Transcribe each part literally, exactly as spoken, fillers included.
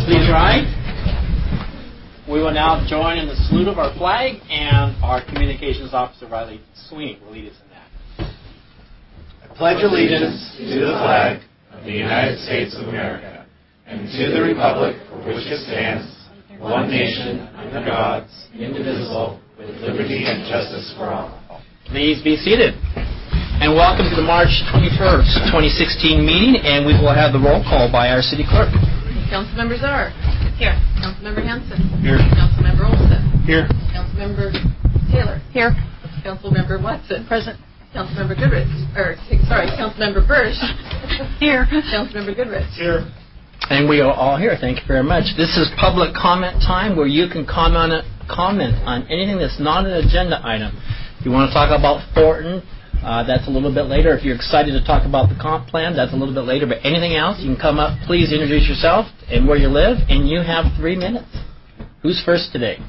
Please rise. We will now join in the salute of our flag, and our Communications Officer, Riley Sweeney, will lead us in that. I pledge allegiance to the flag of the United States of America and to the republic for which it stands, one nation, under God, indivisible, with liberty and justice for all. Please be seated. And welcome to the March twenty-first, twenty sixteen meeting, and we will have the roll call by our city clerk. Councilmember Czar. Here. Councilmember Hanson. Here. Councilmember Olson. Here. Councilmember Taylor. Here. Councilmember Watson. Present. Councilmember Goodrich. Or, sorry, Councilmember Bursch. Here. Councilmember Goodrich. Here. And we are all here. Thank you very much. This is public comment time where you can comment on, comment on anything that's not an agenda item. If you want to talk about Thornton, uh, that's a little bit later. If you're excited to talk about the comp plan, that's a little bit later. But anything else, you can come up. Please introduce yourself and where you live, and you have three minutes. Who's first today?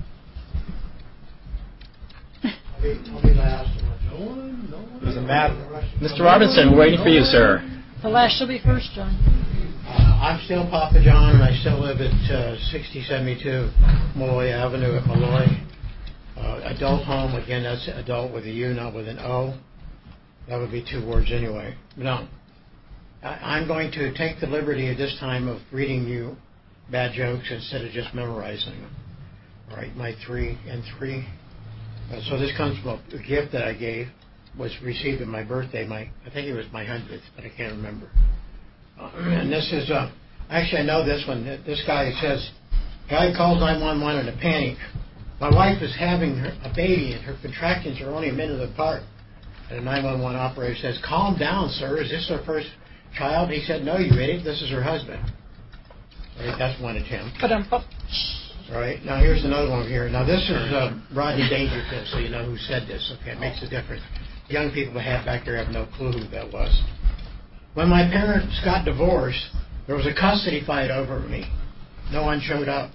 I'll be, I'll be last. No one, no one. Doesn't matter. Mister Robinson, we're waiting for you, sir. The last shall be first, John. Uh, I'm still Papa John, and I still live at uh, sixty seventy-two Malloy Avenue at Malloy. Uh, adult home, again, that's adult with a U, not with an O. That would be two words anyway. No. I, I'm going to take the liberty at this time of reading you bad jokes instead of just memorizing them. All right, my three and three. Uh, so this comes from a, a gift that I gave, was received at my birthday. My I think it was my hundredth, but I can't remember. Uh, and this is, uh, actually I know this one. This guy says, guy calls nine one one in a panic. My wife is having her, a baby and her contractions are only a minute apart. And the nine one one operator says, calm down, sir. Is this her first child? He said, no, you idiot. This is her husband. All right, that's one attempt. All right, now here's another one here. Now this is uh, Rodney Dangerfield, so you know who said this. Okay, it makes a difference. Young people that have back there have no clue who that was. When my parents got divorced, there was a custody fight over me. No one showed up.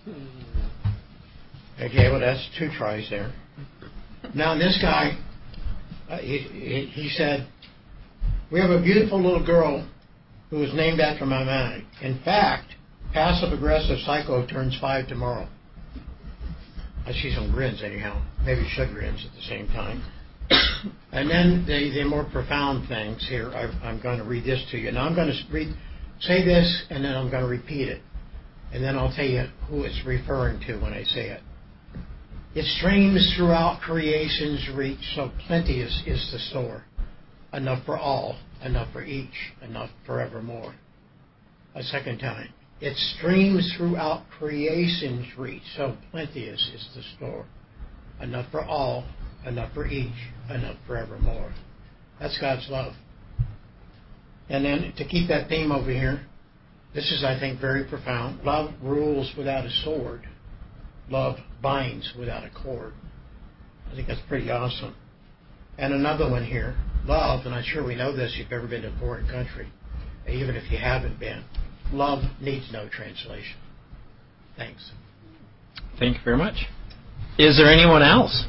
Okay, well, that's two tries there. Now, this guy, uh, he, he, he said, we have a beautiful little girl who was named after my man. In fact, passive-aggressive psycho turns five tomorrow. I see some grins, anyhow. Maybe chagrins at the same time. And then the, the more profound things here, I, I'm going to read this to you. Now, I'm going to read, say this, and then I'm going to repeat it. And then I'll tell you who it's referring to when I say it. It streams throughout creation's reach, so plenteous is the store. Enough for all, enough for each, enough forevermore. A second time. It streams throughout creation's reach, so plenteous is the store. Enough for all, enough for each, enough forevermore. That's God's love. And then to keep that theme over here, this is, I think, very profound. Love rules without a sword. Love binds without a cord. I think that's pretty awesome. And another one here. Love, and I'm sure we know this if you've ever been to a foreign country, even if you haven't been. Love needs no translation. Thanks. Thank you very much. Is there anyone else?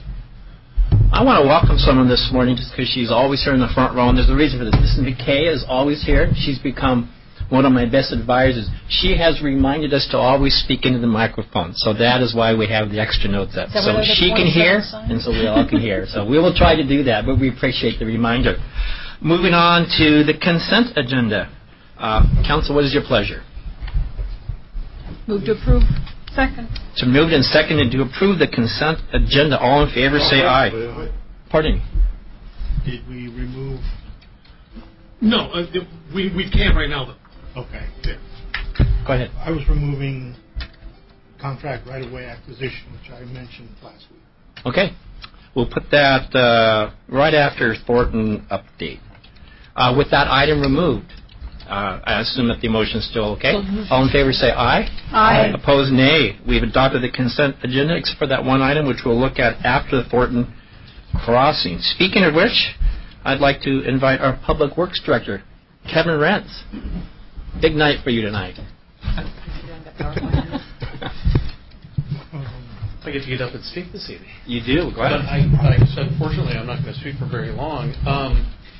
I want to welcome someone this morning just because she's always here in the front row, and there's a reason for this. Missus McKay is always here. She's become one of my best advisors. She has reminded us to always speak into the microphone, so that is why we have the extra notes up. So she can hear, and so we all can hear. So we will try to do that, but we appreciate the reminder. Moving on to the consent agenda. Uh, Council, what is your pleasure? Move to approve. Second. So moved and seconded to approve the consent agenda. All in favor, say aye. Pardon me. Did we remove? No, uh, we we can right now, though. Okay. Yeah. Go ahead. I was removing contract right-of-way acquisition, which I mentioned last week. Okay. We'll put that uh, right after Thornton update. Uh, with that item removed, uh, I assume that the motion is still okay. All in favor say aye. Aye. Opposed, nay. We've adopted the consent agenda except for that one item, which we'll look at after the Thornton crossing. Speaking of which, I'd like to invite our Public Works Director, Kevin Rentz. Big night for you tonight. I get to get up and speak this evening. You do. Go ahead. But I, I said, unfortunately, I'm not going to speak for very long. Um,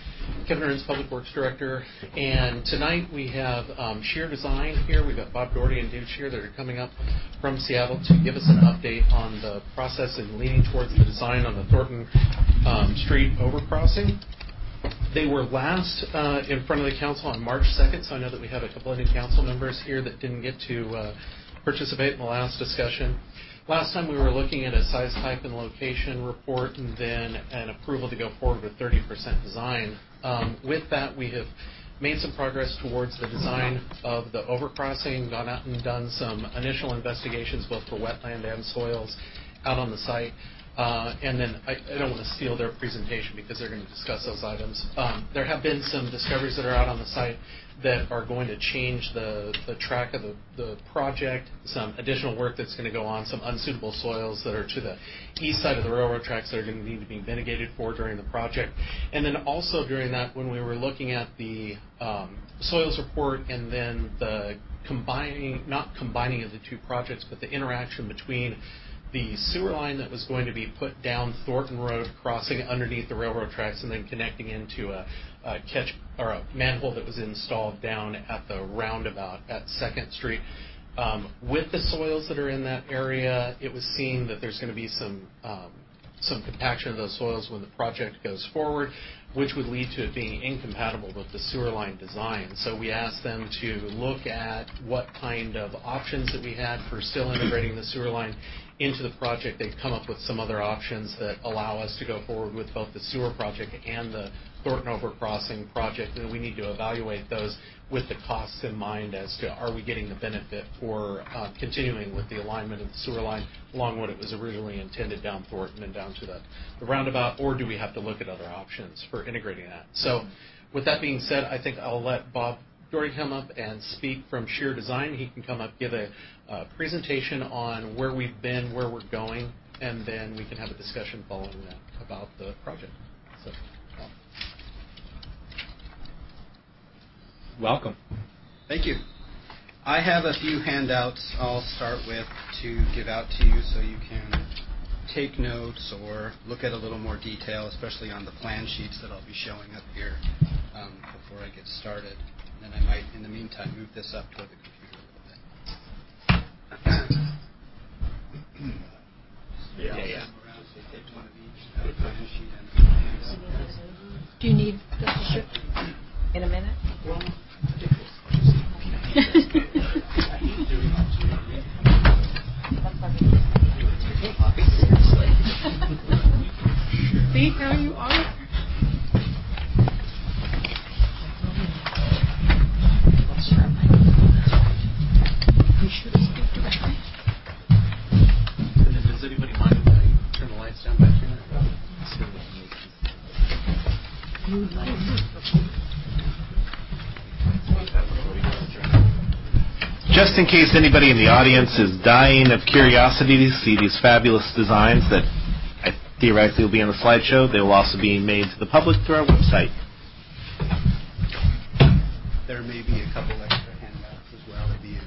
Kevin Ernst, Public Works Director, and tonight we have um, Shear Design here. We've got Bob Doherty and David Shear that are coming up from Seattle to give us an update on the process and leaning towards the design on the Thornton um, Street overcrossing. They were last uh, in front of the council on March second, so I know that we have a couple of new council members here that didn't get to uh, participate in the last discussion. Last time we were looking at a size, type, and location report and then an approval to go forward with thirty percent design. Um, with that, we have made some progress towards the design of the overcrossing, gone out and done some initial investigations both for wetland and soils out on the site. Uh, and then I, I don't want to steal their presentation because they're going to discuss those items. Um, there have been some discoveries that are out on the site that are going to change the, the track of the, the project, some additional work that's going to go on, some unsuitable soils that are to the east side of the railroad tracks that are going to need to be mitigated for during the project. And then also during that, when we were looking at the um, soils report and then the combining, not combining of the two projects, but the interaction between the sewer line that was going to be put down Thornton Road, crossing underneath the railroad tracks, and then connecting into a, a catch or a manhole that was installed down at the roundabout at Second Street. Um, with the soils that are in that area, it was seen that there's going to be some um, some compaction of those soils when the project goes forward, which would lead to it being incompatible with the sewer line design. So we asked them to look at what kind of options that we had for still integrating the sewer line into the project. They've come up with some other options that allow us to go forward with both the sewer project and the Thornton Overcrossing project, and we need to evaluate those with the costs in mind as to are we getting the benefit for uh, continuing with the alignment of the sewer line along what it was originally intended down Thornton and down to the, the roundabout, or do we have to look at other options for integrating that? So with that being said, I think I'll let Bob Doherty come up and speak from Shear Design. He can come up, give a uh, presentation on where we've been, where we're going, and then we can have a discussion following that about the project. So, Bob. Welcome. Thank you. I have a few handouts I'll start with to give out to you so you can take notes or look at a little more detail, especially on the plan sheets that I'll be showing up here um, before I get started. And then I might, in the meantime, move this up toward the computer a little bit. Yeah, yeah. yeah. Do you need the shift In a minute? See how you are? You should speak directly. And then does anybody mind if I turn the lights down back here? Mood lights. Just in case anybody in the audience is dying of curiosity to see these fabulous designs that I theoretically will be on the slideshow, they will also be made to the public through our website. There may be a couple extra handouts as well at the end.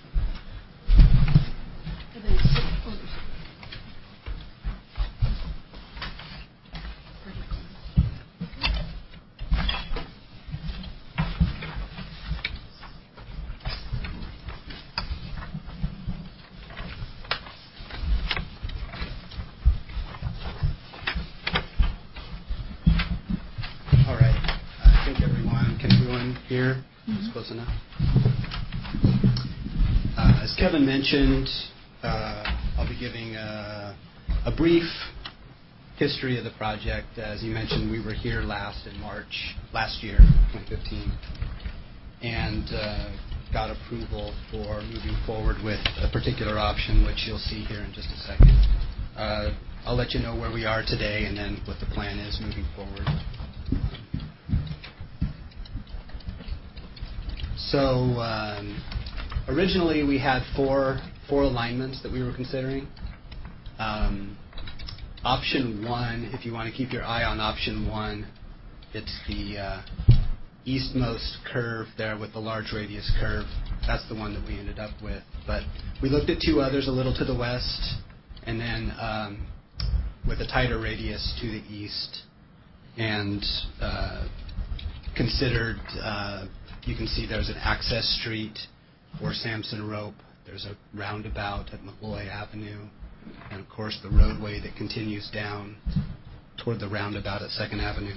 All right. I think everyone, can everyone hear? It's close enough. Uh, as Kevin mentioned, uh, I'll be giving a, a brief history of the project. As you mentioned, we were here last in March last year, twenty fifteen, and uh, got approval for moving forward with a particular option, which you'll see here in just a second. Uh, I'll let you know where we are today and then what the plan is moving forward. So um, originally we had four four alignments that we were considering. Um, option one, if you want to keep your eye on option one, it's the uh, eastmost curve there with the large radius curve. That's the one that we ended up with. But we looked at two others a little to the west and then um, with a tighter radius to the east. And uh, considered, uh, you can see there's an access street for Sampson Rope. There's a roundabout at Malloy Avenue, and of course the roadway that continues down toward the roundabout at Second Avenue.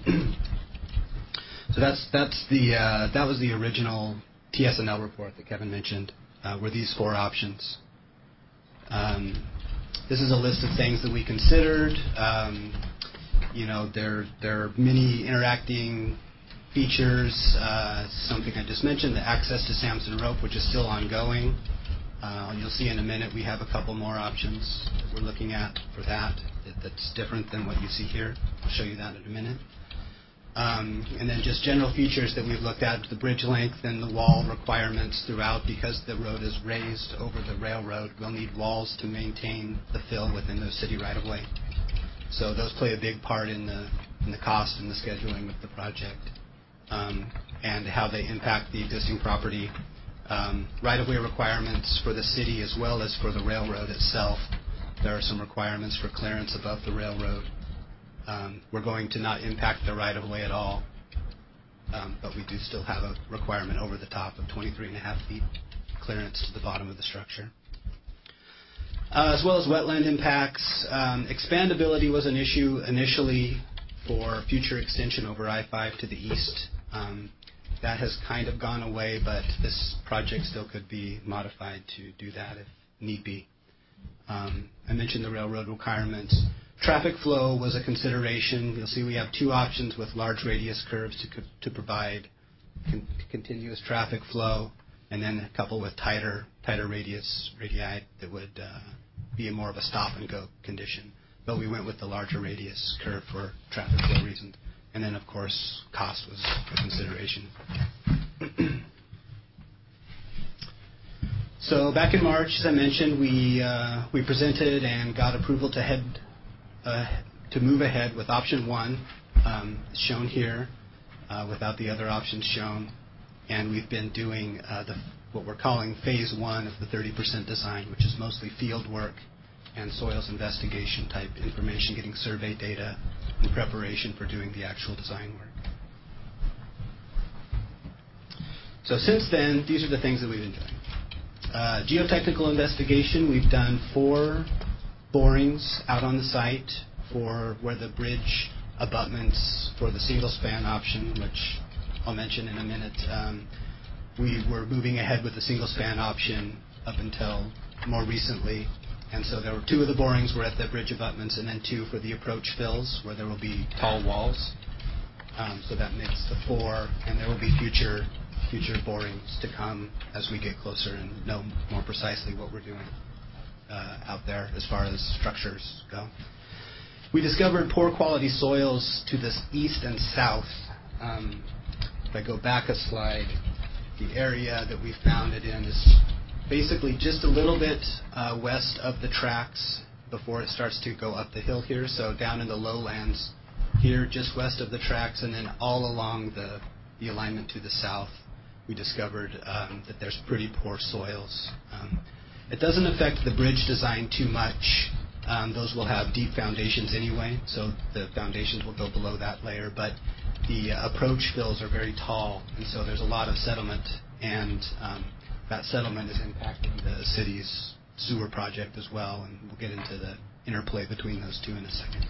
So that's that's the uh, that was the original T S N L report that Kevin mentioned. Uh, were these four options? Um, this is a list of things that we considered. Um, you know, there there are many interacting features. Uh, something I just mentioned, the access to Sampson Rope, which is still ongoing. Uh, you'll see in a minute we have a couple more options that we're looking at for that. That's different than what you see here. I'll show you that in a minute. Um, and then just general features that we've looked at, the bridge length and the wall requirements throughout. Because the road is raised over the railroad, we'll need walls to maintain the fill within the city right-of-way. So those play a big part in the, in the cost and the scheduling of the project, um, and how they impact the existing property. Um, right-of-way requirements for the city as well as for the railroad itself. There are some requirements for clearance above the railroad. Um, we're going to not impact the right-of-way at all, um, but we do still have a requirement over the top of twenty-three and a half feet clearance to the bottom of the structure. Uh, as well as wetland impacts. Um, expandability was an issue initially for future extension over I five to the east. Um, that has kind of gone away, but this project still could be modified to do that if need be. Um, I mentioned the railroad requirements. Traffic flow was a consideration. You'll see we have two options with large radius curves to, co- to provide con- continuous traffic flow, and then a couple with tighter tighter radius radii that would uh, be a more of a stop-and-go condition. But we went with the larger radius curve for traffic flow reasons. And then, of course, cost was a consideration. So back in March, as I mentioned, we uh, we presented and got approval to head uh, to move ahead with option one, um, shown here, uh, without the other options shown. And we've been doing uh, the what we're calling phase one of the thirty percent design, which is mostly field work and soils investigation type information, getting survey data in preparation for doing the actual design work. So since then, these are the things that we've been doing. Uh, geotechnical investigation, we've done four borings out on the site for where the bridge abutments for the single span option, which I'll mention in a minute. Um, we were moving ahead with the single span option up until more recently. And so there were two of the borings were at the bridge abutments, and then two for the approach fills where there will be tall walls. Um, so that makes the four, and there will be future future borings to come as we get closer and know more precisely what we're doing uh, out there as far as structures go. We discovered poor quality soils to the east and south. Um, if I go back a slide, the area that we found it in is basically just a little bit uh, west of the tracks before it starts to go up the hill here. So down in the lowlands here, just west of the tracks, and then all along the, the alignment to the south, we discovered um, that there's pretty poor soils. Um, it doesn't affect the bridge design too much. Um, those will have deep foundations anyway, so the foundations will go below that layer. But the uh, approach fills are very tall, and so there's a lot of settlement, and um, that settlement is impacting the city's sewer project as well, and we'll get into the interplay between those two in a second.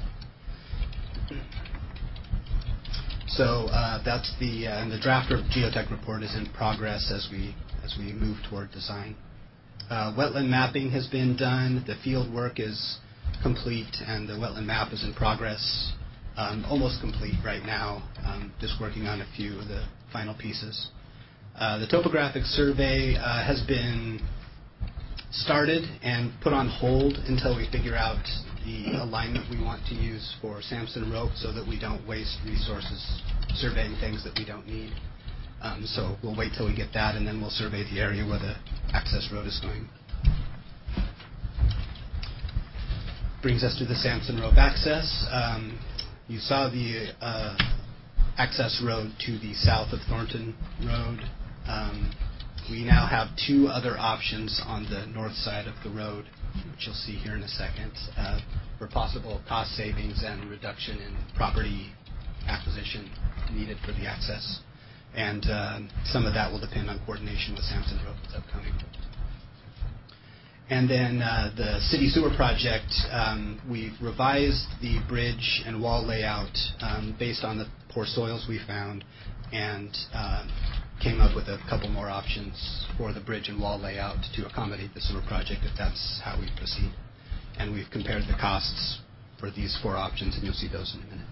So uh, that's the uh, and the draft of geotech report is in progress as we as we move toward design. Uh, wetland mapping has been done. The field work is complete, and the wetland map is in progress, um, almost complete right now. Um, just working on a few of the final pieces. Uh, the topographic survey uh, has been started and put on hold until we figure out the alignment we want to use for Sampson Rope so that we don't waste resources surveying things that we don't need. Um, so we'll wait till we get that, and then we'll survey the area where the access road is going. Brings us to the Sampson Rope access. Um, you saw the uh, access road to the south of Thornton Road. Um, we now have two other options on the north side of the road, which you'll see here in a second, uh, for possible cost savings and reduction in property acquisition needed for the access. And uh, some of that will depend on coordination with Sampson Road that's upcoming. And then uh, the city sewer project, um, we've revised the bridge and wall layout um, based on the poor soils we found, and uh, came up with a couple more options for the bridge and wall layout to accommodate the sewer project if that's how we proceed. And we've compared the costs for these four options, and you'll see those in a minute.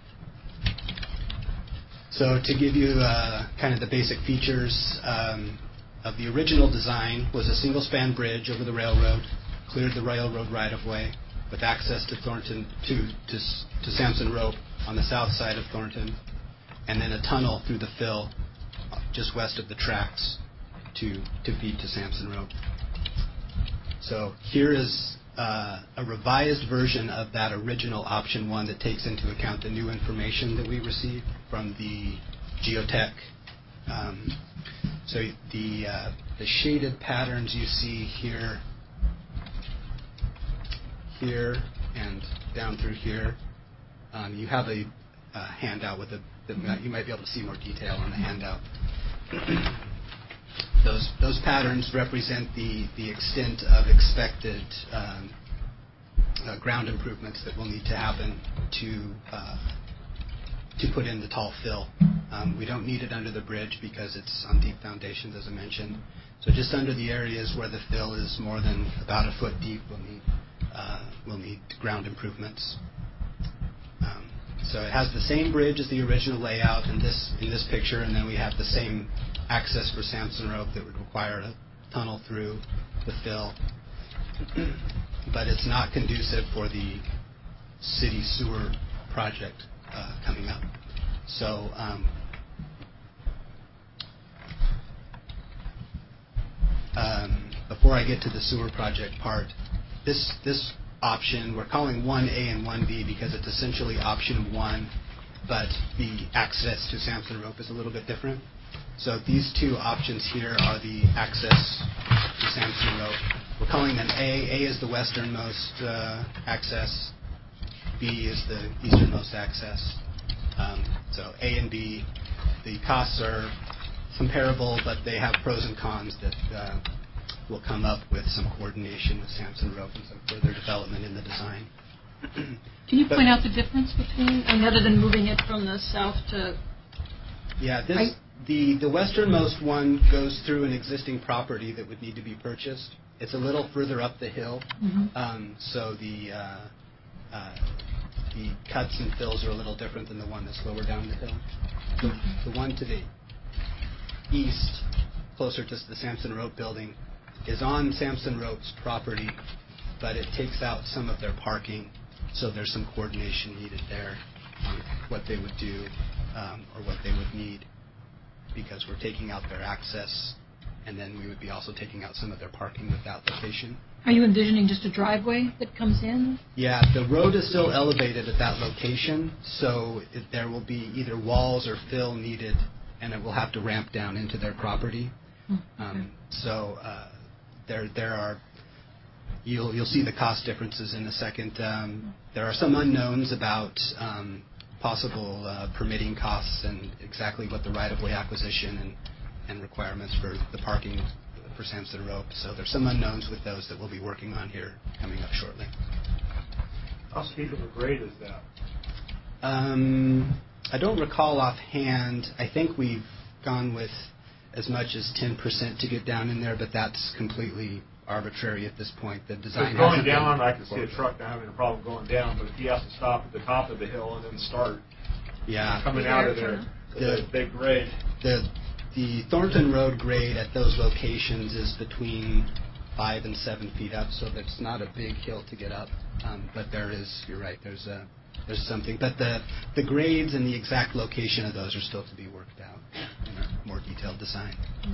So to give you uh, kind of the basic features, um, of the original design was a single-span bridge over the railroad, cleared the railroad right-of-way with access to Thornton to, to to Sampson Rope on the south side of Thornton, and then a tunnel through the fill just west of the tracks to to feed to Sampson Rope. So here is uh, a revised version of that original option one that takes into account the new information that we received from the geotech. Um, So the uh, the shaded patterns you see here, here, and down through here, um, you have a, a handout with a. The, you might be able to see more detail on the handout. those those patterns represent the the extent of expected um, uh, ground improvements that will need to happen to. Uh, to put in the tall fill. Um, we don't need it under the bridge because it's on deep foundations, as I mentioned. So just under the areas where the fill is more than about a foot deep, we'll need, uh, we'll need ground improvements. Um, so it has the same bridge as the original layout in this, in this picture, and then we have the same access for Sampson Rope that would require a tunnel through the fill. But it's not conducive for the city sewer project Uh, coming up. So um, um, before I get to the sewer project part, this this option we're calling one A and one B because it's essentially option one, but the access to Sampson Rope is a little bit different. So these two options here are the access to Sampson Rope. We're calling them A. A is the westernmost uh, access. B is the easternmost access. Um, so A and B, the costs are comparable, but they have pros and cons that uh, will come up with some coordination with Sampson Rope and some further development in the design. Can you but, point out the difference between, I mean, other than moving it from the south to... Yeah, this, right? the, the westernmost one goes through an existing property that would need to be purchased. It's a little further up the hill, Mm-hmm. um, so the... Uh, Uh, the cuts and fills are a little different than the one that's lower down the hill. The, the one to the east, closer to the Sampson Rope building, is on Sampson Rope's property, but it takes out some of their parking, so there's some coordination needed there on what they would do um, or what they would need, because we're taking out their access, and then we would be also taking out some of their parking with that location. Are you envisioning just a driveway that comes in? Yeah, the road is still elevated at that location, so it, there will be either walls or fill needed, and it will have to ramp down into their property. Mm-hmm. Um, so uh, there, there are. You'll you'll see the cost differences in a second. Um, there are some unknowns about um, possible uh, permitting costs and exactly what the right-of-way acquisition and, and requirements for the parking for Sampson Rope. So there's some unknowns with those that we'll be working on here coming up shortly. How steep of a grade is that? Um, I don't recall offhand. I think we've gone with as much as ten percent to get down in there, but that's completely arbitrary at this point. The design so going hasn't down, been I can see a truck having a problem going down, but if he has to stop at the top of the hill and then start yeah. coming out of there, the, the big grade. The The Thornton Road grade at those locations is between five and seven feet up, so that's not a big hill to get up. Um, but there is, you're right, there's a there's something. But the the grades and the exact location of those are still to be worked out in a more detailed design.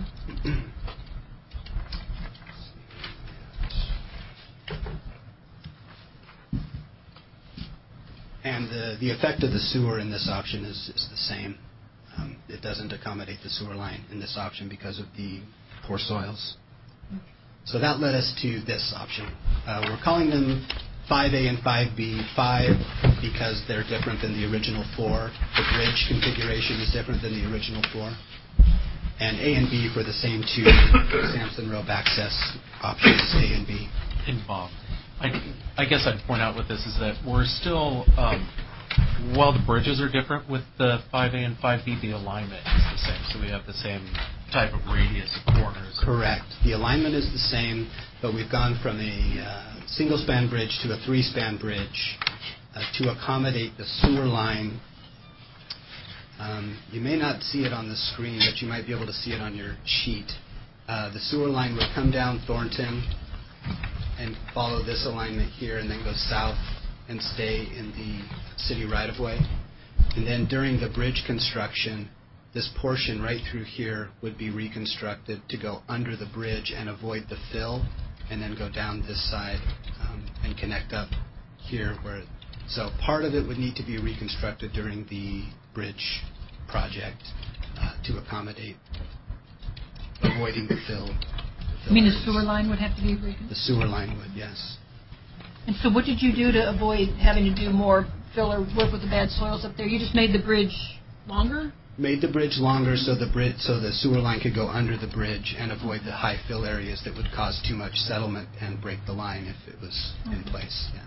And the the effect of the sewer in this option is, is the same. Um, it doesn't accommodate the sewer line in this option because of the poor soils. So that led us to this option. Uh, we're calling them five A and five B. five because they're different than the original floor. The bridge configuration is different than the original floor. And A and B for the same two Sampson Rope access options, A and B. And Bob, I, I guess I'd point out with this is that we're still, um, while the bridges are different with the five A and five B, the alignment is the same. So we have the same type of radius of corners. Correct. The alignment is the same, but we've gone from a uh, single-span bridge to a three-span bridge uh, to accommodate the sewer line. Um, you may not see it on the screen, but you might be able to see it on your sheet. Uh, the sewer line would come down Thornton and follow this alignment here and then go south and stay in the city right-of-way. And then during the bridge construction, this portion right through here would be reconstructed to go under the bridge and avoid the fill, and then go down this side um, and connect up here. Where so part of it would need to be reconstructed during the bridge project uh, to accommodate avoiding the fill. The fill I mean, the areas. sewer line would have to be reconstructed? The sewer line would, yes. And so what did you do to avoid having to do more fill or work with the bad soils up there? You just made the bridge longer? Made the bridge longer so the bridge, so the sewer line could go under the bridge and avoid the high fill areas that would cause too much settlement and break the line if it was mm-hmm. in place. Yeah.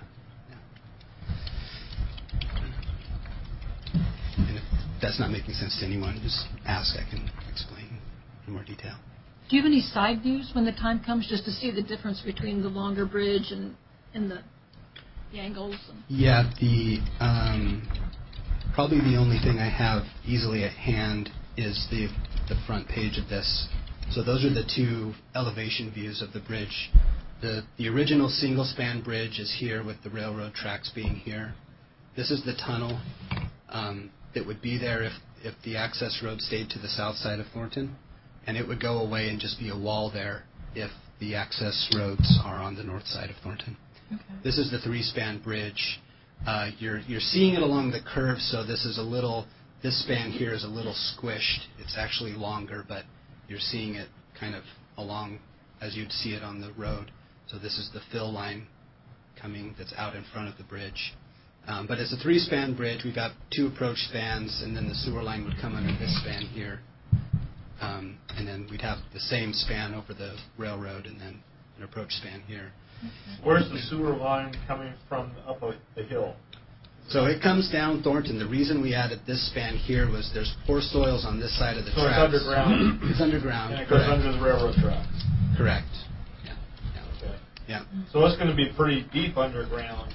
yeah. And if that's not making sense to anyone, just ask. I can explain in more detail. Do you have any side views when the time comes, just to see the difference between the longer bridge and, and the, the angles? And yeah, the um, probably the only thing I have easily at hand is the the front page of this. So those are the two elevation views of the bridge. The the original single span bridge is here with the railroad tracks being here. This is the tunnel um, that would be there if, if the access road stayed to the south side of Thornton. And it would go away and just be a wall there if the access roads are on the north side of Thornton. Okay. This is the three-span bridge. Uh, you're you're seeing it along the curve, so this is a little. This span here is a little squished. It's actually longer, but you're seeing it kind of along as you'd see it on the road. So this is the fill line coming that's out in front of the bridge. Um, but it's a three-span bridge. We've got two approach spans, and then the sewer line would come under this span here. Um, and then we'd have the same span over the railroad and then an approach span here. Where's the sewer line coming from up the hill? So it comes down Thornton. The reason we added this span here was there's poor soils on this side of the so tracks. So it's underground? It's underground. And it goes correct. under the railroad tracks? Correct. Yeah. yeah. Okay. Yeah. So it's going to be pretty deep underground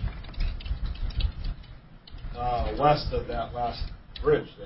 uh, west of that last bridge then?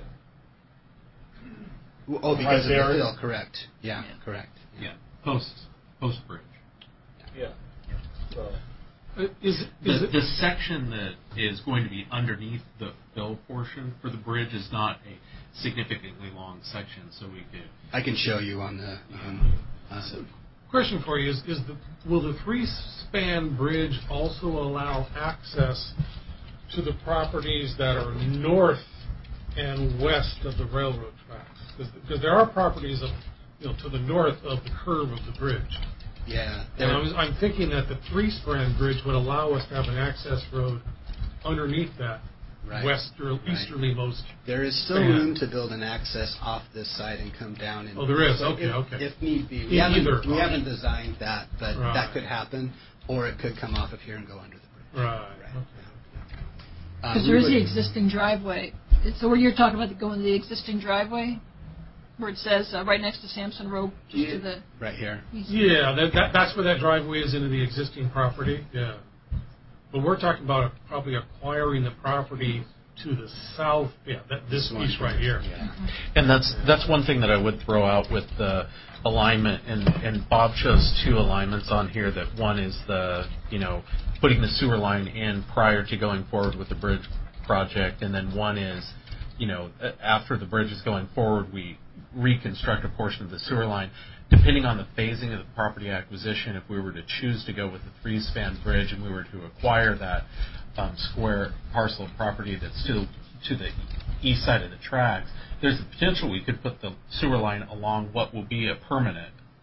Oh, because right of the fill, correct. Yeah, yeah. correct. Yeah, post post bridge. Yeah. So. Uh, is, is the, the section that is going to be underneath the fill portion for the bridge is not a significantly long section, so we could... I can show you on the... Um, uh, so, question for you is, is the, will the three-span bridge also allow access to the properties that are north and west of the railroad tracks? Because there are properties of, you know, to the north of the curve of the bridge. Yeah. And I was, I'm thinking that the three-span bridge would allow us to have an access road underneath that right. westerly, right. easterlymost. There is still span. room to build an access off this side and come down. And oh, there is. so Okay, if, okay. If need be, we, e- haven't, either. we haven't designed that, but right. that could happen, or it could come off of here and go under the bridge. Right. right. Because Um, there is would, the existing driveway. So where you're talking about going to the existing driveway, where it says uh, right next to Sampson Road, just yeah, to the right here. Yeah, that, that, that's where that driveway is into the existing property. Yeah, but we're talking about probably acquiring the property to the south. Yeah, that, this, this piece right here. Yeah. And that's that's one thing that I would throw out with the alignment. And, and Bob chose two alignments on here. That one is the you know putting the sewer line in prior to going forward with the bridge project, and then one is you know after the bridge is going forward, we reconstruct a portion of the sewer line. Depending on the phasing of the property acquisition, if we were to choose to go with the three-span bridge and we were to acquire that um, square parcel of property that's to, to the east side of the tracks, there's the potential we could put the sewer line along what will be a permanent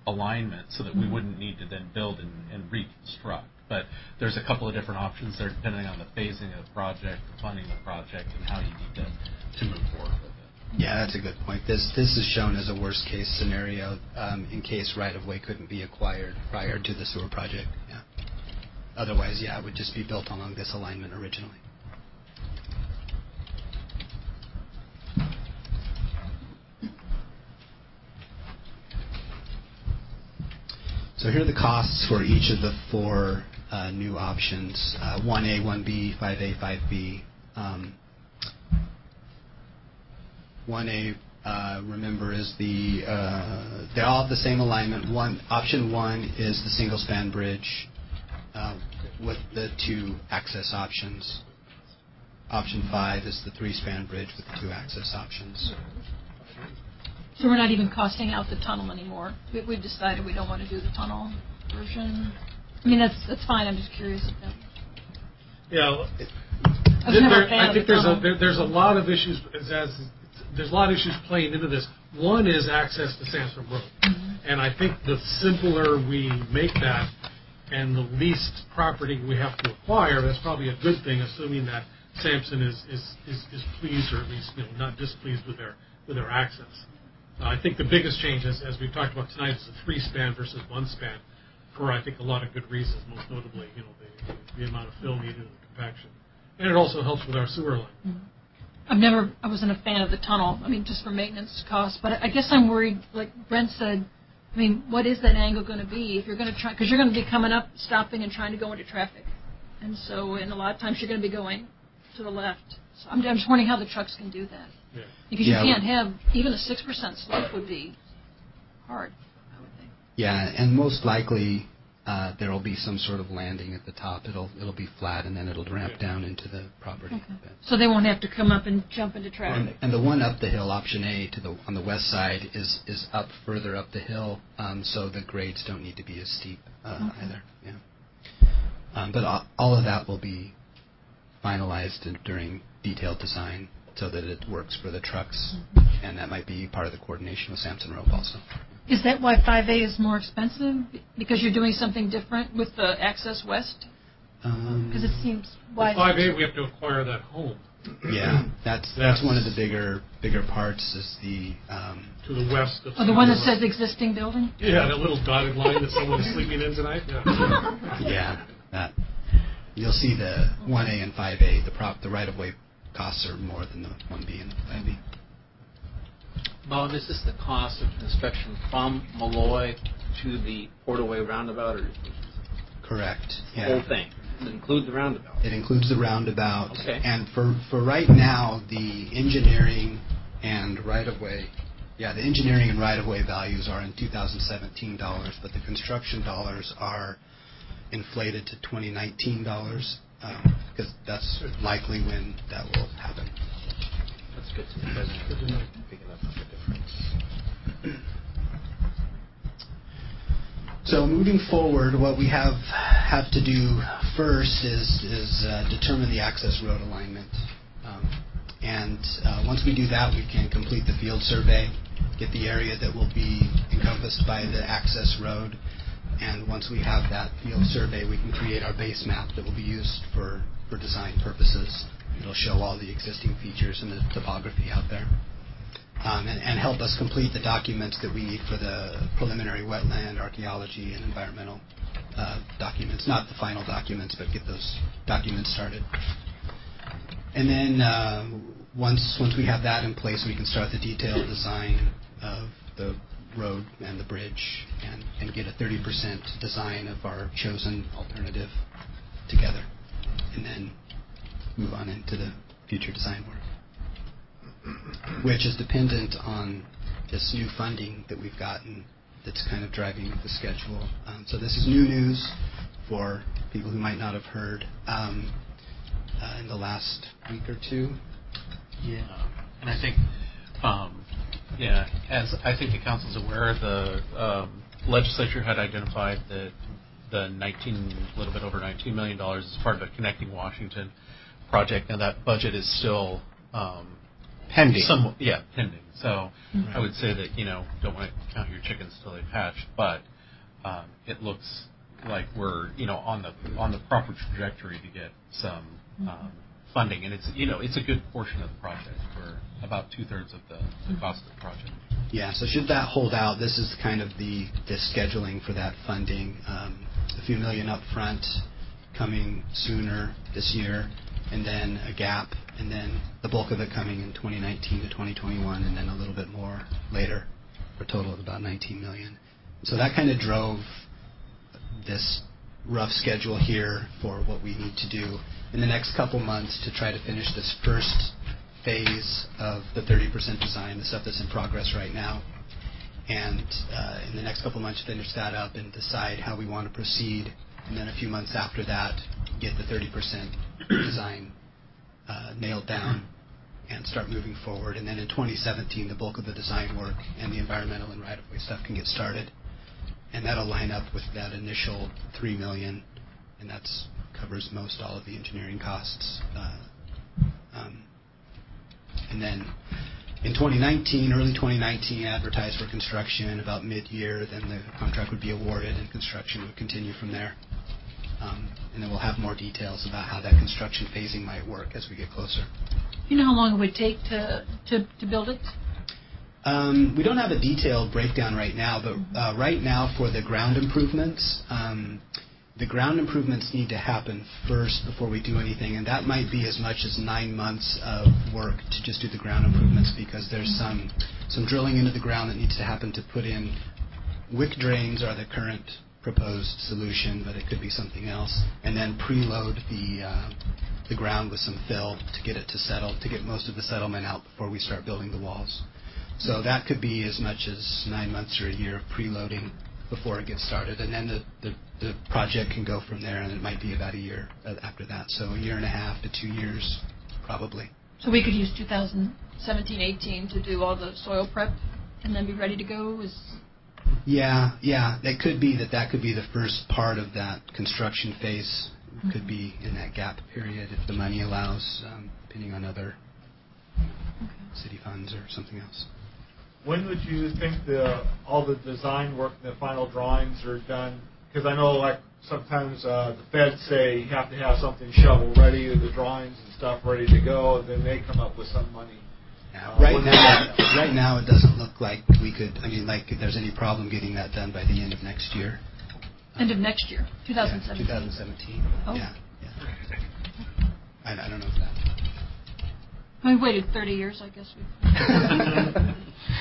alignment so that we wouldn't need to then build and, and reconstruct. But there's a couple of different options there depending on the phasing of the project, the funding of the project, and how you need to, to move forward with it. Yeah, that's a good point. This this is shown as a worst case scenario um, in case right of way couldn't be acquired prior to the sewer project. Yeah. Otherwise, yeah, it would just be built along this alignment originally. So here are the costs for each of the four uh, new options, uh, one A, one B, five A, five B. Um, one A, uh, remember, is the, uh, they all have the same alignment. One, option one is the single-span bridge uh, with the two access options. Option five is the three-span bridge with the two access options. So we're not even costing out the tunnel anymore. We, we've decided we don't want to do the tunnel version. I mean, that's that's fine. I'm just curious about. Yeah, I was there, never a fan I of think the there's tunnel. a there, there's a lot of issues as, as there's a lot of issues playing into this. One is access to Sansom Road, mm-hmm. and I think the simpler we make that, and the least property we have to acquire, that's probably a good thing, assuming that Sampson is is, is, is pleased, or at least you know not displeased with their with their access. Uh, I think the biggest change, as, as we've talked about tonight, is the three-span versus one-span, for I think a lot of good reasons. Most notably, you know, the, the amount of fill needed and the compaction, and it also helps with our sewer line. Mm-hmm. I've never, I wasn't a fan of the tunnel. I mean, just for maintenance costs. But I guess I'm worried, like Brent said. I mean, what is that angle going to be if you're going to try? Because you're going to be coming up, stopping, and trying to go into traffic, and so, and a lot of times you're going to be going to the left. So I'm, I'm just wondering how the trucks can do that. Yeah. Because you yeah, can't have, even a six percent slope would be hard, I would think. Yeah, and most likely uh, there will be some sort of landing at the top. It'll it'll be flat, and then it'll ramp yeah. down into the property. Okay. So they won't have to come up and jump into traffic. And, and the one up the hill, option A, to the on the west side, is, is up further up the hill, um, so the grades don't need to be as steep uh, okay. either. Yeah. Um, but all, all of that will be finalized during detailed design, so that it works for the trucks, mm-hmm. and that might be part of the coordination with Sampson Road also. Is that why five A is more expensive? Because you're doing something different with the access west? Because um, it seems why five A we have to acquire that home. Yeah, that's that's, that's one of the bigger bigger parts is the um, to the west. Of oh, the one that says existing building. Yeah, that little dotted line that someone is sleeping in tonight. Yeah, yeah, that you'll see the one A and five A. The prop the right of way costs are more than the one B and the five B. Bob, is this the cost of construction from Malloy to the Portaway roundabout, or correct? The yeah. whole thing. Does it include the roundabout? It includes the roundabout. Okay. And for for right now, the engineering and right of way, yeah, the engineering and right of way values are in two thousand seventeen dollars, but the construction dollars are inflated to twenty nineteen dollars. Because um, that's likely when that will happen. That's good to know. Picking up the difference. So moving forward, what we have have to do first is is uh, determine the access road alignment, um, and uh, once we do that, we can complete the field survey, get the area that will be encompassed by the access road. And once we have that field survey, we can create our base map that will be used for, for design purposes. It'll show all the existing features and the topography out there, um, and, and help us complete the documents that we need for the preliminary wetland, archaeology, and environmental uh, documents. Not the final documents, but get those documents started. And then uh, once once we have that in place, we can start the detailed design of the road and the bridge, and, and get a thirty percent design of our chosen alternative together, and then move on into the future design work, which is dependent on this new funding that we've gotten that's kind of driving the schedule. Um, so this is new news for people who might not have heard um, uh, in the last week or two. Yeah, and I think um, Yeah, as I think the council's aware, the um, legislature had identified that the nineteen, a little bit over nineteen million dollars as part of the Connecting Washington project. Now that budget is still um, Pending. Some, yeah, pending. So Mm-hmm. I would say that, you know, don't want to count your chickens till they hatch, but um, it looks like we're, you know, on the on the proper trajectory to get some um, funding, and it's, you know, it's a good portion of the project. We're about two thirds of the, the cost of the project. Yeah. So should that hold out, this is kind of the the scheduling for that funding. Um, a few million up front, coming sooner this year, and then a gap, and then the bulk of it coming in twenty nineteen to twenty twenty-one, and then a little bit more later, for a total of about nineteen million. So that kind of drove this rough schedule here for what we need to do in the next couple months to try to finish this first phase of the thirty percent design, the stuff that's in progress right now. And uh, in the next couple months, finish that up and decide how we want to proceed. And then a few months after that, get the thirty percent design uh, nailed down and start moving forward. And then in twenty seventeen, the bulk of the design work and the environmental and right-of-way stuff can get started. And that'll line up with that initial three million dollars, and that's covers most all of the engineering costs. Uh, um, and then in twenty nineteen, early twenty nineteen, advertise for construction. About mid-year, then the contract would be awarded and construction would continue from there. Um, and then we'll have more details about how that construction phasing might work as we get closer. You know how long it would take to to, to build it? Um, we don't have a detailed breakdown right now, but uh, right now for the ground improvements, um, the ground improvements need to happen first before we do anything, and that might be as much as nine months of work to just do the ground improvements, because there's some some drilling into the ground that needs to happen to put in. Wick drains are the current proposed solution, but it could be something else, and then preload the uh, the ground with some fill to get it to settle, to get most of the settlement out before we start building the walls. So that could be as much as nine months or a year of preloading before it gets started, and then the, the, the project can go from there, and it might be about a year after that. So a year and a half to two years, probably. So we could use two thousand seventeen eighteen to do all the soil prep and then be ready to go? Is Yeah, yeah. It could be that that could be the first part of that construction phase. Mm-hmm. Could be in that gap period if the money allows, um, depending on other okay. city funds or something else. When would you think the all the design work and the final drawings are done? Because I know, like, sometimes uh, the feds say you have to have something shovel ready, or the drawings and stuff ready to go, and then they come up with some money. Yeah, uh, right now, right now it doesn't look like we could. I mean, like, if there's any problem getting that done by the end of next year. End of next year, twenty seventeen. Yeah, twenty seventeen. Oh. Yeah, yeah. I, I don't know if that. We waited thirty years, I guess. I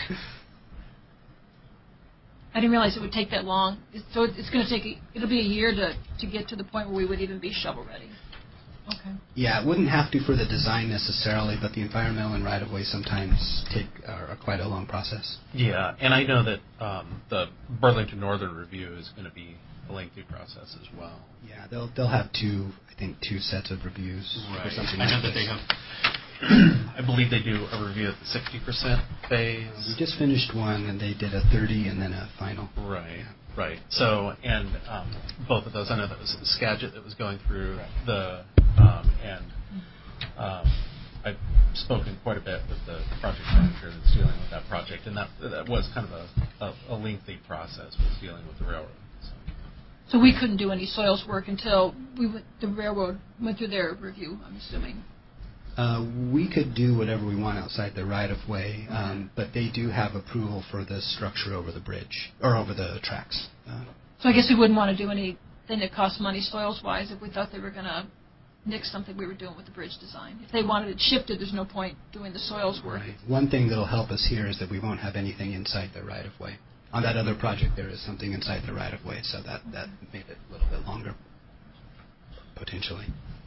didn't realize it would take that long. So it's going to take, a, it'll be a year to, to get to the point where we would even be shovel ready. Okay. Yeah, it wouldn't have to for the design necessarily, but the environmental and right-of-way sometimes take are, are quite a long process. Yeah, and I know that um, the Burlington Northern review is going to be a lengthy process as well. Yeah, they'll they'll have two, I think, two sets of reviews right. or something I like know this. that they have. I believe they do a review at the sixty percent phase. We just finished one, and they did a thirty and then a final. Right, right. So, and um, both of those, I know that was Skagit that was going through right. the, um, and um, I've spoken quite a bit with the project manager that's dealing with that project, and that that was kind of a, a, a lengthy process, was dealing with the railroad. So. so we couldn't do any soils work until we went, the railroad went through their review, I'm assuming. Uh, we could do whatever we want outside the right-of-way, um, but they do have approval for the structure over the bridge, or over the tracks. Uh, so I guess we wouldn't want to do anything that cost money soils-wise if we thought they were going to nix something we were doing with the bridge design. If they wanted it shifted, there's no point doing the soils work. Right. One thing that will help us here is that we won't have anything inside the right-of-way. On that other project, there is something inside the right-of-way, so that, that made it a little bit longer, potentially.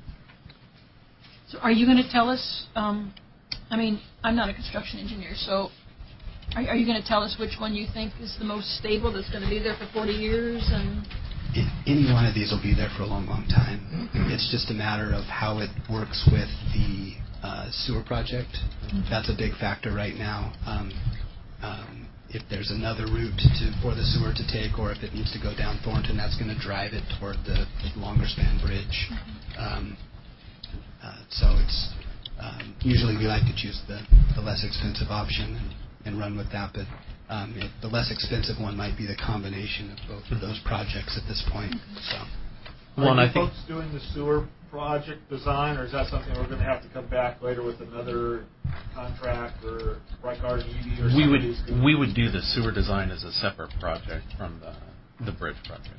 So are you going to tell us, um, I mean, I'm not a construction engineer, so are, are you going to tell us which one you think is the most stable, that's going to be there for forty years? And it, any one of these will be there for a long, long time. It's just a matter of how it works with the uh, sewer project. Mm-hmm. That's a big factor right now. Um, um, if there's another route to, for the sewer to take, or if it needs to go down Thornton, that's going to drive it toward the, the longer span bridge. Mm-hmm. Um, Uh, so it's um, usually we like to choose the, the less expensive option and, and run with that, but um, it, the less expensive one might be the combination of both of those projects at this point. So, Are well, you I think folks doing the sewer project design, or is that something we're going to have to come back later with another contract or Reichard and Evie or we would somebody's we would do the sewer design as a separate project from the the bridge project.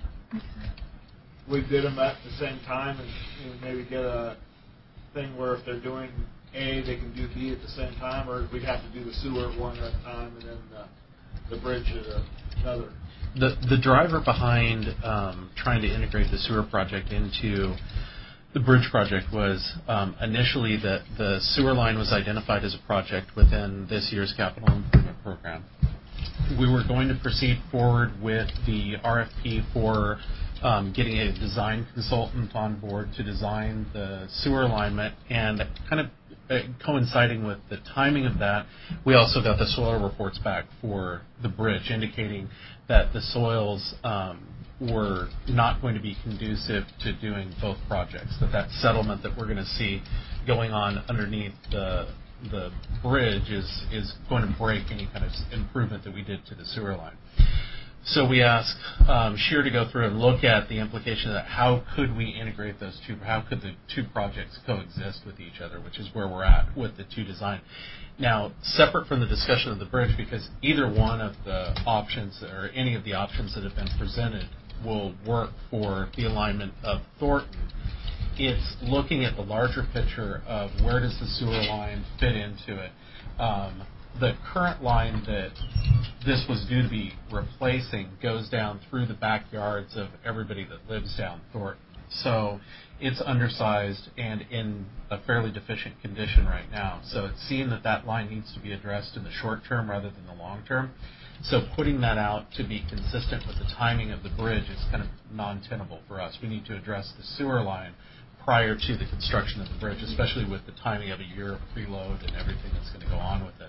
We did them at the same time, and you know, maybe get a thing where if they're doing A, they can do B at the same time, or we'd have to do the sewer one at a time and then uh, the bridge at another. The the driver behind um, trying to integrate the sewer project into the bridge project was um, initially that the sewer line was identified as a project within this year's capital improvement program. We were going to proceed forward with the R F P for um, getting a design consultant on board to design the sewer alignment, and kind of uh, coinciding with the timing of that, we also got the soil reports back for the bridge indicating that the soils um, were not going to be conducive to doing both projects, that that settlement that we're going to see going on underneath the the bridge is is going to break any kind of improvement that we did to the sewer line. So we asked um, Scheer to go through and look at the implication of that. How could we integrate those two? How could the two projects coexist with each other, which is where we're at with the two design. Now, separate from the discussion of the bridge, because either one of the options or any of the options that have been presented will work for the alignment of Thornton. It's looking at the larger picture of where does the sewer line fit into it. Um, the current line that this was due to be replacing goes down through the backyards of everybody that lives down Thornton. So it's undersized and in a fairly deficient condition right now. So it's seen that that line needs to be addressed in the short term rather than the long term. So putting that out to be consistent with the timing of the bridge is kind of non-tenable for us. We need to address the sewer line prior to the construction of the bridge, especially with the timing of a year of preload and everything that's going to go on with it.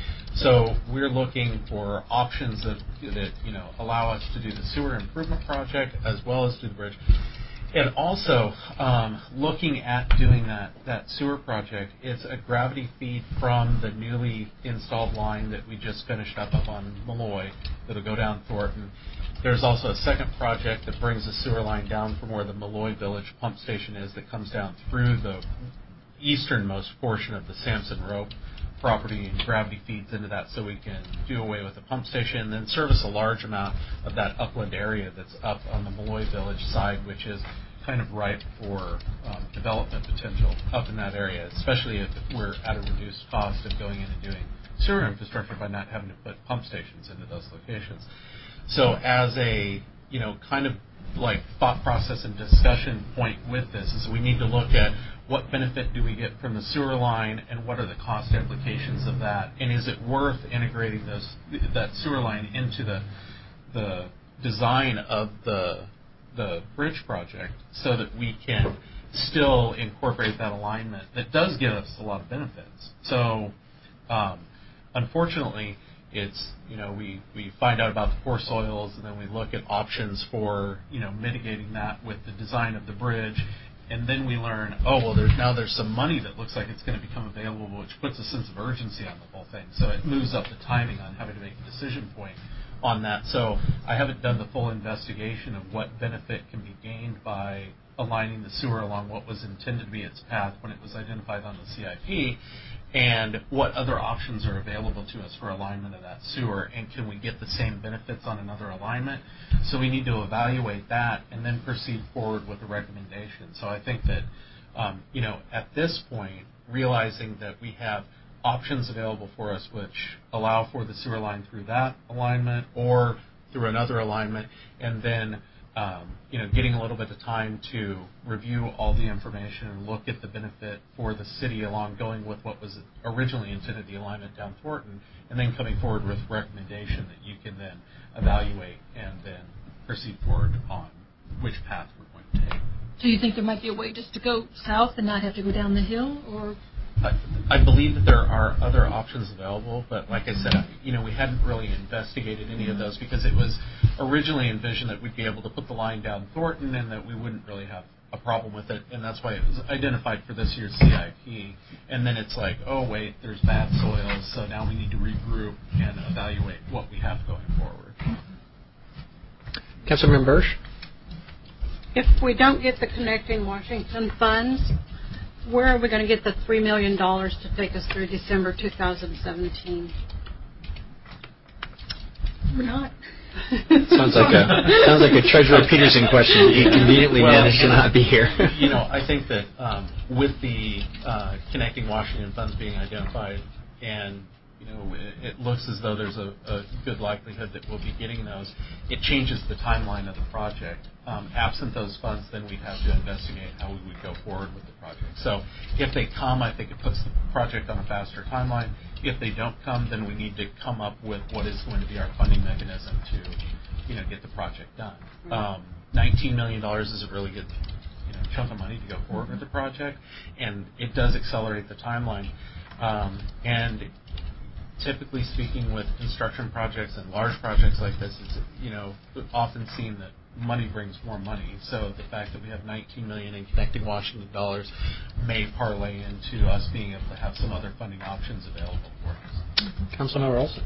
So we're looking for options that, that you know allow us to do the sewer improvement project as well as do the bridge. And also, um, looking at doing that, that sewer project, it's a gravity feed from the newly installed line that we just finished up up on Malloy that'll go down Thornton. There's also a second project that brings the sewer line down from where the Malloy Village pump station is that comes down through the easternmost portion of the Sampson Rope property and gravity feeds into that so we can do away with the pump station and then service a large amount of that upland area that's up on the Malloy Village side, which is kind of ripe for um, development potential up in that area, especially if we're at a reduced cost of going in and doing sewer infrastructure by not having to put pump stations into those locations. So as a, you know, kind of like thought process and discussion point with this is we need to look at what benefit do we get from the sewer line and what are the cost implications of that, and is it worth integrating those that sewer line into the the design of the the bridge project so that we can still incorporate that alignment that does give us a lot of benefits. So um, unfortunately, it's, you know, we, we find out about the poor soils and then we look at options for, you know, mitigating that with the design of the bridge. And then we learn, oh, well, there's now there's some money that looks like it's going to become available, which puts a sense of urgency on the whole thing. So it moves up the timing on having to make a decision point on that. So I haven't done the full investigation of what benefit can be gained by aligning the sewer along what was intended to be its path when it was identified on the C I P, and what other options are available to us for alignment of that sewer, and can we get the same benefits on another alignment? So we need to evaluate that and then proceed forward with a recommendation. So I think that, um, you know, at this point, realizing that we have options available for us which allow for the sewer line through that alignment or through another alignment, and then Um, you know, getting a little bit of time to review all the information and look at the benefit for the city along going with what was originally intended, the alignment down Thornton, and then coming forward with recommendation that you can then evaluate and then proceed forward on which path we're going to take. So you think there might be a way just to go south and not have to go down the hill, or? I, I believe that there are other options available, but like I said, you know, we hadn't really investigated any of those because it was originally envisioned that we'd be able to put the line down Thornton and that we wouldn't really have a problem with it, and that's why it was identified for this year's C I P. And then it's like, oh wait, there's bad soils, so now we need to regroup and evaluate what we have going forward. Councilmember Bursch? If we don't get the Connecting Washington funds, where are we going to get the three million dollars to take us through December two thousand seventeen? We're not. sounds like a sounds like a Treasurer Peterson question. He conveniently well, managed to not be here. You know, I think that um, with the uh, Connecting Washington funds being identified, and you know, it, it looks as though there's a, a good likelihood that we'll be getting those. It changes the timeline of the project. Um, absent those funds, then we'd have to investigate how we would go forward with the project. So if they come, I think it puts the project on a faster timeline. If they don't come, then we need to come up with what is going to be our funding mechanism to, you know, get the project done. Um, nineteen million dollars is a really good, you know, chunk of money to go forward with the project, and it does accelerate the timeline. Um, and typically speaking, with construction projects and large projects like this, it's, you know, often seen that money brings more money. So the fact that we have nineteen million dollars in Connecting Washington dollars may parlay into us being able to have some other funding options available for us. Councilmember Olson.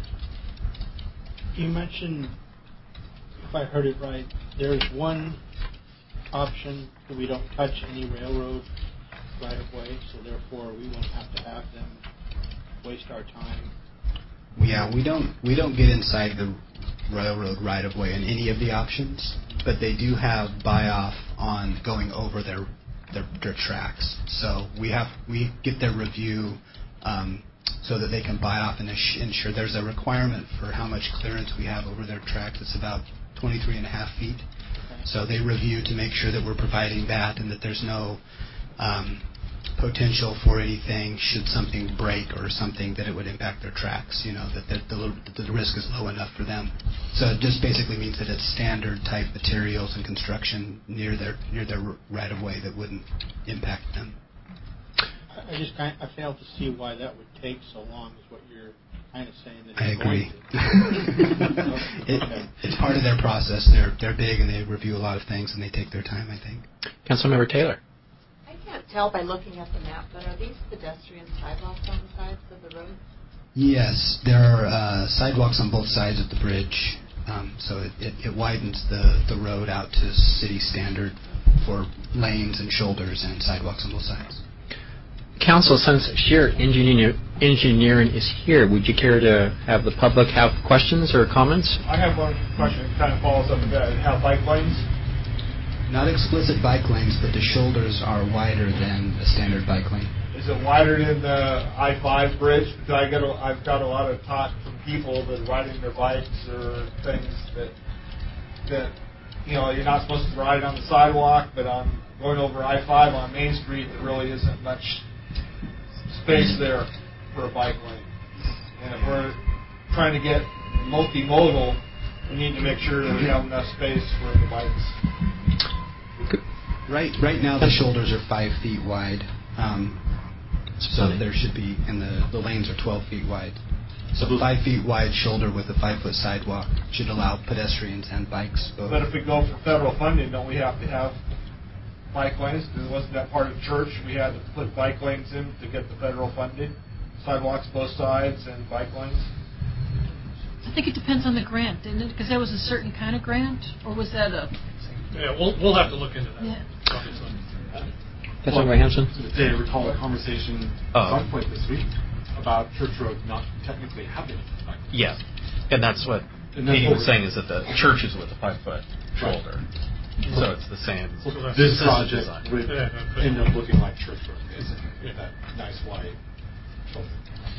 You mentioned, if I heard it right, there's one option that we don't touch any railroad right of way, so therefore we won't have to have them waste our time. Yeah, we don't we don't get inside the railroad right of way in any of the options, but they do have buy off on going over their their, their tracks. So we have we get their review um, so that they can buy off and ensure there's a requirement for how much clearance we have over their tracks. It's about twenty-three and a half feet. Okay. So they review to make sure that we're providing that and that there's no um, potential for anything should something break or something that it would impact their tracks, you know, that the, the, the risk is low enough for them. So it just basically means that it's standard type materials and construction near their near their right of way that wouldn't impact them. I just kind of, I fail to see why that would take so long is what you're kind of saying. That I agree. it, okay. It's part of their process. They're they're big and they review a lot of things and they take their time, I think. Councilmember Taylor. I can't tell by looking at the map, but are these pedestrian sidewalks on the sides of the road? Yes, there are uh, sidewalks on both sides of the bridge, um, so it, it, it widens the, the road out to city standard for lanes and shoulders and sidewalks on both sides. Council, since Sheer Engineer, Engineering is here, would you care to have the public have questions or comments? I have one question that kind of follows up with that. Have bike lanes? Not explicit bike lanes, but the shoulders are wider than a standard bike lane. Is it wider than the I five bridge? Because I get a, I've got a lot of talk from people that are riding their bikes or things that that you know you're not supposed to ride on the sidewalk, but on going over I five on Main Street, there really isn't much space there for a bike lane. And if we're trying to get multimodal, we need to make sure that we have enough space for the bikes. Right, right now the shoulders are five feet wide, um, so there should be, and the, the lanes are twelve feet wide. So five feet wide shoulder with a five foot sidewalk should allow pedestrians and bikes both. But if we go for federal funding, don't we have to have bike lanes? Because wasn't that part of church? We had to put bike lanes in to get the federal funding, sidewalks both sides and bike lanes. I think it depends on the grant, didn't it? Because that was a certain kind of grant, or was that a? Yeah, we'll we'll have to look into that. Yeah. Councilmember Hanson. Today, I recall a conversation uh, at some point this week about Church Road not technically having. Like, yeah, and that's what and that's he what was saying is that the church is with a five foot shoulder, right. So it's the same. So this project would end up looking like Church Road, basically, that nice wide shoulder.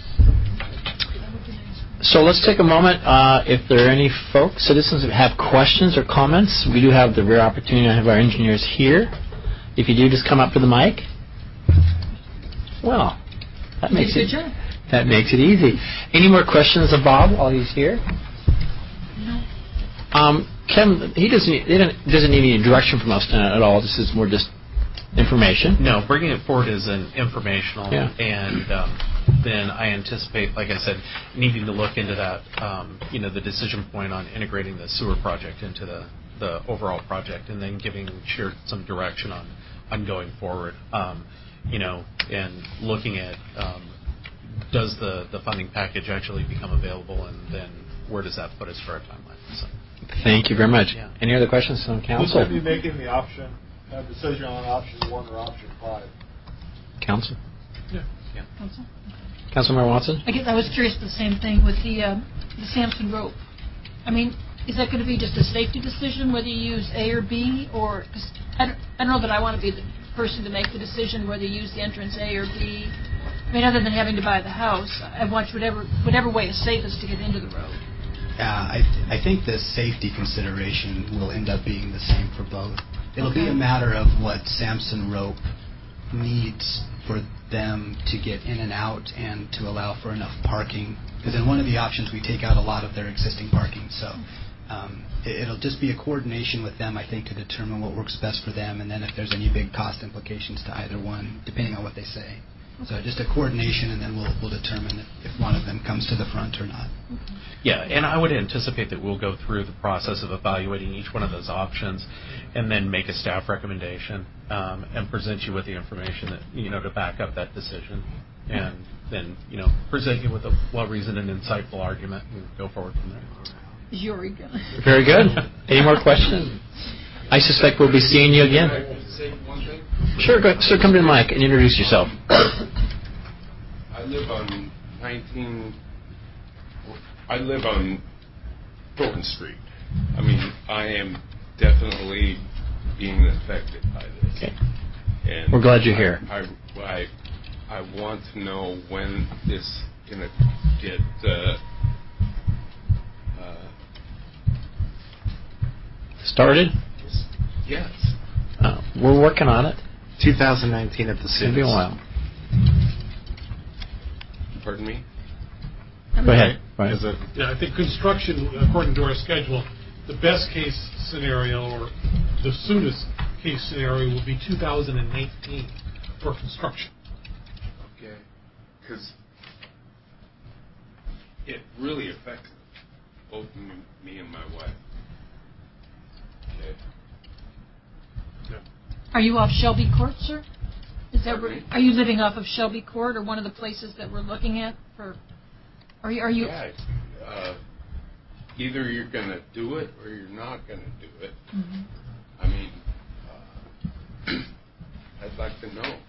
So let's take a moment. Uh, if there are any folks, citizens that have questions or comments, we do have the rare opportunity to have our engineers here. If you do, just come up to the mic. Well, that makes it job. that makes it easy. Any more questions of Bob while he's here? No. Um, Kevin, he doesn't he doesn't need any direction from us at all. This is more just information. No, bringing it forward is an informational, yeah. and um, then I anticipate, like I said, needing to look into that, um, you know, the decision point on integrating the sewer project into the the overall project, and then giving Sheer some direction on, on going forward. Um, you know, and looking at um, does the, the funding package actually become available, and then where does that put us for our timeline? So. Thank you very much. Yeah. Any other questions from council? Would you be making the option, a decision on option one or option five? Council? Yeah. yeah. Council? Councilmember Watson? I guess I was curious the same thing with the uh, the Sampson rope. I mean, is that going to be just a safety decision whether you use A or B, or cause I, don't, I don't know that I want to be the person to make the decision whether you use the entrance A or B. I mean, other than having to buy the house, I watch whatever whatever way is safest to get into the road. Yeah, I, th- I think the safety consideration will end up being the same for both. It'll Okay. be a matter of what Sampson Rope needs for them to get in and out and to allow for enough parking. Because in one of the options, we take out a lot of their existing parking. So um, it, it'll just be a coordination with them, I think, to determine what works best for them, and then if there's any big cost implications to either one, depending on what they say. So just a coordination, and then we'll we'll determine if, if one of them comes to the front or not. Yeah, and I would anticipate that we'll go through the process of evaluating each one of those options, and then make a staff recommendation um, and present you with the information that you know to back up that decision, and then you know present you with a well-reasoned and insightful argument, and go forward from there. Yuri. Very good. Any more questions? I suspect we'll be seeing you again. Say one thing? Sure, go ahead. Sir, come to the mic and introduce yourself. I live on nineteen. I live on Broken Street. I mean, I am definitely being affected by this. Okay. And We're glad you're here. I, I, I, I want to know when this going to get uh, uh, started. Yes. Uh, we're working on it. twenty nineteen at the soonest. It'll be a while. Pardon me? Go ahead. Right. Is it? Yeah, I think construction, according to our schedule, the best case scenario, or the soonest case scenario, will be two thousand eighteen for construction. Okay. Because it really affects both me, me and my wife. Okay. Yeah. Are you off Shelby Court, sir? Is that where, Pardon me? are you living off of Shelby Court, or one of the places that we're looking at for? Are you? Are you? Yeah. Uh, either you're going to do it or you're not going to do it. Mm-hmm. I mean, uh, I'd like to know.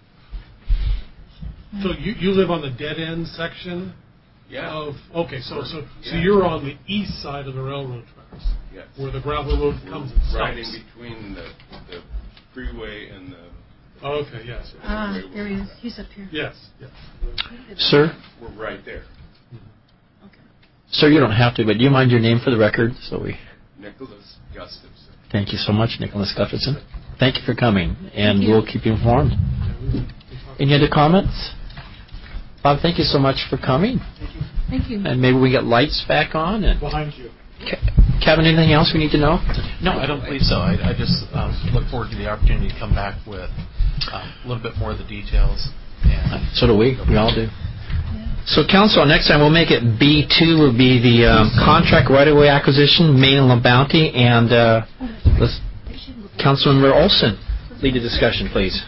So you, you live on the dead end section? Yeah. Of okay, so so Yeah. so you're on the east side of the railroad tracks, Yes. where the gravel road We're comes and stops. right in between the the freeway and the. Oh, okay. Yes. Ah, there he is. He's up here. Yes. Yes. Sir? We're right there. Sir, you don't have to, but do you mind your name for the record? So we. Nicholas Gustafson. Thank you so much, Nicholas Gustafson. Thank you for coming, and Thank you. we'll keep you informed. Any other comments? Bob, thank you so much for coming. Thank you. And maybe we get lights back on. And Behind you. Ke- Kevin, anything else we need to know? No, I don't believe so. I, I just um, look forward to the opportunity to come back with um, a little bit more of the details. And So do we. We all do. So, Council, next time we'll make it B two will be the um, contract right-of-way acquisition, Main and LaBounty, and uh, let's, Councilmember Olson, lead the discussion, please.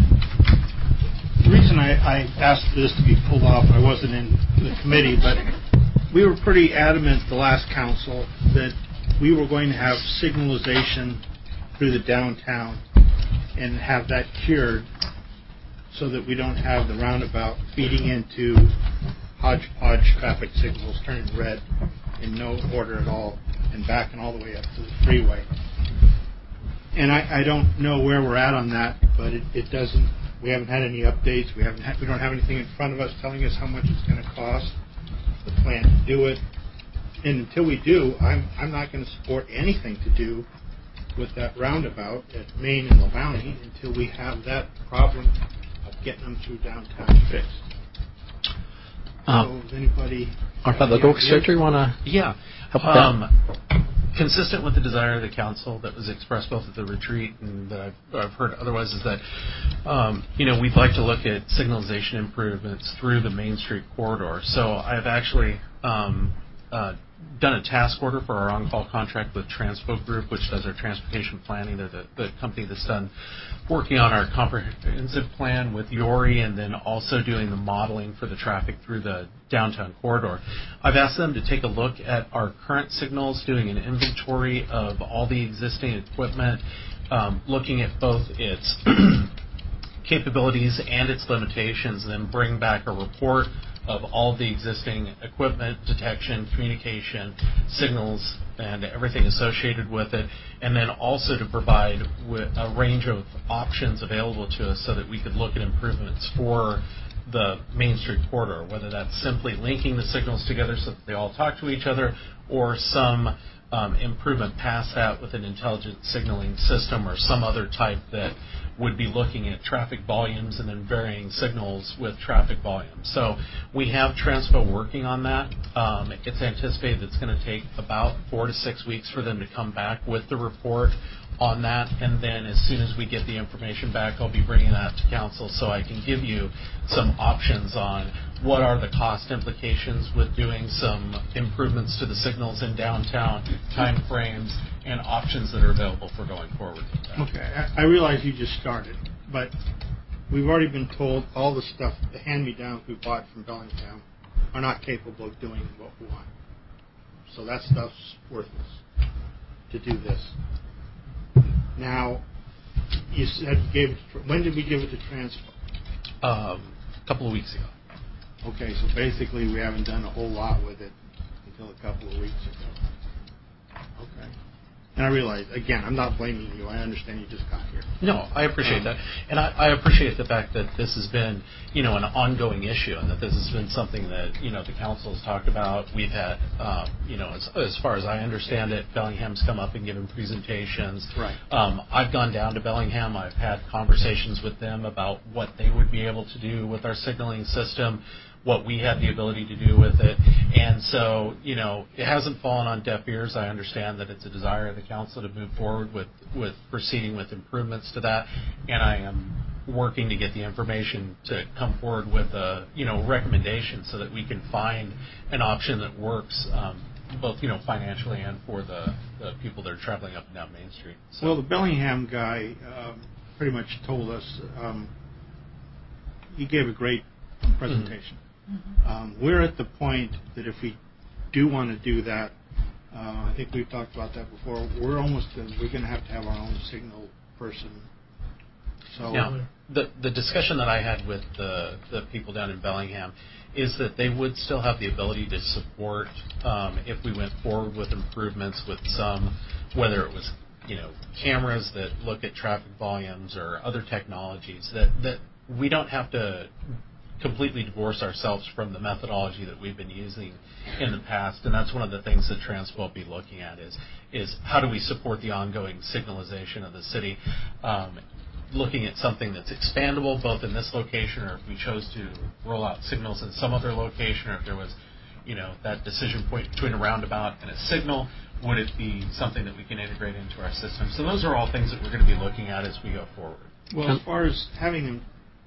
The reason I, I asked for this to be pulled off, I wasn't in the committee, but we were pretty adamant the last council that we were going to have signalization through the downtown and have that cured so that we don't have the roundabout feeding into hodgepodge traffic signals turning red in no order at all and backing all the way up to the freeway. And I, I don't know where we're at on that, but it, it doesn't. We haven't had any updates. We haven't. Ha- we don't have anything in front of us telling us how much it's going to cost. The plan to do it, and until we do, I'm I'm not going to support anything to do with that roundabout at Main and LaBounty until we have that problem of getting them through downtown fixed. Uh, so, does anybody? Our Public Works Director, you want to yeah, help with um, that? consistent with the desire of the council that was expressed both at the retreat and that I've, I've heard otherwise is that, um, you know, we'd like to look at signalization improvements through the Main Street corridor. So I've actually um, uh, done a task order for our on-call contract with Transpo Group, which does our transportation planning. They're the, the company that's done working on our comprehensive plan with Yori, and then also doing the modeling for the traffic through the downtown corridor. I've asked them to take a look at our current signals, doing an inventory of all the existing equipment, um, looking at both its capabilities and its limitations, and then bring back a report of all of the existing equipment, detection, communication, signals, and everything associated with it, and then also to provide with a range of options available to us so that we could look at improvements for the Main Street corridor, whether that's simply linking the signals together so that they all talk to each other, or some um, improvement past that with an intelligent signaling system or some other type that would be looking at traffic volumes and then varying signals with traffic volumes. So we have Transpo working on that. Um, it's anticipated it's going to take about four to six weeks for them to come back with the report on that, and then as soon as we get the information back, I'll be bringing that to council so I can give you some options on what are the cost implications with doing some improvements to the signals in downtown, time frames, and options that are available for going forward. Okay, I, I realize you just started, but we've already been told all the stuff, the hand-me-downs we bought from Bellingham are not capable of doing what we want. So that stuff's worthless to do this. Now, you said you gave it to, when did we give it to Transpo? Um, a couple of weeks ago. Okay, so basically we haven't done a whole lot with it until a couple of weeks ago. Okay. And I realize, again, I'm not blaming you. I understand you just got here. No, I appreciate um, that. And I, I appreciate the fact that this has been, you know, an ongoing issue, and that this has been something that, you know, the council has talked about. We've had, um, you know, as, as far as I understand it, Bellingham's come up and given presentations. Right. Um, I've gone down to Bellingham. I've had conversations with them about what they would be able to do with our signaling system, what we had the ability to do with it. And so, you know, it hasn't fallen on deaf ears. I understand that it's a desire of the council to move forward with, with proceeding with improvements to that. And I am working to get the information to come forward with a, you know, recommendation so that we can find an option that works um, both, you know, financially and for the, the people that are traveling up and down Main Street. So. Well, the Bellingham guy um, pretty much told us, um, he gave a great presentation. Mm-hmm. Mm-hmm. Um, we're at the point that if we do want to do that, uh, I think we've talked about that before, we're almost, uh, we're going to have to have our own signal person. So now, the, the discussion that I had with the, the people down in Bellingham is that they would still have the ability to support um, if we went forward with improvements with some, whether it was, you know, cameras that look at traffic volumes or other technologies, that, that we don't have to completely divorce ourselves from the methodology that we've been using in the past, and that's one of the things that Transpo will be looking at is is how do we support the ongoing signalization of the city, um, looking at something that's expandable both in this location, or if we chose to roll out signals in some other location, or if there was, you know, that decision point between a roundabout and a signal, would it be something that we can integrate into our system? So those are all things that we're going to be looking at as we go forward. Well, as far as having them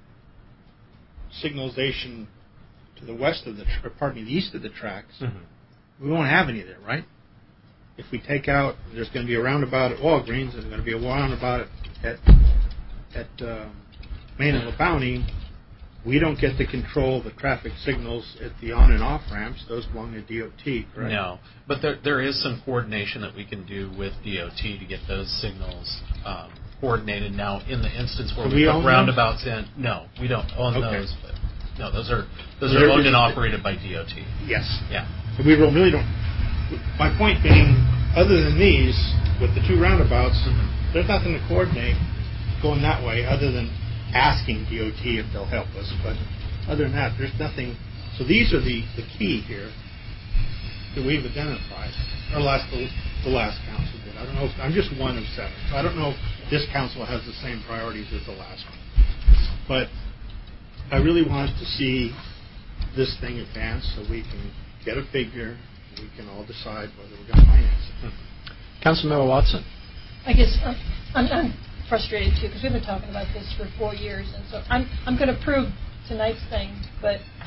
signalization to the west of the, tr- or pardon me, the east of the tracks, mm-hmm. we won't have any there, right? If we take out, there's going to be a roundabout at Walgreens, there's going to be a roundabout at at, at um, Main and LaBounty. We don't get to control the traffic signals at the on and off ramps; those belong to D O T, correct? No, but there there is some coordination that we can do with D O T to get those signals um, coordinated. Now, in the instance where so we, we put roundabouts those? in, no, we don't own okay. those. But no, those are those are owned and operated by D O T. Yes. Yeah. So we really don't. My point being, other than these, with the two roundabouts, mm-hmm. there's nothing to coordinate going that way, other than asking D O T if they'll help us. But other than that, there's nothing. So these are the, the key here that we've identified. Or last the, the last council did. I don't know. If, I'm just one of seven, so I don't know if this council has the same priorities as the last one. But I really want to see this thing advance so we can get a figure. We can all decide whether we're going to finance it. Hmm. Councilmember Watson. I guess I'm, I'm, I'm frustrated too because we've been talking about this for four years, and so I'm I'm going to approve tonight's thing, but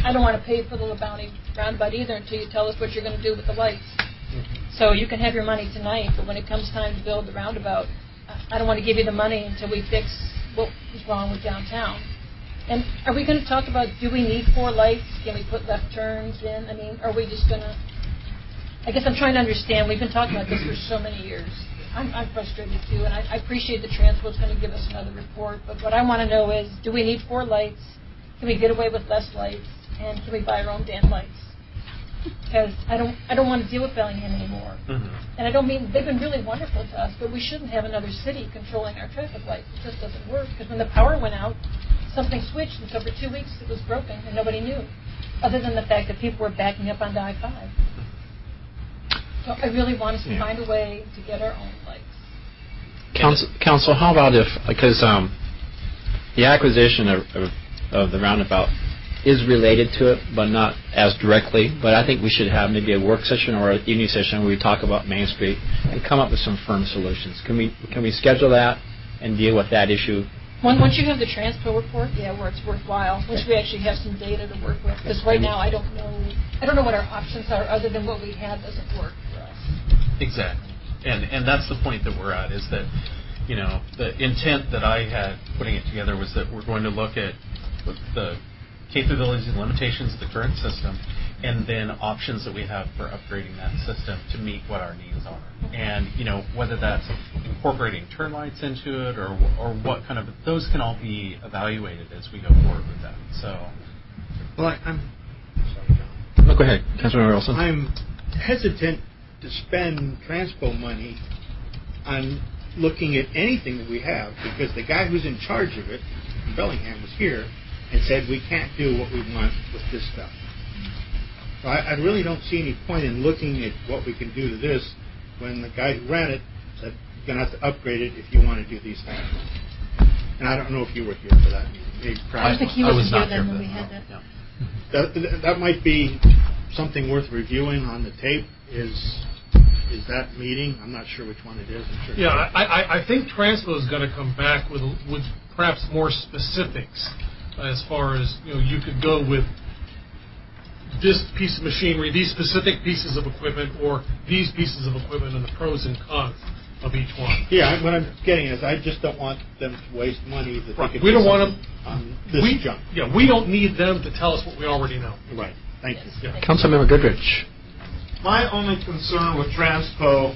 I don't want to pay for the La Bounty roundabout either until you tell us what you're going to do with the lights. So you can have your money tonight, but when it comes time to build the roundabout, I don't want to give you the money until we fix what is wrong with downtown. And are we going to talk about, do we need four lights? Can we put left turns in? I mean, are we just going to... I guess I'm trying to understand. We've been talking about this for so many years. I'm, I'm frustrated, too, and I, I appreciate the Transpo's going to give us another report, but what I want to know is, do we need four lights? Can we get away with less lights? And can we buy our own damn lights? Because I don't, I don't want to deal with Bellingham anymore. Mm-hmm. And I don't mean, they've been really wonderful to us, but we shouldn't have another city controlling our traffic lights. It just doesn't work, because when the power went out, something switched, and so for two weeks it was broken, and nobody knew, other than the fact that people were backing up onto I five. So I really want us to yeah. find a way to get our own lights. Council, Council how about if, because um, the acquisition of, of, of the roundabout is related to it, but not as directly, but I think we should have maybe a work session or an evening session where we talk about Main Street and come up with some firm solutions. Can we can we schedule that and deal with that issue? Once you have the Transpo report, yeah, where it's worthwhile, once we actually have some data to work with, because right now I don't know, I don't know what our options are other than what we have doesn't work for us. Exactly, and and that's the point that we're at, is that, you know, the intent that I had putting it together was that we're going to look at the capabilities and limitations of the current system, and then options that we have for upgrading that system to meet what our needs are. And, you know, whether that's incorporating turn lights into it or or what kind of, those can all be evaluated as we go forward with that. So, well, I, I'm sorry, John. No, go ahead, Councilmember Wilson. I'm hesitant to spend Transpo money on looking at anything that we have, because the guy who's in charge of it in Bellingham was here and said we can't do what we want with this stuff. So I, I really don't see any point in looking at what we can do to this when the guy who ran it said you're going to have to upgrade it if you want to do these things. And I don't know if you were here for that meeting. I think he was here then when we had that. No. That, that might be something worth reviewing on the tape. Is is that meeting? I'm not sure which one it is. I'm sure yeah, I, I, I think Transpo is going to come back with with perhaps more specifics as far as, you know, you could go with this piece of machinery, these specific pieces of equipment, or these pieces of equipment, and the pros and cons of each one. Yeah, what I'm getting is I just don't want them to waste money that right. they could we don't want them on this we, junk. Yeah, we don't need them to tell us what we already know. Right. Thank yes. you. Yeah. Councilmember Goodrich. My only concern with Transpo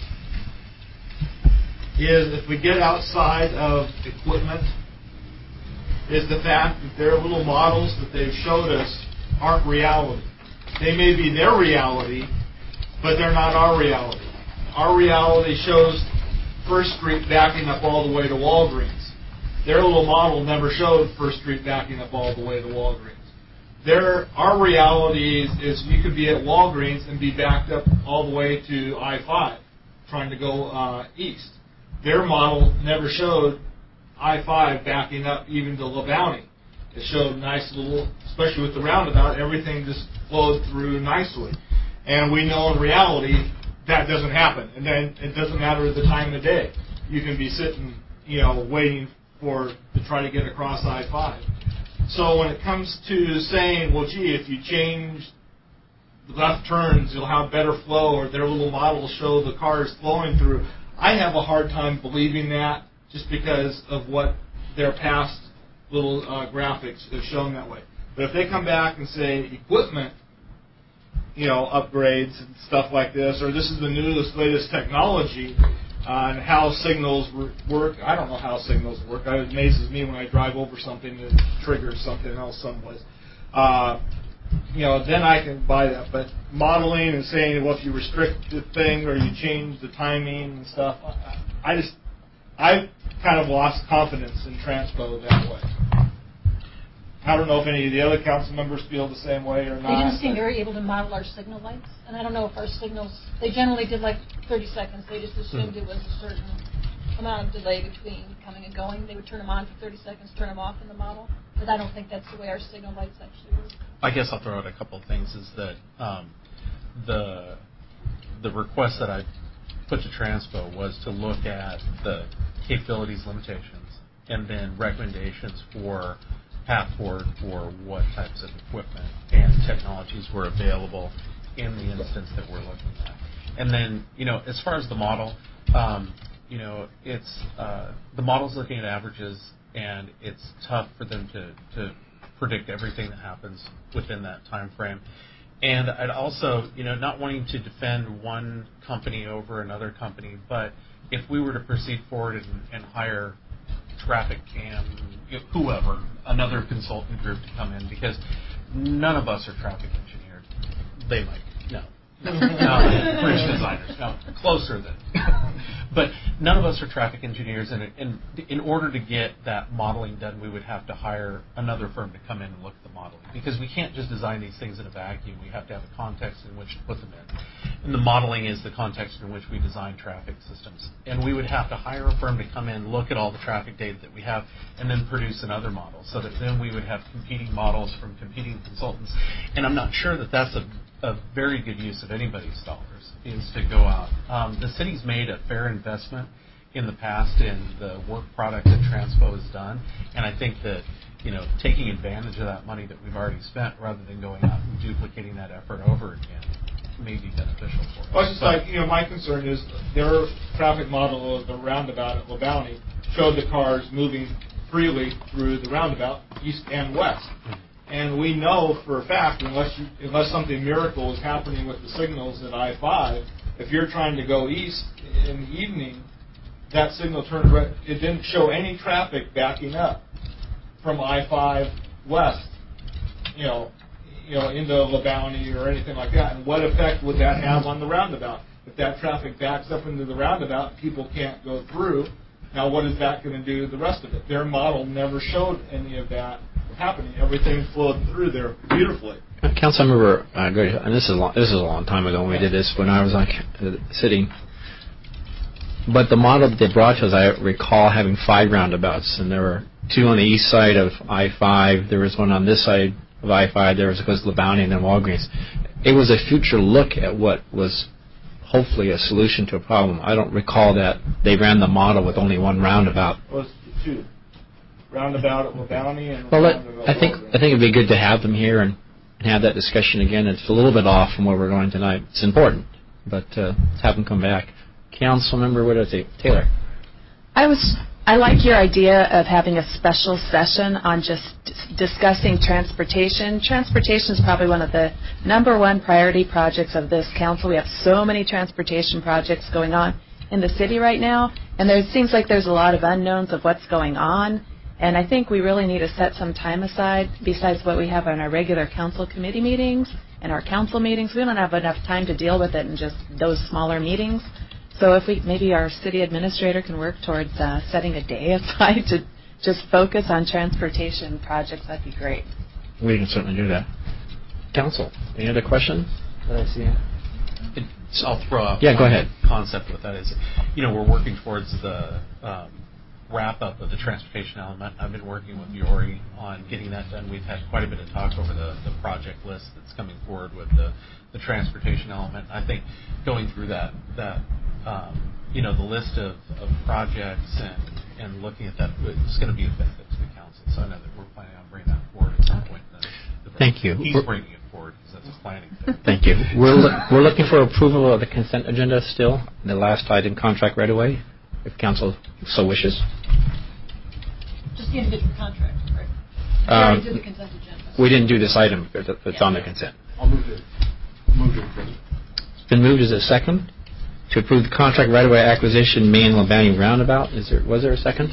is if we get outside of equipment, is the fact that their little models that they've showed us aren't reality. They may be their reality, but they're not our reality. Our reality shows First Street backing up all the way to Walgreens. Their little model never showed First Street backing up all the way to Walgreens. Their, our reality is, is you could be at Walgreens and be backed up all the way to I five, trying to go uh, east. Their model never showed I five backing up even to La Bounty. It showed nice little, especially with the roundabout, everything just flowed through nicely. And we know in reality that doesn't happen. And then it doesn't matter the time of day. You can be sitting, you know, waiting for to try to get across I five. So when it comes to saying, well, gee, if you change the left turns, you'll have better flow, or their little models show the cars flowing through, I have a hard time believing that just because of what their past little uh, graphics have shown that way. But if they come back and say equipment, you know, upgrades and stuff like this, or this is the newest, latest technology, Uh, and how signals work. I don't know how signals work. It amazes me when I drive over something that triggers something else someplace. Uh, you know, then I can buy that. But modeling and saying, well, if you restrict the thing or you change the timing and stuff, I, I just, I've kind of lost confidence in Transpo that way. I don't know if any of the other council members feel the same way or not. They didn't seem very able to model our signal lights, and I don't know if our signals, they generally did like thirty seconds. They just assumed mm-hmm. it was a certain amount of delay between coming and going. They would turn them on for thirty seconds, turn them off in the model, but I don't think that's the way our signal lights actually work. I guess I'll throw out a couple of things, is that um, the the request that I put to Transpo was to look at the capabilities limitations and then recommendations for path forward for what types of equipment and technologies were available in the instance that we're looking at. And then, you know, as far as the model, um, you know, it's uh, the model's looking at averages, and it's tough for them to, to predict everything that happens within that time frame. And I'd also, you know, not wanting to defend one company over another company, but if we were to proceed forward and, and hire Traffic Cam, whoever, another consultant group to come in, because none of us are traffic engineers. They might, no. no, bridge designers, no, closer than. But none of us are traffic engineers, and, and in order to get that modeling done, we would have to hire another firm to come in and look at the modeling, because we can't just design these things in a vacuum. We have to have a context in which to put them in. And the modeling is the context in which we design traffic systems. And we would have to hire a firm to come in, look at all the traffic data that we have, and then produce another model, so that then we would have competing models from competing consultants. And I'm not sure that that's a a very good use of anybody's dollars, is to go out. Um, the city's made a fair investment in the past in the work product that Transpo has done, and I think that, you know, taking advantage of that money that we've already spent rather than going out and duplicating that effort over again may be beneficial for us. Well, it's just like, you know, my concern is their traffic model of the roundabout at LaBounty showed the cars moving freely through the roundabout, east and west. Mm-hmm. And we know for a fact, unless you, unless something miracle is happening with the signals at I five, if you're trying to go east in the evening, that signal turned red. It didn't show any traffic backing up from I five west, you know, you know, into LaBounty or anything like that. And what effect would that have on the roundabout? If that traffic backs up into the roundabout, people can't go through. Now, what is that going to do to the rest of it? Their model never showed any of that happening. Everything flowed through there beautifully. Councilmember, uh, and this is a long, this is a long time ago when we did this, when I was on the city. But the model that they brought to us, I recall having five roundabouts, and there were two on the east side of I five. There was one on this side of I five. There was, of course, LaBounty and then Walgreens. It was a future look at what was hopefully a solution to a problem. I don't recall that they ran the model with only one roundabout. Well, it's two. Roundabout at LaBounty and well, roundabout I think Walgreens. I think it'd be good to have them here and have that discussion again. It's a little bit off from where we're going tonight. It's important, but uh, let's have them come back. Council member, what did I say? Taylor. I was. I like your idea of having a special session on just d- discussing transportation. Transportation is probably one of the number one priority projects of this council. We have so many transportation projects going on in the city right now, and there seems like there's a lot of unknowns of what's going on. And I think we really need to set some time aside, besides what we have on our regular council committee meetings and our council meetings. We don't have enough time to deal with it in just those smaller meetings. So if we maybe our city administrator can work towards uh, setting a day aside to just focus on transportation projects, that'd be great. We can certainly do that. Council, any other questions? Did I see it? So I'll throw out yeah, go ahead. Concept with that is, you know, we're working towards the um, wrap up of the transportation element. I've been working with Yori on getting that done. We've had quite a bit of talk over the, the project list that's coming forward with the, the transportation element. I think going through that that um, you know, the list of, of projects and, and looking at that is going to be a benefit to the council. So I know that we're planning on bringing that forward at some point. In the, the Thank you. He's we're, bringing it forward because that's a planning thing. Thank you. We're lo- we're looking for approval of the consent agenda still. The last item, contract right away, if council so wishes. Just the individual contract, right? We Um, already did the consent agenda. We didn't do this item that's yeah. on the consent. I'll move it. Move to approve. It's been moved as a second to approve the contract right-of-way acquisition Main LaBounty Roundabout. Is there was there a second?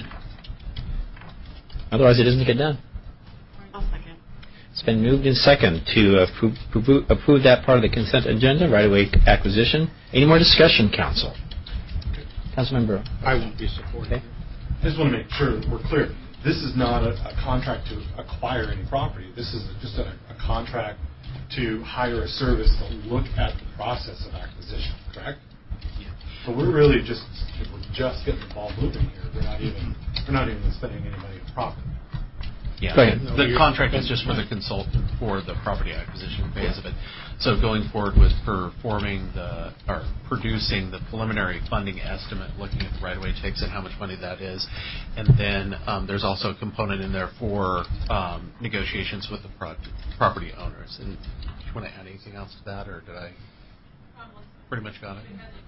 Otherwise, it doesn't get done. I'll second. It's been moved in second to approve, approve, approve that part of the consent agenda, right-of-way acquisition. Any more discussion, council? Councilmember. I won't be supporting. Okay. I just want to make sure that we're clear. This is not a, a contract to acquire any property. This is a, just a, a contract to hire a service to look at the process of acquisition, correct? Yeah. So we're really just we're just getting the ball moving here. We're not even we're not even spending any money on property. Yeah. Go ahead. The contract is just for the consultant for the property acquisition phase of it. So going forward with performing the, or producing the preliminary funding estimate, looking at the right-of-way takes and how much money that is. And then um, there's also a component in there for um, negotiations with the pro- property owners. And do you want to add anything else to that, or did I pretty much got it?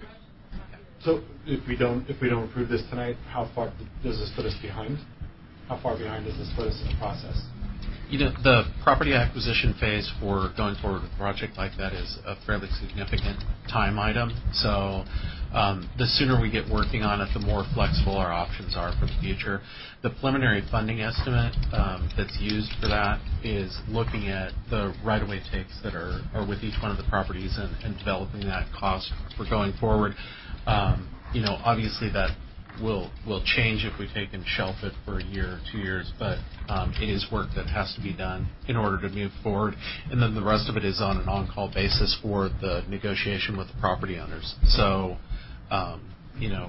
So if we don't if we don't approve this tonight, how far does this put us behind? How far behind does this put us in the process? You know, the property acquisition phase for going forward with a project like that is a fairly significant time item. So um, the sooner we get working on it, the more flexible our options are for the future. The preliminary funding estimate um, that's used for that is looking at the right-of-way takes that are, are with each one of the properties and, and developing that cost for going forward. Um, you know, obviously that will will change if we take and shelf it for a year or two years, but um, it is work that has to be done in order to move forward. And then the rest of it is on an on-call basis for the negotiation with the property owners. So, um, you know,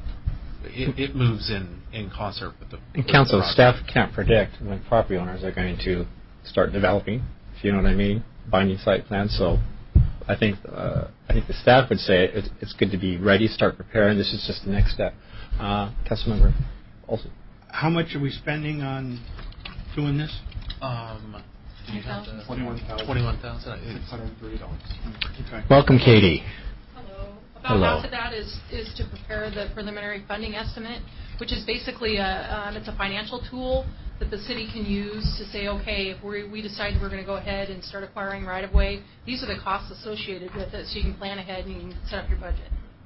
it, it moves in, in concert with the And with council the staff can't predict when property owners are going to start developing, if you know what I mean, binding site plans. So I think uh, I think the staff would say it, it's good to be ready, start preparing. This is just the next step. Uh, Councilmember Olson. How much are we spending on doing this? Um, do you have the Twenty-one thousand. Twenty-one thousand. Six hundred thirty dollars. Okay. Welcome, Katie. Hello. About Hello. half of that is, is to prepare the preliminary funding estimate, which is basically a um, it's a financial tool that the city can use to say, okay, if we we decide we're going to go ahead and start acquiring right of way, these are the costs associated with it, so you can plan ahead and you can set up your budget.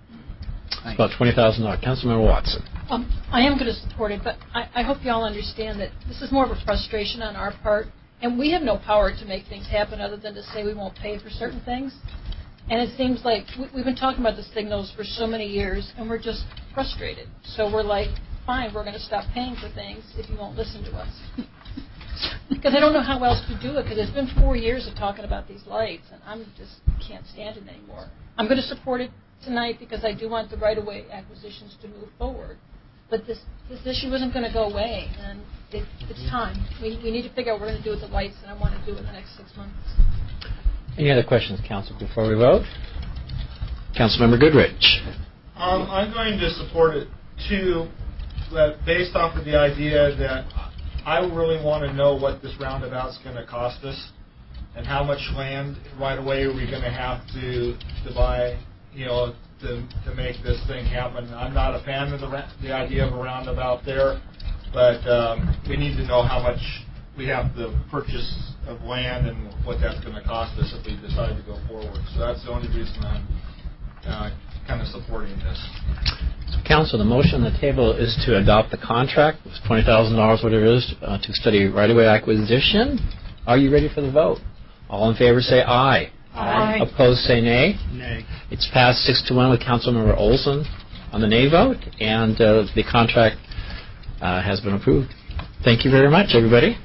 It's about twenty thousand dollars. Councilmember Watson. Um, I am going to support it, but I, I hope you all understand that this is more of a frustration on our part, and we have no power to make things happen other than to say we won't pay for certain things. And it seems like we, we've been talking about the signals for so many years, and we're just frustrated. So we're like, fine, we're going to stop paying for things if you won't listen to us. Because I don't know how else to do it, because it's been four years of talking about these lights, and I just can't stand it anymore. I'm going to support it tonight because I do want the right-of-way acquisitions to move forward. But this this issue isn't going to go away, and it, it's time. We, we need to figure out what we're going to do with the lights, and I want to do it in the next six months. Any other questions, Council, before we vote? Councilmember Goodrich. Um, I'm going to support it, too, but based off of the idea that I really want to know what this roundabout's going to cost us and how much land right away are we going to have to, to buy, you know, to, to make this thing happen. I'm not a fan of the, the idea of a roundabout there, but um, we need to know how much we have to purchase of land and what that's going to cost us if we decide to go forward. So that's the only reason I'm uh, kind of supporting this. So, Council, the motion on the table is to adopt the contract. It's twenty thousand dollars, whatever it is, uh, to study right-of-way acquisition. Are you ready for the vote? All in favor say aye. Aye. Opposed say nay. Nay. It's passed six to one with Councilmember Olson on the nay vote, and uh, the contract uh, has been approved. Thank you very much, everybody.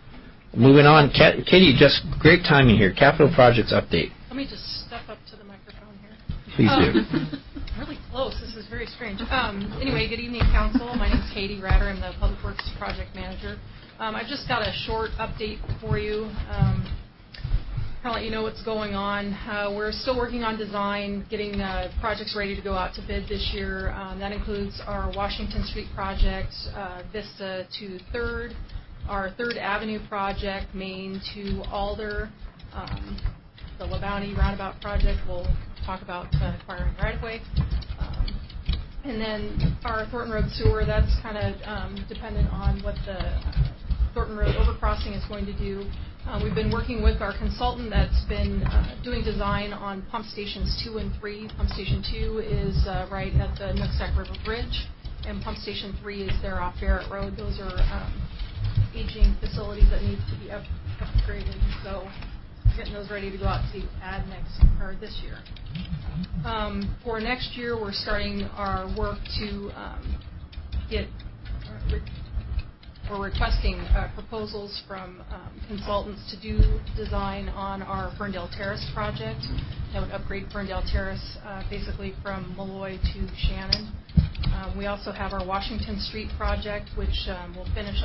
Moving on, Kat- Katie, just great timing here. Capital Projects update. Let me just step up to the microphone here. Please do. Um, really close. This is very strange. Um, anyway, good evening, Council. My name is Katie Ratter. I'm the Public Works Project Manager. Um, I've just got a short update for you. Um, I'll let you know what's going on. Uh, we're still working on design, getting uh, projects ready to go out to bid this year. Um, that includes our Washington Street project, uh, Vista to third, our third Avenue project, Main to Alder, um, the LaBounty Roundabout project. We'll talk about uh, acquiring right-of-way. Um, and then our Thornton Road sewer, that's kind of um, dependent on what the uh, Thornton Road overcrossing is going to do. Uh, we've been working with our consultant that's been uh, doing design on pump stations two and three. Pump station two is uh, right at the Nooksack River Bridge, and pump station three is there off Barrett Road. Those are um, aging facilities that need to be up, upgraded. So we're getting those ready to go out to add next or this year. Um, for next year, we're starting our work to um, get. Uh, We're requesting uh, proposals from um, consultants to do design on our Ferndale Terrace project. That would upgrade Ferndale Terrace uh, basically from Malloy to Shannon. Um, we also have our Washington Street project, which um, will finish off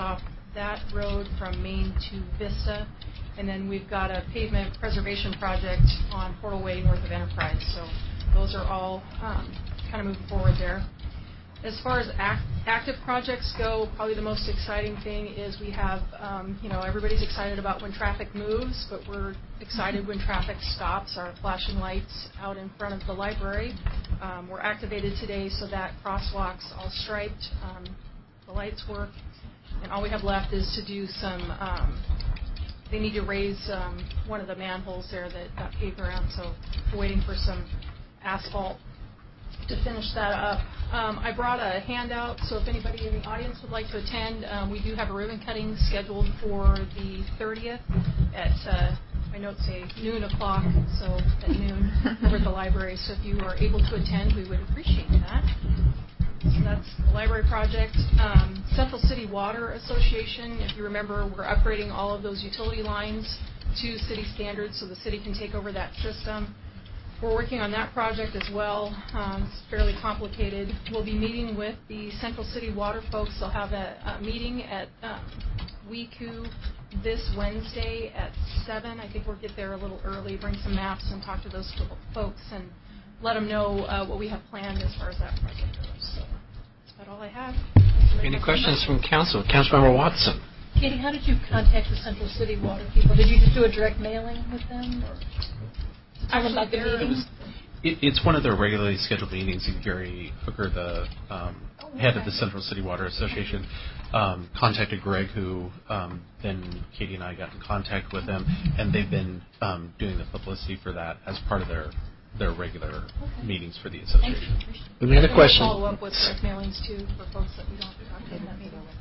that road from Main to Vista. And then we've got a pavement preservation project on Portal Way north of Enterprise. So those are all um, kind of moving forward there. As far as act, active projects go, probably the most exciting thing is we have, um, you know, everybody's excited about when traffic moves, but we're excited when traffic stops. Our flashing lights out in front of the library um, were activated today, so that crosswalk's all striped. Um, the lights work, and all we have left is to do some. Um, they need to raise um, one of the manholes there that got paved around, so we're waiting for some asphalt to finish that up. Um, I brought a handout, so if anybody in the audience would like to attend, um, we do have a ribbon cutting scheduled for the thirtieth at, uh, my notes say noon o'clock, so at noon over at the library. So if you are able to attend, we would appreciate that. So that's the library project. Um, Central City Water Association, if you remember, we're upgrading all of those utility lines to city standards so the city can take over that system. We're working on that project as well. Um, it's fairly complicated. We'll be meeting with the Central City Water folks. They'll have a, a meeting at um, W E C U this Wednesday at seven. I think we'll get there a little early, bring some maps and talk to those folks and let them know uh, what we have planned as far as that project goes. So that's about all I have. Any questions from council? Councilmember Watson. Katie, how did you contact the Central City Water people? Did you just do a direct mailing with them? Or? Actually, about the meeting? It, it's one of their regularly scheduled meetings. Gary Hooker, the um, oh, okay. head of the Central City Water Association, um, contacted Greg, who um, then Katie and I got in contact with them, and they've been um, doing the publicity for that as part of their their regular okay. meetings for the association. Any other questions? Follow up with direct mailings too for folks that we don't talk to that meeting.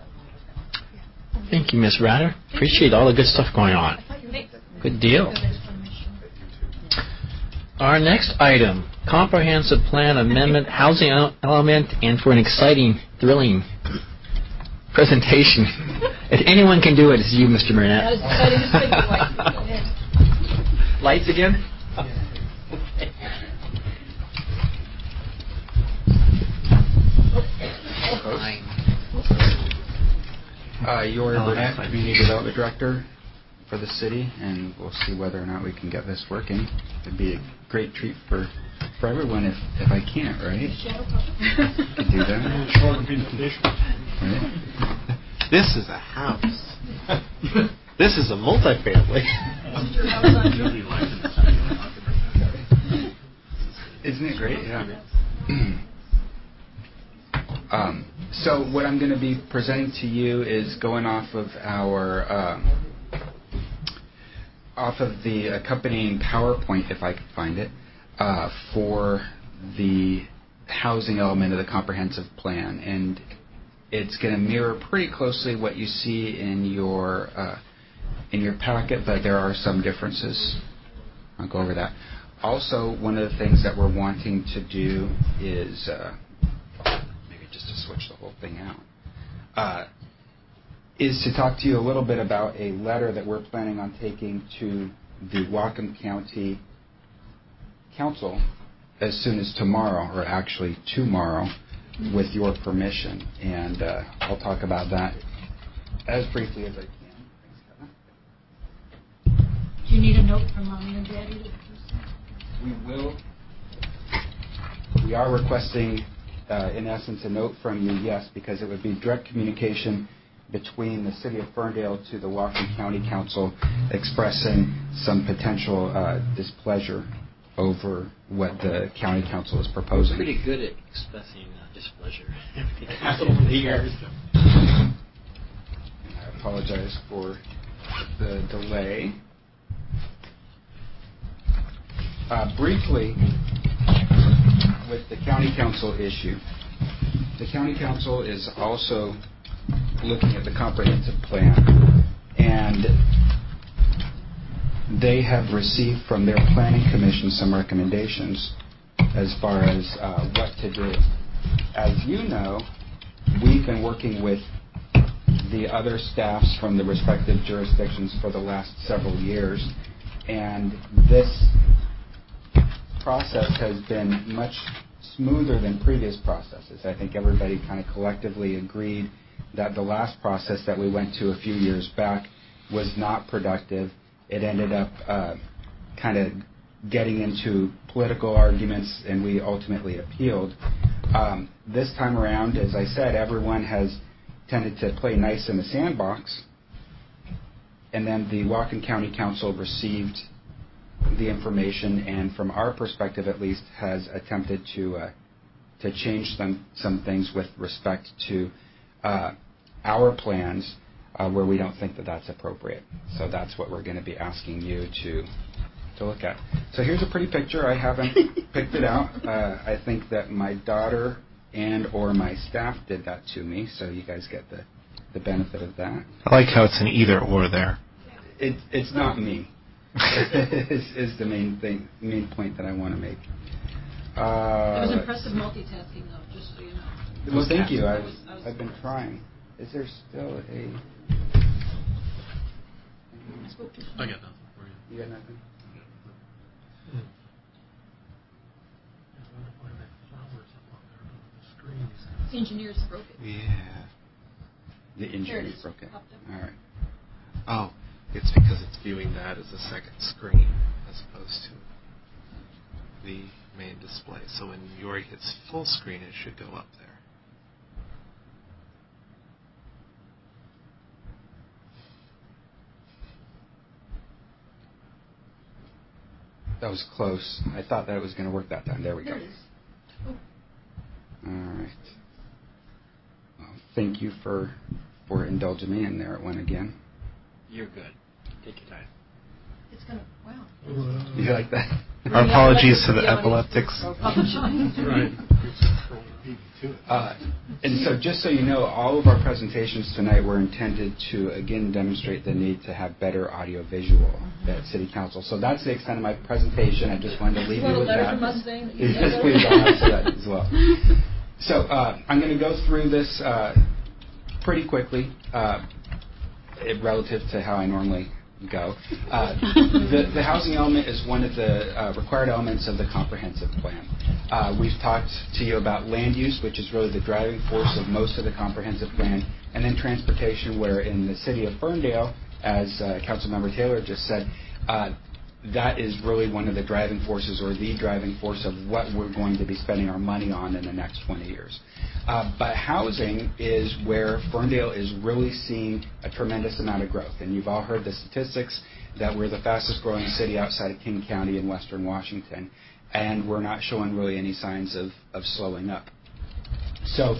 Thank you, Miz Ratter. Appreciate all the good stuff going on. Good deal. Our next item, comprehensive plan amendment, housing element, and for an exciting, thrilling presentation. If anyone can do it, it's you, Mister Burnett. Lights again? Uh, you're Burnett, Community Development Director for the city, and we'll see whether or not we can get this working. It'd be a great treat for for everyone if, if I can't, right? Could do that. Short presentation. Right? This is a house. This is a multifamily. Isn't it great? Yeah. um, so what I'm going to be presenting to you is going off of our um, off of the accompanying PowerPoint, if I could find it, uh, for the housing element of the comprehensive plan, and it's going to mirror pretty closely what you see in your uh, in your packet, but there are some differences. I'll go over that. Also, one of the things that we're wanting to do is uh, maybe just to switch the whole thing out. Uh, is to talk to you a little bit about a letter that we're planning on taking to the Whatcom County Council as soon as tomorrow, or actually tomorrow, with your permission. And uh, I'll talk about that as briefly as I can. Do you need a note from Mommy and Daddy? We will. We are requesting, uh, in essence, a note from you, yes, because it would be direct communication between the City of Ferndale to the Whatcom County Council expressing some potential uh, displeasure over what the County Council is proposing. We're pretty good at expressing uh, displeasure over the years. I apologize for the delay. Uh, briefly, with the County Council issue, the County Council is also looking at the comprehensive plan, and they have received from their planning commission some recommendations as far as uh, what to do. As you know, we've been working with the other staffs from the respective jurisdictions for the last several years, and this process has been much smoother than previous processes. I think everybody kind of collectively agreed that the last process that we went to a few years back was not productive. It ended up uh, kind of getting into political arguments, and we ultimately appealed. Um, this time around, as I said, everyone has tended to play nice in the sandbox, and then the Whatcom County Council received the information, and from our perspective at least, has attempted to uh, to change some, some things with respect to uh, our plans uh, where we don't think that that's appropriate. So that's what we're going to be asking you to to look at. So here's a pretty picture. I haven't picked it out. Uh, I think that my daughter and or my staff did that to me, so you guys get the, the benefit of that. I like how it's an either or there. It, it's not me. is, is the main thing, main point that I want to make. Uh, it was impressive multitasking, though, just so you know. Well, thank you. I I've, was, I was I've been trying. Is there still a... I got nothing for you. You got nothing? The engineers broke it. Yeah. The engineers broke it. All right. Oh, it's because it's viewing that as a second screen as opposed to the main display. So when Yori hits full screen, it should go up there. That was close. I thought that was going to work that time. There we go. There it is. Oh. All right. Well, thank you for for indulging me in there at one again. You're good. Take your time. It's gonna. Wow. You like that? Our apologies to the epileptics. Right. Uh, and so just so you know, all of our presentations tonight were intended to, again, demonstrate the need to have better audio-visual at City Council. So that's the extent of my presentation. I just wanted to leave you, you with that. From us saying that you yes, please, I'll answer that as well. So uh, I'm going to go through this uh, pretty quickly uh, relative to how I normally go. Uh, the, the housing element is one of the uh, required elements of the comprehensive plan. Uh, we've talked to you about land use, which is really the driving force of most of the comprehensive plan, and then transportation, where in the city of Ferndale, as uh, Councilmember Taylor just said, uh, that is really one of the driving forces or the driving force of what we're going to be spending our money on in the next twenty years. Uh, but housing is where Ferndale is really seeing a tremendous amount of growth. And you've all heard the statistics that we're the fastest growing city outside of King County in western Washington. And we're not showing really any signs of, of slowing up. So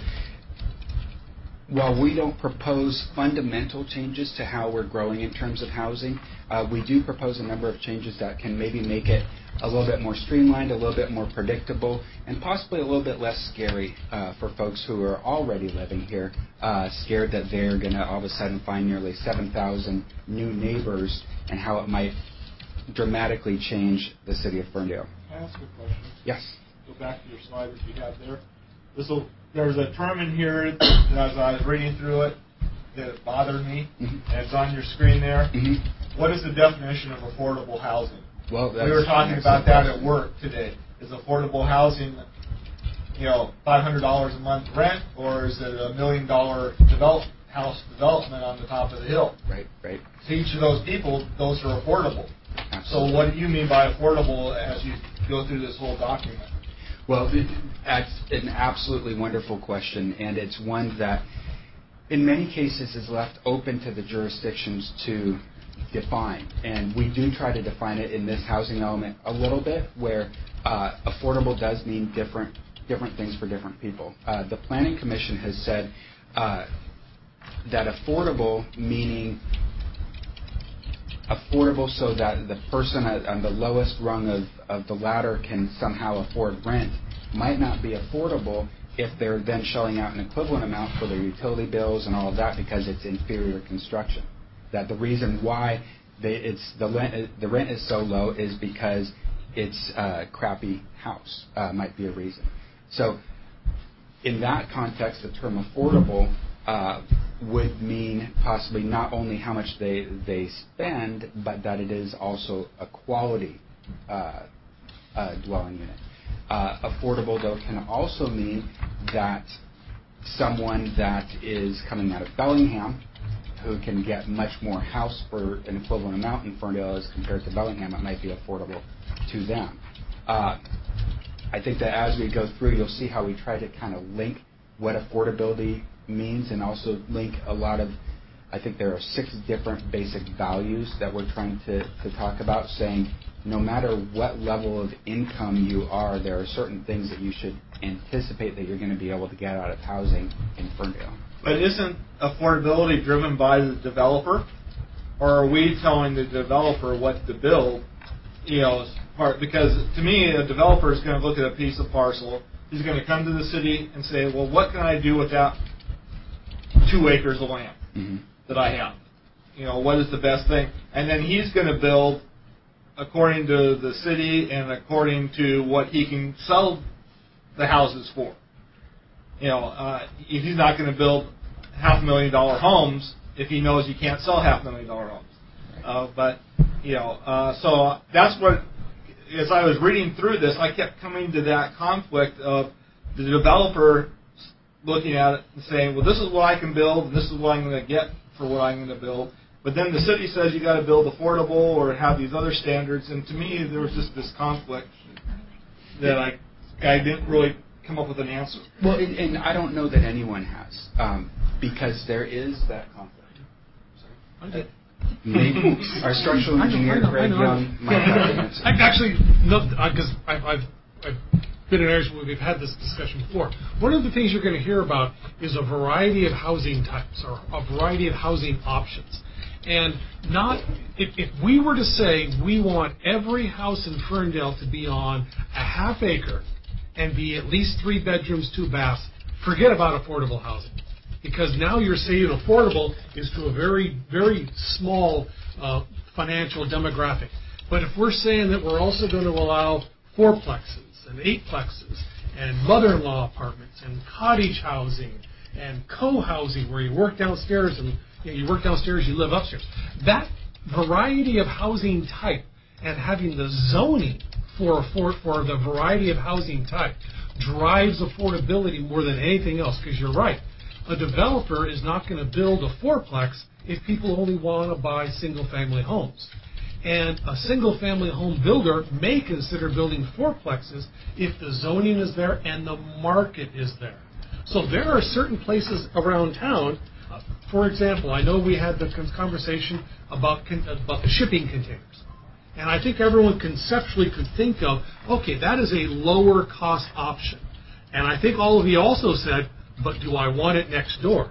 while we don't propose fundamental changes to how we're growing in terms of housing, uh, we do propose a number of changes that can maybe make it a little bit more streamlined, a little bit more predictable, and possibly a little bit less scary uh, for folks who are already living here, uh, scared that they're going to all of a sudden find nearly seven thousand new neighbors and how it might dramatically change the city of Ferndale. Can I ask a question? Yes. Go back to your slide that you had there. This will, there's a term in here that as I was reading through it that bothered me, mm-hmm. and it's on your screen there. Mm-hmm. What is the definition of affordable housing? Well, we were talking about that at work today. Is affordable housing, you know, five hundred dollars a month rent, or is it a million dollar develop, house development on the top of the hill? Right, right. To each of those people, those are affordable. Absolutely. So what do you mean by affordable as you go through this whole document? Well, that's an absolutely wonderful question, and it's one that in many cases is left open to the jurisdictions to define. And we do try to define it in this housing element a little bit, where uh, affordable does mean different different things for different people. Uh, the Planning Commission has said uh, that affordable meaning affordable so that the person on the lowest rung of, of the ladder can somehow afford rent might not be affordable if they're then shelling out an equivalent amount for their utility bills and all of that because it's inferior construction. That the reason why they, it's the rent, the rent is so low is because it's a crappy house, uh, might be a reason. So in that context, the term affordable uh, would mean possibly not only how much they, they spend, but that it is also a quality uh, uh, dwelling unit. Uh, affordable, though, can also mean that someone that is coming out of Bellingham who can get much more house for an equivalent amount in Ferndale as compared to Bellingham, it might be affordable to them. Uh, I think that as we go through, you'll see how we try to kind of link what affordability means and also link a lot of, I think there are six different basic values that we're trying to, to talk about, saying no matter what level of income you are, there are certain things that you should anticipate that you're going to be able to get out of housing in Ferndale. But isn't affordability driven by the developer? Or are we telling the developer what to build? You know, because to me, a developer is going to look at a piece of parcel. He's going to come to the city and say, well, what can I do with that two acres of land mm-hmm. that I have? You know, what is the best thing? And then he's going to build according to the city and according to what he can sell the houses for. You know, uh, he's not going to build half a million dollar homes if he knows you can't sell half a million dollar homes. Uh, but, you know, uh, so that's what, as I was reading through this, I kept coming to that conflict of the developer looking at it and saying, well, this is what I can build, and this is what I'm going to get for what I'm going to build. But then the city says you got to build affordable or have these other standards, and to me there was just this conflict that I, I didn't really come up with an answer. Well, and, and I don't know that anyone has, um, because there is that conflict. Sorry. Maybe our structural engineer, Greg Young, might have an answer. Actually, because uh, I've, I've, I've been in areas where we've had this discussion before. One of the things you're going to hear about is a variety of housing types or a variety of housing options. And not if, if we were to say we want every house in Ferndale to be on a half acre and be at least three bedrooms, two baths, forget about affordable housing. Because now you're saying affordable is to a very, very small uh, financial demographic. But if we're saying that we're also going to allow fourplexes and eightplexes and mother-in-law apartments and cottage housing and co-housing where you work downstairs and you, know, you work downstairs, you live upstairs, that variety of housing type and having the zoning for, for, for the variety of housing type drives affordability more than anything else. Because you're right. A developer is not going to build a fourplex if people only want to buy single-family homes. And a single-family home builder may consider building fourplexes if the zoning is there and the market is there. So there are certain places around town. Uh, for example, I know we had the conversation about, con- about the shipping containers. And I think everyone conceptually could think of, okay, that is a lower cost option. And I think all of you also said, but do I want it next door?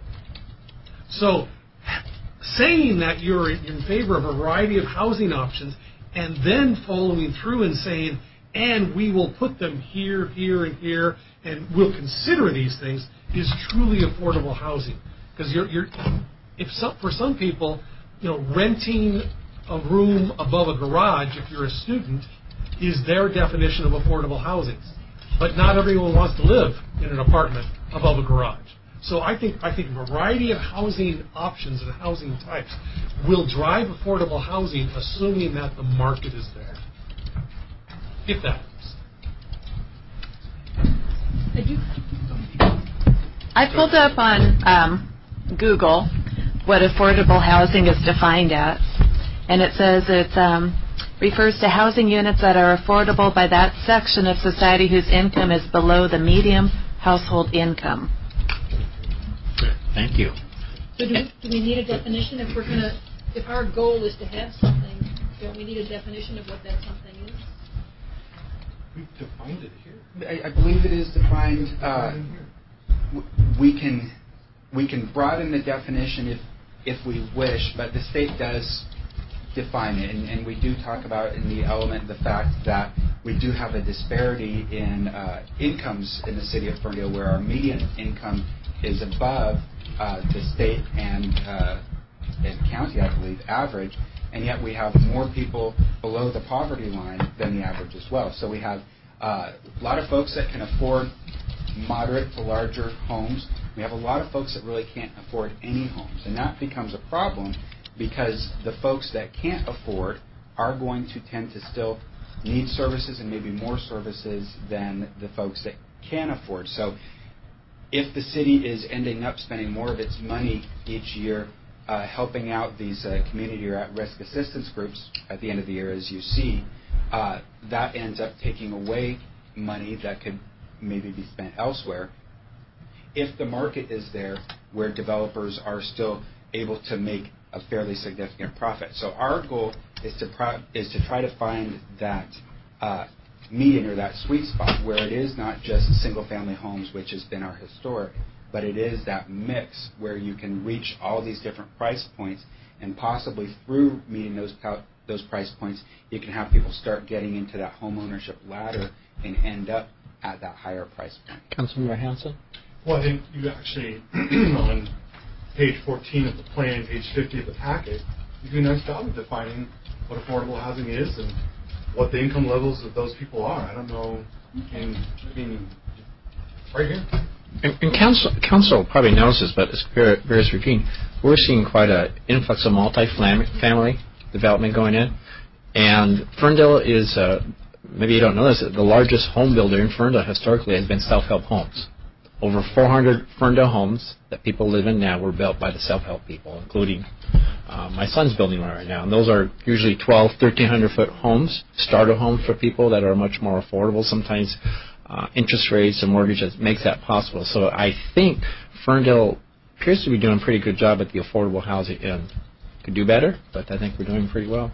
So saying that you're in favor of a variety of housing options and then following through and saying, and we will put them here, here, and here, and we'll consider these things, is truly affordable housing. Because you're, you're, if some, for some people, you know, renting a room above a garage, if you're a student, is their definition of affordable housing. But not everyone wants to live in an apartment above a garage. So I think I think a variety of housing options and housing types will drive affordable housing, assuming that the market is there. If that helps. I pulled up on um, Google what affordable housing is defined as, and it says it um, refers to housing units that are affordable by that section of society whose income is below the median household income. Thank you. So do we, do we need a definition if we're going to, if our goal is to have something, don't we need a definition of what that something is? We've defined it here. I, I believe it is defined. Uh, we can we can broaden the definition if if we wish, but the state does define it, and, and we do talk about in the element the fact that we do have a disparity in uh, incomes in the city of Ferndale, where our median income is above uh, the state and uh, and county, I believe, average, and yet we have more people below the poverty line than the average as well. So we have uh, a lot of folks that can afford moderate to larger homes. We have a lot of folks that really can't afford any homes, and that becomes a problem because the folks that can't afford are going to tend to still need services and maybe more services than the folks that can afford. So if the city is ending up spending more of its money each year uh, helping out these uh, community or at-risk assistance groups at the end of the year, as you see, uh, that ends up taking away money that could maybe be spent elsewhere. If the market is there where developers are still able to make a fairly significant profit. So our goal is to pro- is to try to find that uh, median or that sweet spot where it is not just single-family homes, which has been our historic, but it is that mix where you can reach all these different price points, and possibly through meeting those those price points, you can have people start getting into that home ownership ladder and end up at that higher price point. Councilmember Hanson? Well, I think you actually, on page fourteen of the plan, page fifty of the packet, you do a nice job of defining what affordable housing is and what the income levels of those people are. I don't know, in, I mean, right here. And, and council, council probably knows this, but it's bears repeating. We're seeing quite an influx of multi-family development going in. And Ferndale is, uh, maybe you don't know this, the largest home builder in Ferndale historically has been self-help homes. Over four hundred Ferndale homes that people live in now were built by the self-help people, including uh, my son's building one right now. And those are usually twelve, thirteen hundred foot homes, starter homes for people that are much more affordable. Sometimes uh, interest rates and mortgages makes that possible. So I think Ferndale appears to be doing a pretty good job at the affordable housing end. Could do better, but I think we're doing pretty well.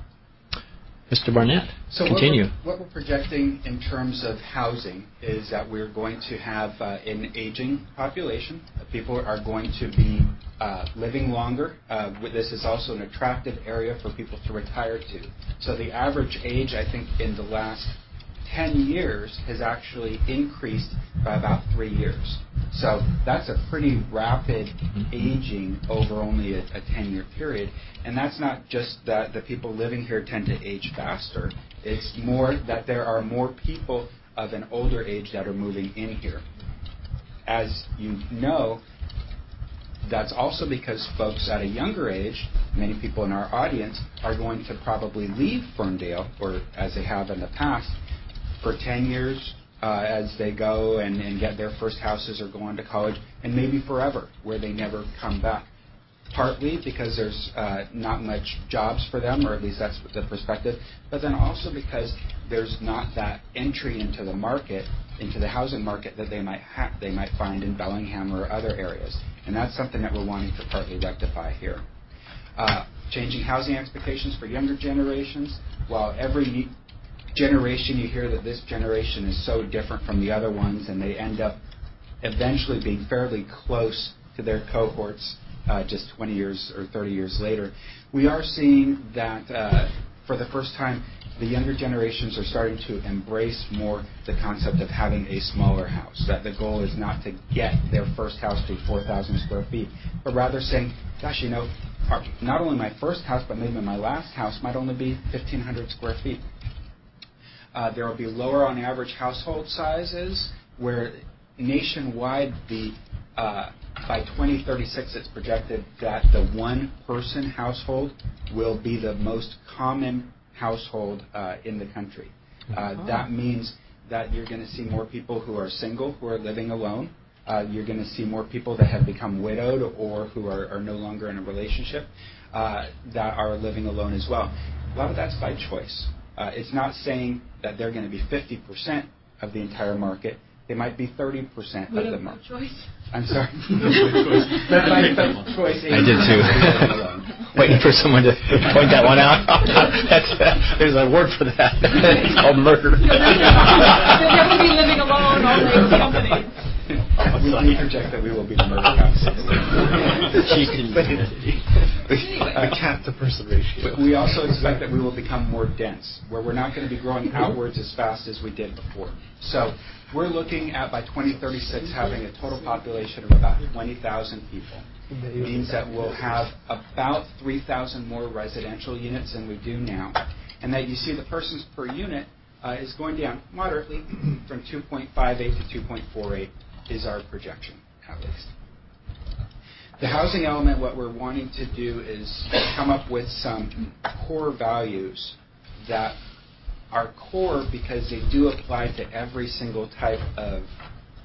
Mister Barnett, so continue. What we're, what we're projecting in terms of housing is that we're going to have uh, an aging population. People are going to be uh, living longer. Uh, this is also an attractive area for people to retire to. So the average age, I think, in the last ten years has actually increased by about three years. So that's a pretty rapid aging over only a, a ten-year period. And that's not just that the people living here tend to age faster. It's more that there are more people of an older age that are moving in here. As you know, that's also because folks at a younger age, many people in our audience, are going to probably leave Ferndale, or as they have in the past, for ten years uh, as they go and, and get their first houses or go on to college, and maybe forever, where they never come back. Partly because there's uh, not much jobs for them, or at least that's the perspective, but then also because there's not that entry into the market, into the housing market that they might ha- they might find in Bellingham or other areas. And that's something that we're wanting to partly rectify here. Uh, changing housing expectations for younger generations. While every generation you hear that this generation is so different from the other ones, and they end up eventually being fairly close to their cohorts uh, just twenty years or thirty years later, we are seeing that uh, for the first time the younger generations are starting to embrace more the concept of having a smaller house, that the goal is not to get their first house to four thousand square feet, but rather saying, gosh, you know, our, not only my first house, but maybe my last house might only be fifteen hundred square feet. Uh, there will be lower on average household sizes, where nationwide the uh, by twenty thirty-six it's projected that the one-person household will be the most common household uh, in the country. Uh, oh. That means that you're going to see more people who are single, who are living alone. Uh, you're going to see more people that have become widowed or who are, are no longer in a relationship uh, that are living alone as well. A lot of that's by choice. Uh, it's not saying that they're going to be fifty percent of the entire market. They might be thirty percent of the market. Choice. I'm sorry. That's my choice. I did too. Waiting for someone to point that one out. That's, uh, there's a word for that. It's called murder. You'll never be living alone all day with company. We do project that we will be the murder house. The cat to person ratio. We also expect that we will become more dense, where we're not going to be growing outwards as fast as we did before. So we're looking at, by twenty thirty-six, having a total population of about twenty thousand people. It means that we'll have about three thousand more residential units than we do now, and that you see the persons per unit uh, is going down moderately from two point five eight to two point four eight is our projection, at least. The housing element, what we're wanting to do is come up with some core values that are core because they do apply to every single type of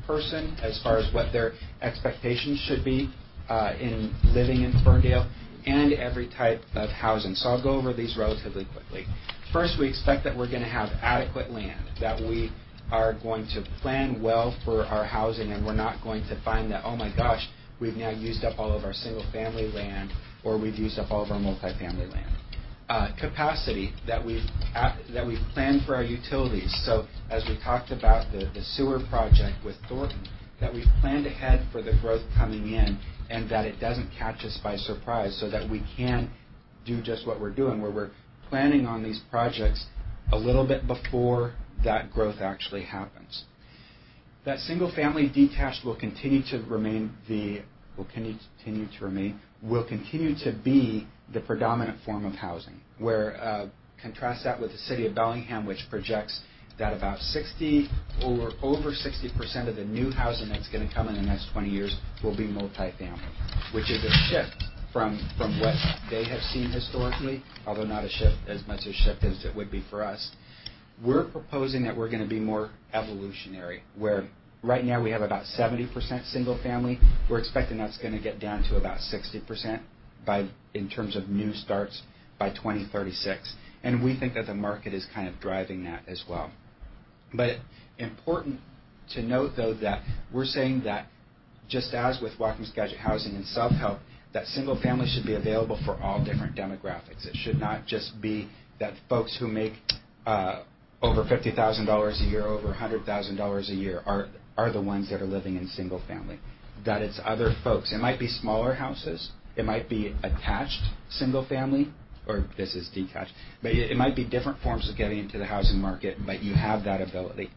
person as far as what their expectations should be uh, in living in Ferndale, and every type of housing. So I'll go over these relatively quickly. First, we expect that we're going to have adequate land, that we are going to plan well for our housing, and we're not going to find that, oh my gosh, we've now used up all of our single-family land, or we've used up all of our multifamily land. Uh, capacity, that we've at, that we've planned for our utilities. So as we talked about the, the sewer project with Thornton, that we've planned ahead for the growth coming in, and that it doesn't catch us by surprise, so that we can do just what we're doing, where we're planning on these projects a little bit before that growth actually happens. That single-family detached will continue to remain the will continue to remain will continue to be the predominant form of housing. Where uh, contrast that with the city of Bellingham, which projects that about sixty or over sixty percent of the new housing that's going to come in the next twenty years will be multifamily, which is a shift from from what they have seen historically, although not a shift as much a shift as it would be for us. We're proposing that we're going to be more evolutionary, where right now we have about seventy percent single family. We're expecting that's going to get down to about sixty percent by in terms of new starts by twenty thirty-six. And we think that the market is kind of driving that as well. But important to note, though, that we're saying that just as with Whatcom Skagit Housing and self-help, that single family should be available for all different demographics. It should not just be that folks who make uh, over fifty thousand dollars a year, over one hundred thousand dollars a year are, are the ones that are living in single family. That it's other folks. It might be smaller houses. It might be attached single family, or this is detached. But it might be different forms of getting into the housing market, but you have that ability.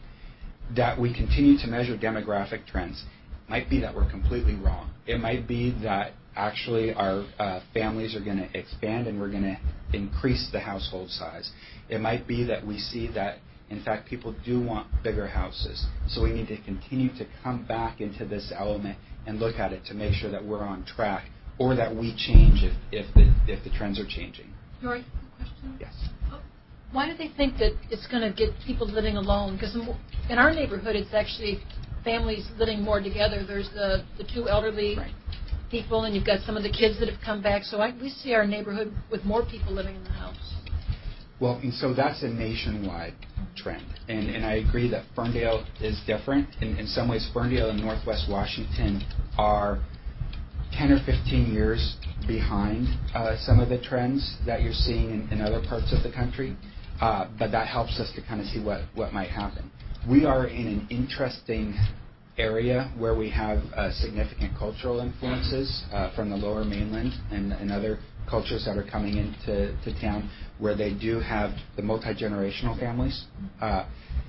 That we continue to measure demographic trends. It might be that we're completely wrong. It might be that actually our uh, families are going to expand and we're going to increase the household size. It might be that we see that, in fact, people do want bigger houses. So we need to continue to come back into this element and look at it to make sure that we're on track, or that we change if, if, the, if the trends are changing. Roy, question? Yes. Why do they think that it's going to get people living alone? Because in our neighborhood, it's actually families living more together. There's the, the two elderly right. people, and you've got some of the kids that have come back. So I, we see our neighborhood with more people living in the house. Well, and so that's a nationwide trend. And, and I agree that Ferndale is different. In, in some ways, Ferndale and Northwest Washington are ten or fifteen years behind uh, some of the trends that you're seeing in, in other parts of the country. Uh, but that helps us to kind of see what, what might happen. We are in an interesting area where we have uh, significant cultural influences uh, from the Lower Mainland and, and other cultures that are coming into to town, where they do have the multi-generational families. Uh,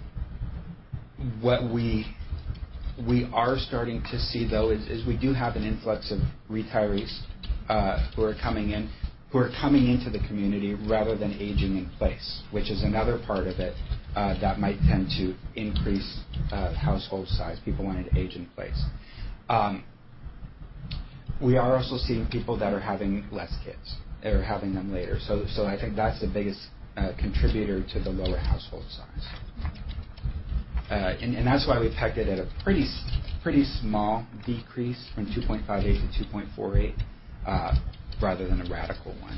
what we we are starting to see, though, is, is we do have an influx of retirees uh, who are coming in, who are coming into the community rather than aging in place, which is another part of it uh, that might tend to increase uh, household size, people wanting to age in place. Um, we are also seeing people that are having less kids, or having them later. So, so I think that's the biggest uh, contributor to the lower household size. Uh, and, and that's why we pegged it at a pretty pretty small decrease from two point five eight to two point four eight, uh, rather than a radical one.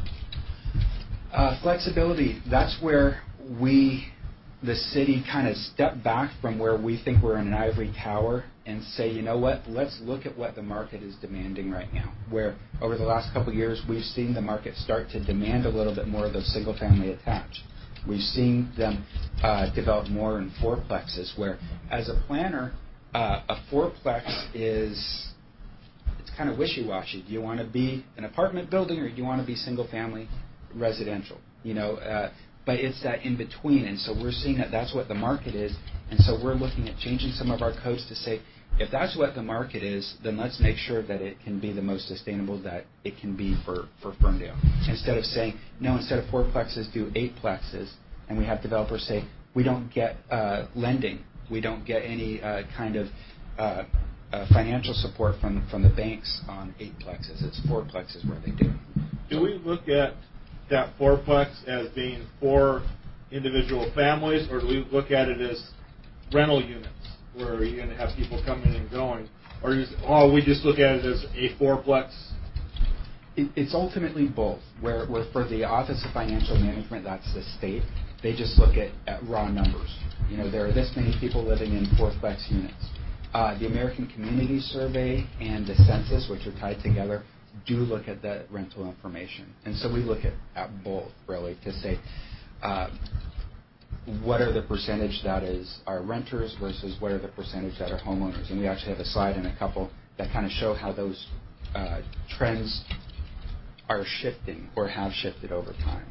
Uh, flexibility, that's where we, the city, kind of step back from where we think we're in an ivory tower and say, you know what, let's look at what the market is demanding right now. Where over the last couple of years, we've seen the market start to demand a little bit more of those single-family attached. We've seen them uh, develop more in fourplexes, where as a planner, uh, a fourplex is, it's kind of wishy-washy. Do you want to be an apartment building, or do you want to be single-family residential? You know, uh, but it's that in-between, and so we're seeing that that's what the market is, and so we're looking at changing some of our codes to say, if that's what the market is, then let's make sure that it can be the most sustainable that it can be for, for Ferndale. Instead of saying, no, instead of four plexes, do eight plexes, and we have developers say, we don't get uh, lending, we don't get any uh, kind of uh, uh, financial support from, from the banks on eight plexes. It's four plexes where they do. Do we look at that fourplex as being for individual families, or do we look at it as rental units? where you're going to have people coming and going? Or, is, or we just look at it as a fourplex? It, it's ultimately both. Where, where for the Office of Financial Management, that's the state, they just look at, at raw numbers. You know, there are this many people living in fourplex units. Uh, the American Community Survey and the census, which are tied together, do look at the rental information. And so we look at, at both, really, to say uh, what are the percentage that is our renters versus what are the percentage that are homeowners. And we actually have a slide and a couple that kind of show how those uh, trends are shifting or have shifted over time.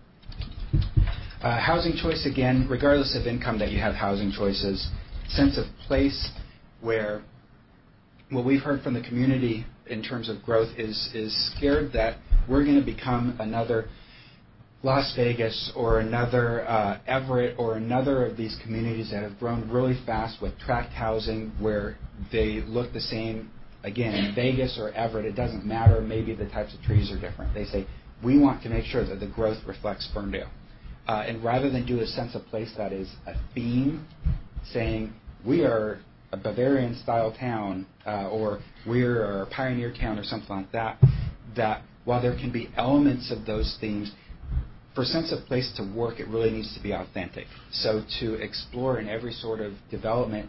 Uh, housing choice, again, regardless of income, that you have housing choices. Sense of place, where what we've heard from the community in terms of growth is is scared that we're going to become another Las Vegas or another uh, Everett or another of these communities that have grown really fast with tract housing where they look the same. Again, Vegas or Everett, it doesn't matter. Maybe the types of trees are different. They say, we want to make sure that the growth reflects Ferndale. Uh, and rather than do a sense of place that is a theme, saying we are a Bavarian-style town uh, or we're a pioneer town or something like that, that while there can be elements of those themes, for sense of place to work, it really needs to be authentic. So to explore in every sort of development,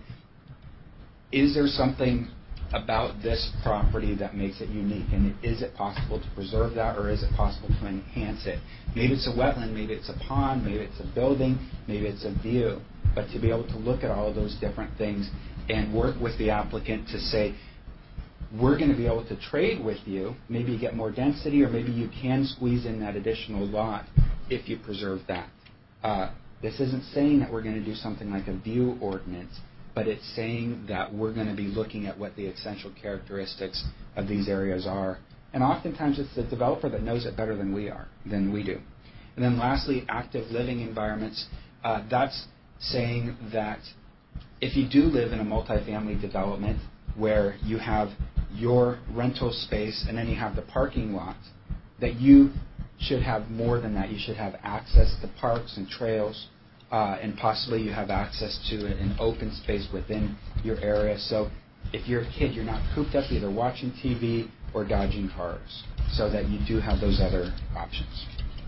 is there something about this property that makes it unique? And is it possible to preserve that, or is it possible to enhance it? Maybe it's a wetland, maybe it's a pond, maybe it's a building, maybe it's a view. But to be able to look at all of those different things and work with the applicant to say, we're going to be able to trade with you, maybe you get more density, or maybe you can squeeze in that additional lot if you preserve that. Uh, this isn't saying that we're going to do something like a view ordinance, but it's saying that we're going to be looking at what the essential characteristics of these areas are. And oftentimes it's the developer that knows it better than we are, than we do. And then lastly, active living environments. Uh, that's saying that if you do live in a multifamily development where you have your rental space and then you have the parking lot, that you should have more than that. You should have access to parks and trails, uh, and possibly you have access to an open space within your area. So if you're a kid, you're not cooped up either watching T V or dodging cars, so that you do have those other options.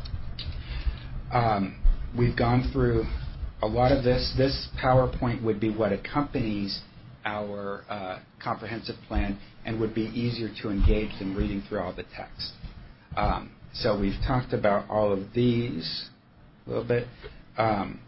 Um, we've gone through a lot of this. This PowerPoint would be what accompanies our uh, comprehensive plan and would be easier to engage than reading through all the text. Um, so we've talked about all of these a little bit. Um,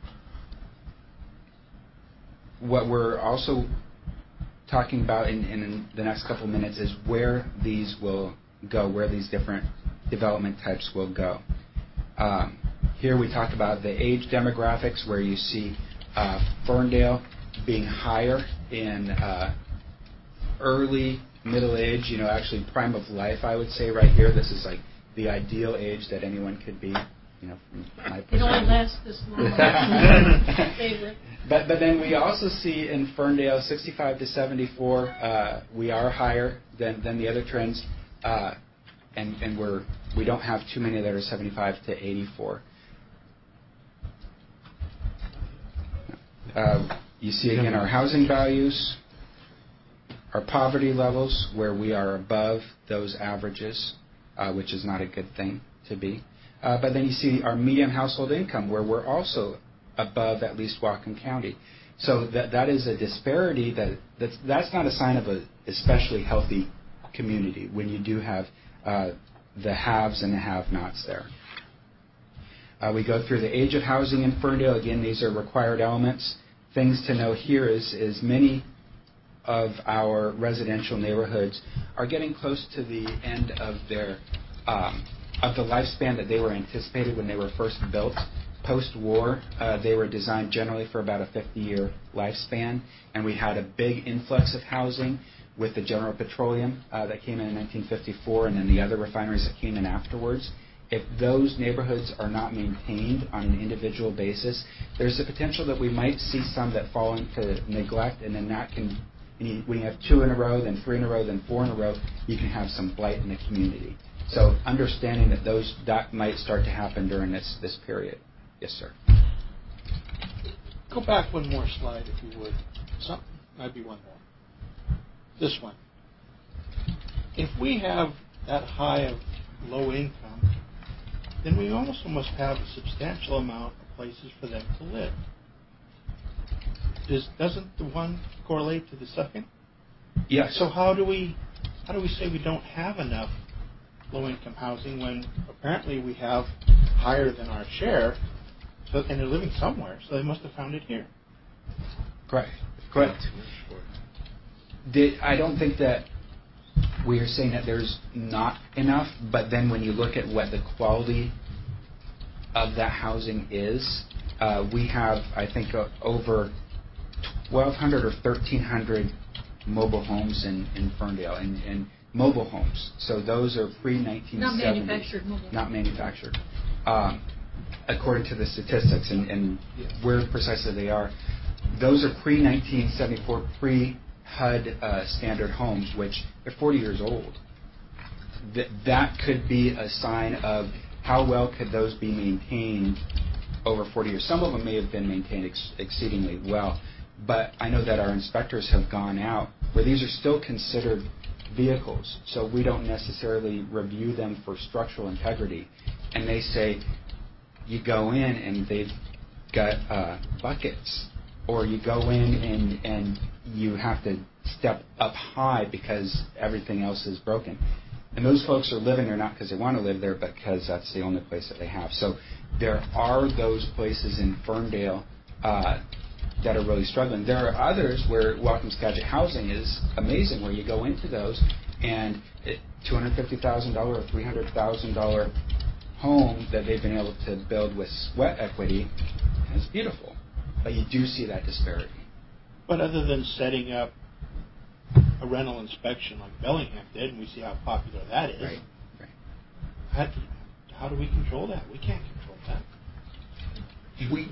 what we're also talking about in, in the next couple of minutes is where these will go, where these different development types will go. Um, here we talk about the age demographics, where you see uh, Ferndale being higher in uh, early middle age, you know, actually prime of life, I would say right here. This is like the ideal age that anyone could be, you know, from my perspective. It only lasts this long. Favorite. But but then we also see in Ferndale, sixty-five to seventy-four, uh, we are higher than, than the other trends, uh, and and we're we don't have too many that are seventy-five to eighty-four. Uh, you see again our housing values, our poverty levels, where we are above those averages, uh, which is not a good thing to be. Uh, but then you see our median household income, where we're also above at least Whatcom County. So that that is a disparity that that's, that's not a sign of a especially healthy community when you do have uh, the haves and the have-nots there. Uh, we go through the age of housing in Ferndale. Again, these are required elements. Things to know here is, is many of our residential neighborhoods are getting close to the end of their um, of the lifespan that they were anticipated when they were first built. Post-war, uh, they were designed generally for about a fifty-year lifespan, and we had a big influx of housing with the General Petroleum uh, that came in in nineteen fifty-four, and then the other refineries that came in afterwards. If those neighborhoods are not maintained on an individual basis, there's a potential that we might see some that fall into neglect, and then that can, when you have two in a row, then three in a row, then four in a row, you can have some blight in the community. So understanding that those that might start to happen during this, this period. Yes, sir. Go back one more slide, if you would. Some, might be one more. This one. If we have that high of low income, then we also must have a substantial amount of places for them to live. Does, doesn't the one correlate to the second? Yes. So how do we how do we say we don't have enough low-income housing when apparently we have higher than our share, so, and they're living somewhere, so they must have found it here. Correct. Correct. Did, I don't think that we are saying that there's not enough, but then when you look at what the quality of that housing is, uh, we have, I think, uh, over twelve hundred or thirteen hundred mobile homes in, in Ferndale, and, and mobile homes. So those are pre-nineteen seventy. Not manufactured mobile. Not manufactured. Um, according to the statistics, and, and where precisely they are, those are pre-nineteen seventy-four, pre-H U D uh, standard homes, which they're forty years old. Th- that could be a sign of how well could those be maintained over forty years. Some of them may have been maintained ex- exceedingly well, but I know that our inspectors have gone out where these are still considered vehicles, so we don't necessarily review them for structural integrity. And they say, you go in and they've got uh, buckets, or you go in and, and you have to step up high because everything else is broken. And those folks are living there not because they want to live there, but because that's the only place that they have. So there are those places in Ferndale uh, that are really struggling. There are others where Welcome Skagit Housing is amazing, where you go into those and it, two hundred fifty thousand dollars or three hundred thousand dollars home that they've been able to build with sweat equity is beautiful. But you do see that disparity. But other than setting up a rental inspection like Bellingham did, and we see how popular that is, right. Right. How, do, how do we control that? We can't control that. We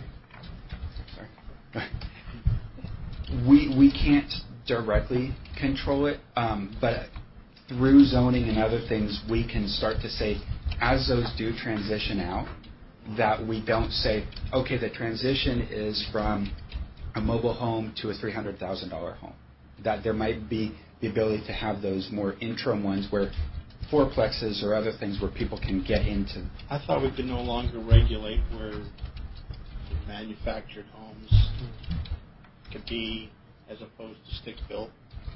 we we can't directly control it, um, but through zoning and other things, we can start to say, as those do transition out, that we don't say, okay, the transition is from a mobile home to a three hundred thousand dollars home. That there might be the ability to have those more interim ones where fourplexes or other things where people can get into. I thought we could no longer regulate where manufactured homes could be as opposed to stick-built.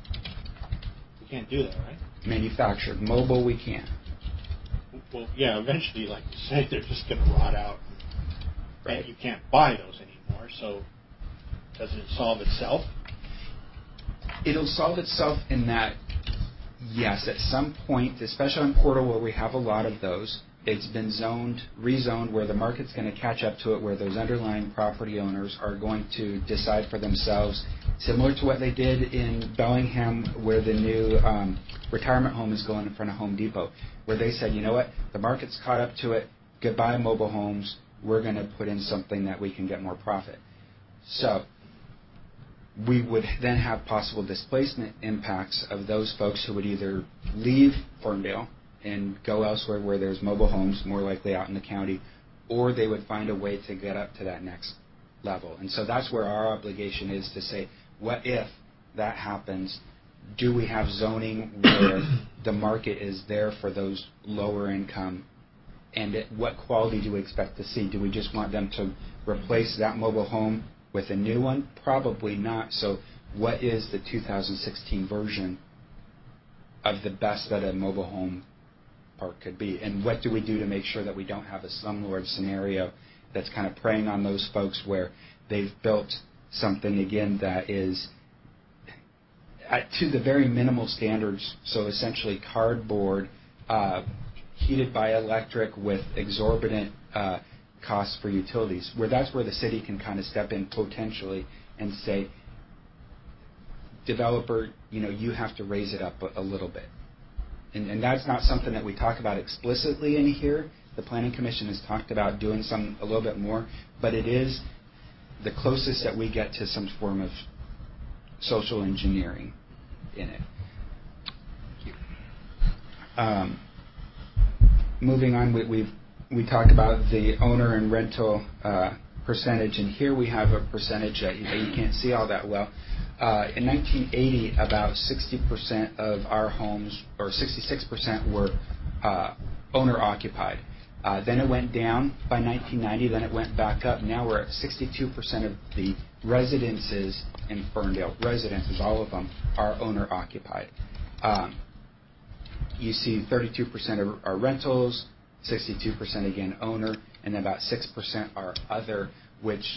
We can't do that, right? Manufactured. Mobile, we can. Well, yeah, eventually, like you say, they're just going to rot out. Right. And you can't buy those anymore, so doesn't it solve itself? It'll solve itself in that, yes, at some point, especially on Portal where we have a lot of those, it's been zoned, rezoned, where the market's going to catch up to it, where those underlying property owners are going to decide for themselves, similar to what they did in Bellingham, where the new um, retirement home is going in front of Home Depot, where they said, you know what, the market's caught up to it, goodbye mobile homes, we're going to put in something that we can get more profit. So we would then have possible displacement impacts of those folks who would either leave Ferndale and go elsewhere where there's mobile homes, more likely out in the county, or they would find a way to get up to that next level. And so that's where our obligation is to say, what if that happens? Do we have zoning where the market is there for those lower income? And at what quality do we expect to see? Do we just want them to replace that mobile home with a new one? Probably not. So what is the two thousand sixteen version of the best that a mobile home park could be? And what do we do to make sure that we don't have a slumlord scenario that's kind of preying on those folks where they've built something, again, that is at, to the very minimal standards, so essentially cardboard, uh, heated by electric with exorbitant uh, costs for utilities, where that's where the city can kind of step in potentially and say, developer, you know, you have to raise it up a, a little bit. And, and that's not something that we talk about explicitly in here. The Planning Commission has talked about doing some a little bit more, but it is the closest that we get to some form of social engineering in it. Um, moving on, we, we've we talked about the owner and rental uh, percentage, and here we have a percentage that you, that you can't see all that well. Uh, in nineteen eighty, about sixty percent of our homes, or sixty-six percent, were uh, owner-occupied. Uh, then it went down by nineteen ninety, then it went back up. Now we're at sixty-two percent of the residences in Ferndale. Residences, all of them, are owner-occupied. Um, you see thirty-two percent are, are rentals, sixty-two percent again owner, and about six percent are other, which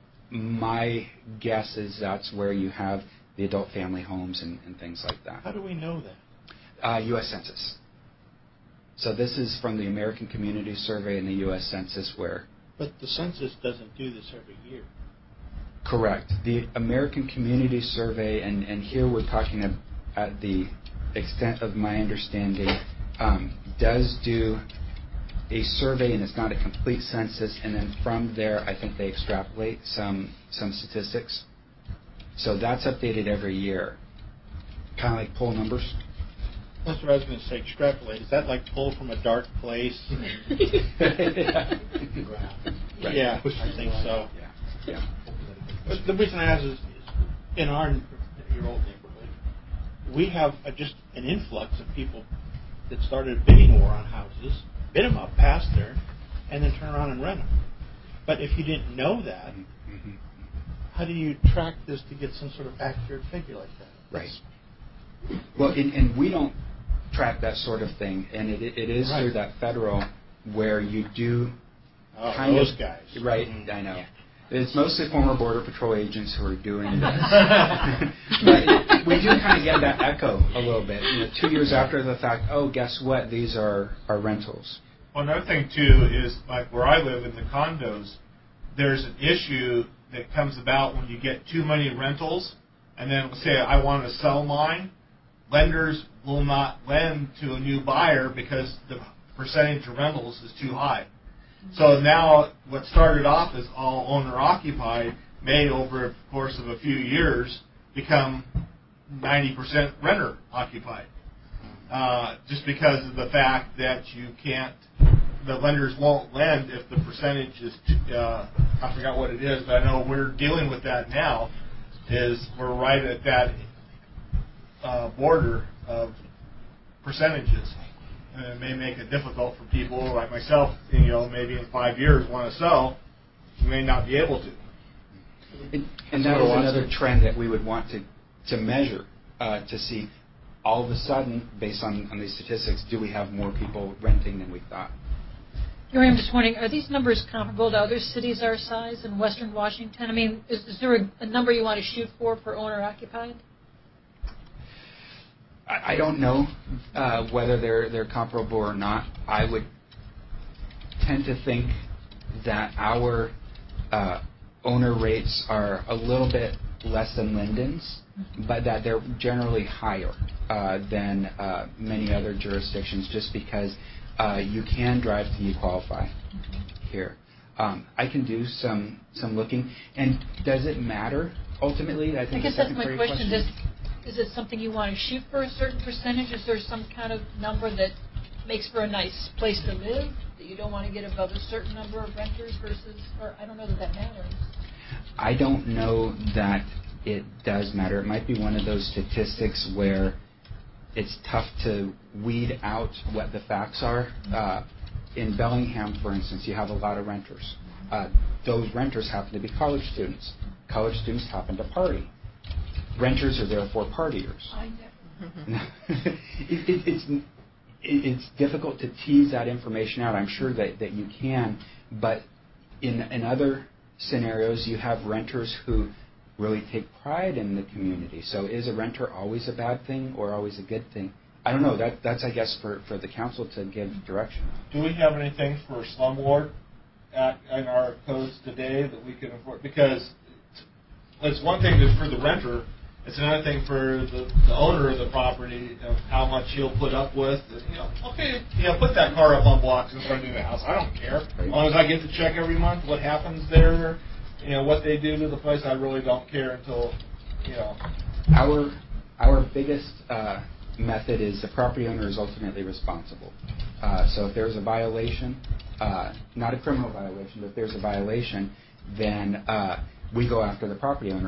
my guess is that's where you have the adult family homes and, and things like that. How do we know that? Uh, U S Census. So this is from the American Community Survey and the U S Census where... But the census doesn't do this every year. Correct. The American Community Survey, and, and here we're talking ab- at the extent of my understanding, um, does do a survey, and it's not a complete census, and then from there I think they extrapolate some some statistics. So that's updated every year, kind of like poll numbers. That's what I was going to say, extrapolate. Is that like pulled from a dark place? yeah, yeah I think so. Yeah. yeah. But the reason I ask is, in our your old neighborhood, we have a, just an influx of people that started a bidding war on houses, bid them up past there, and then turn around and rent them. But if you didn't know that, mm-hmm. how do you track this to get some sort of accurate figure like that? Right. Well, and, and we don't track that sort of thing, and it, it is right. through that federal where you do oh, kind those of... guys. Right, mm-hmm. I know. It's mostly former Border Patrol agents who are doing this. But it, we do kind of get that echo a little bit. You know, two years after the fact, oh, guess what? These are, are rentals. Well, another thing, too, is like where I live in the condos, there's an issue that comes about when you get too many rentals, and then let's say I want to sell mine, lenders will not lend to a new buyer because the percentage of rentals is too high. So now what started off as all owner-occupied may, over the course of a few years, become ninety percent renter-occupied. Uh, just because of the fact that you can't, the lenders won't lend if the percentage is, uh, I forgot what it is, but I know we're dealing with that now, is we're right at that uh, border of percentages. And it may make it difficult for people like myself, you know, maybe in five years want to sell, you may not be able to. And, and that is another trend that we would want to, to measure, uh, to see all of a sudden, based on, on these statistics, do we have more people renting than we thought? Gary, I'm just wondering, are these numbers comparable to other cities our size in Western Washington? I mean, is, is there a, a number you want to shoot for for owner-occupied? I don't know uh, whether they're they're comparable or not. I would tend to think that our uh, owner rates are a little bit less than Linden's, but that they're generally higher uh, than uh, many other jurisdictions, just because uh, you can drive till you qualify here. Um, I can do some some looking, and does it matter ultimately? I think I guess the that's my second question. question. Does, Is it something you want to shoot for a certain percentage? Is there some kind of number that makes for a nice place to live that you don't want to get above a certain number of renters versus, or I don't know that that matters. I don't know that it does matter. It might be one of those statistics where it's tough to weed out what the facts are. Uh, in Bellingham, for instance, you have a lot of renters. Uh, those renters happen to be college students. College students happen to party. Renters are therefore partiers. I know. it, it, it's it, it's difficult to tease that information out. I'm sure that, that you can, but in in other scenarios, you have renters who really take pride in the community. So is a renter always a bad thing or always a good thing? I don't know. That that's I guess for, for the council to give direction. Do we have anything for slumlord at in our codes today that we can afford? Because it's one thing that's for the renter. It's another thing for the, the owner of the property of how much he'll put up with. You know, okay, you know, put that car up on blocks in front of the house. I don't care. As long as I get to check every month what happens there, you know, what they do to the place, I really don't care until, you know. Our our biggest uh, method is the property owner is ultimately responsible. Uh, so if there's a violation, uh, not a criminal violation, but if there's a violation, then uh, we go after the property owner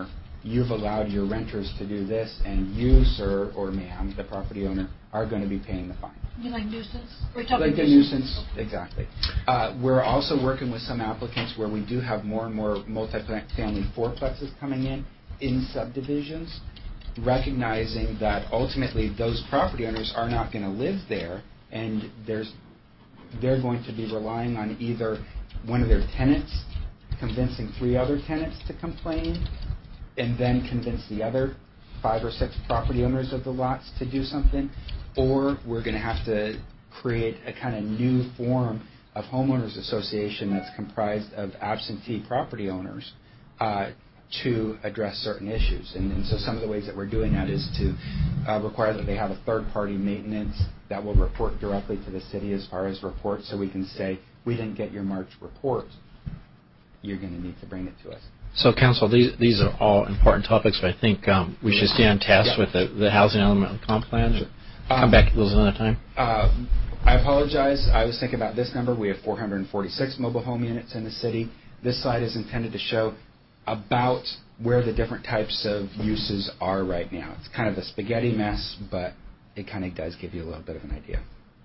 you've allowed your renters to do this, and you, sir or ma'am, the property owner, are going to be paying the fine. You like nuisance? We're talking Like the nuisance, nuisance, exactly. Uh, we're also working with some applicants where we do have more and more multifamily fourplexes coming in, in subdivisions, recognizing that ultimately those property owners are not going to live there, and there's they're going to be relying on either one of their tenants convincing three other tenants to complain, and then convince the other five or six property owners of the lots to do something, or we're going to have to create a kind of new form of homeowners association that's comprised of absentee property owners uh, to address certain issues. And, and so some of the ways that we're doing that is to uh, require that they have a third-party maintenance that will report directly to the city as far as reports, so we can say, we didn't get your March report, you're going to need to bring it to us. So, Council, these these are all important topics, but I think um, we should stay on task yeah. with the, the housing element of the comp plan. Sure. Come Um, back to those another time. Uh, I apologize. I was thinking about this number. We have four hundred forty-six mobile home units in the city. This slide is intended to show about where the different types of uses are right now. It's kind of a spaghetti mess, but it kind of does give you a little bit of an idea.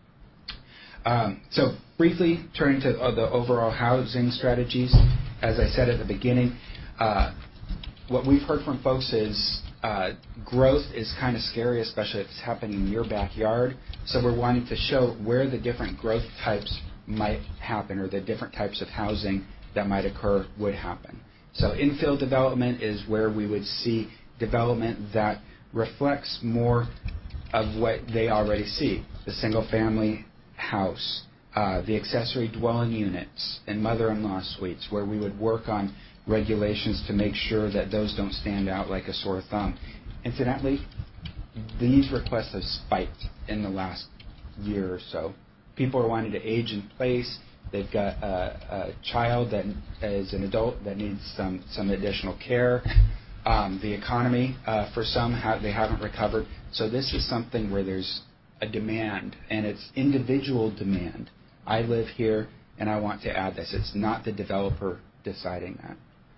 Um, so briefly turning to uh, the overall housing strategies, as I said at the beginning, uh, what we've heard from folks is uh, growth is kind of scary, especially if it's happening in your backyard. So we're wanting to show where the different growth types might happen, or the different types of housing that might occur would happen. So infill development is where we would see development that reflects more of what they already see. The single-family house, uh, the accessory dwelling units, and mother-in-law suites, where we would work on regulations to make sure that those don't stand out like a sore thumb. Incidentally, these requests have spiked in the last year or so. People are wanting to age in place. They've got a, a child that is an adult that needs some, some additional care. Um, the economy, uh, for some, ha- they haven't recovered. So this is something where there's a demand, and it's individual demand. I live here, and I want to add this. It's not the developer deciding that.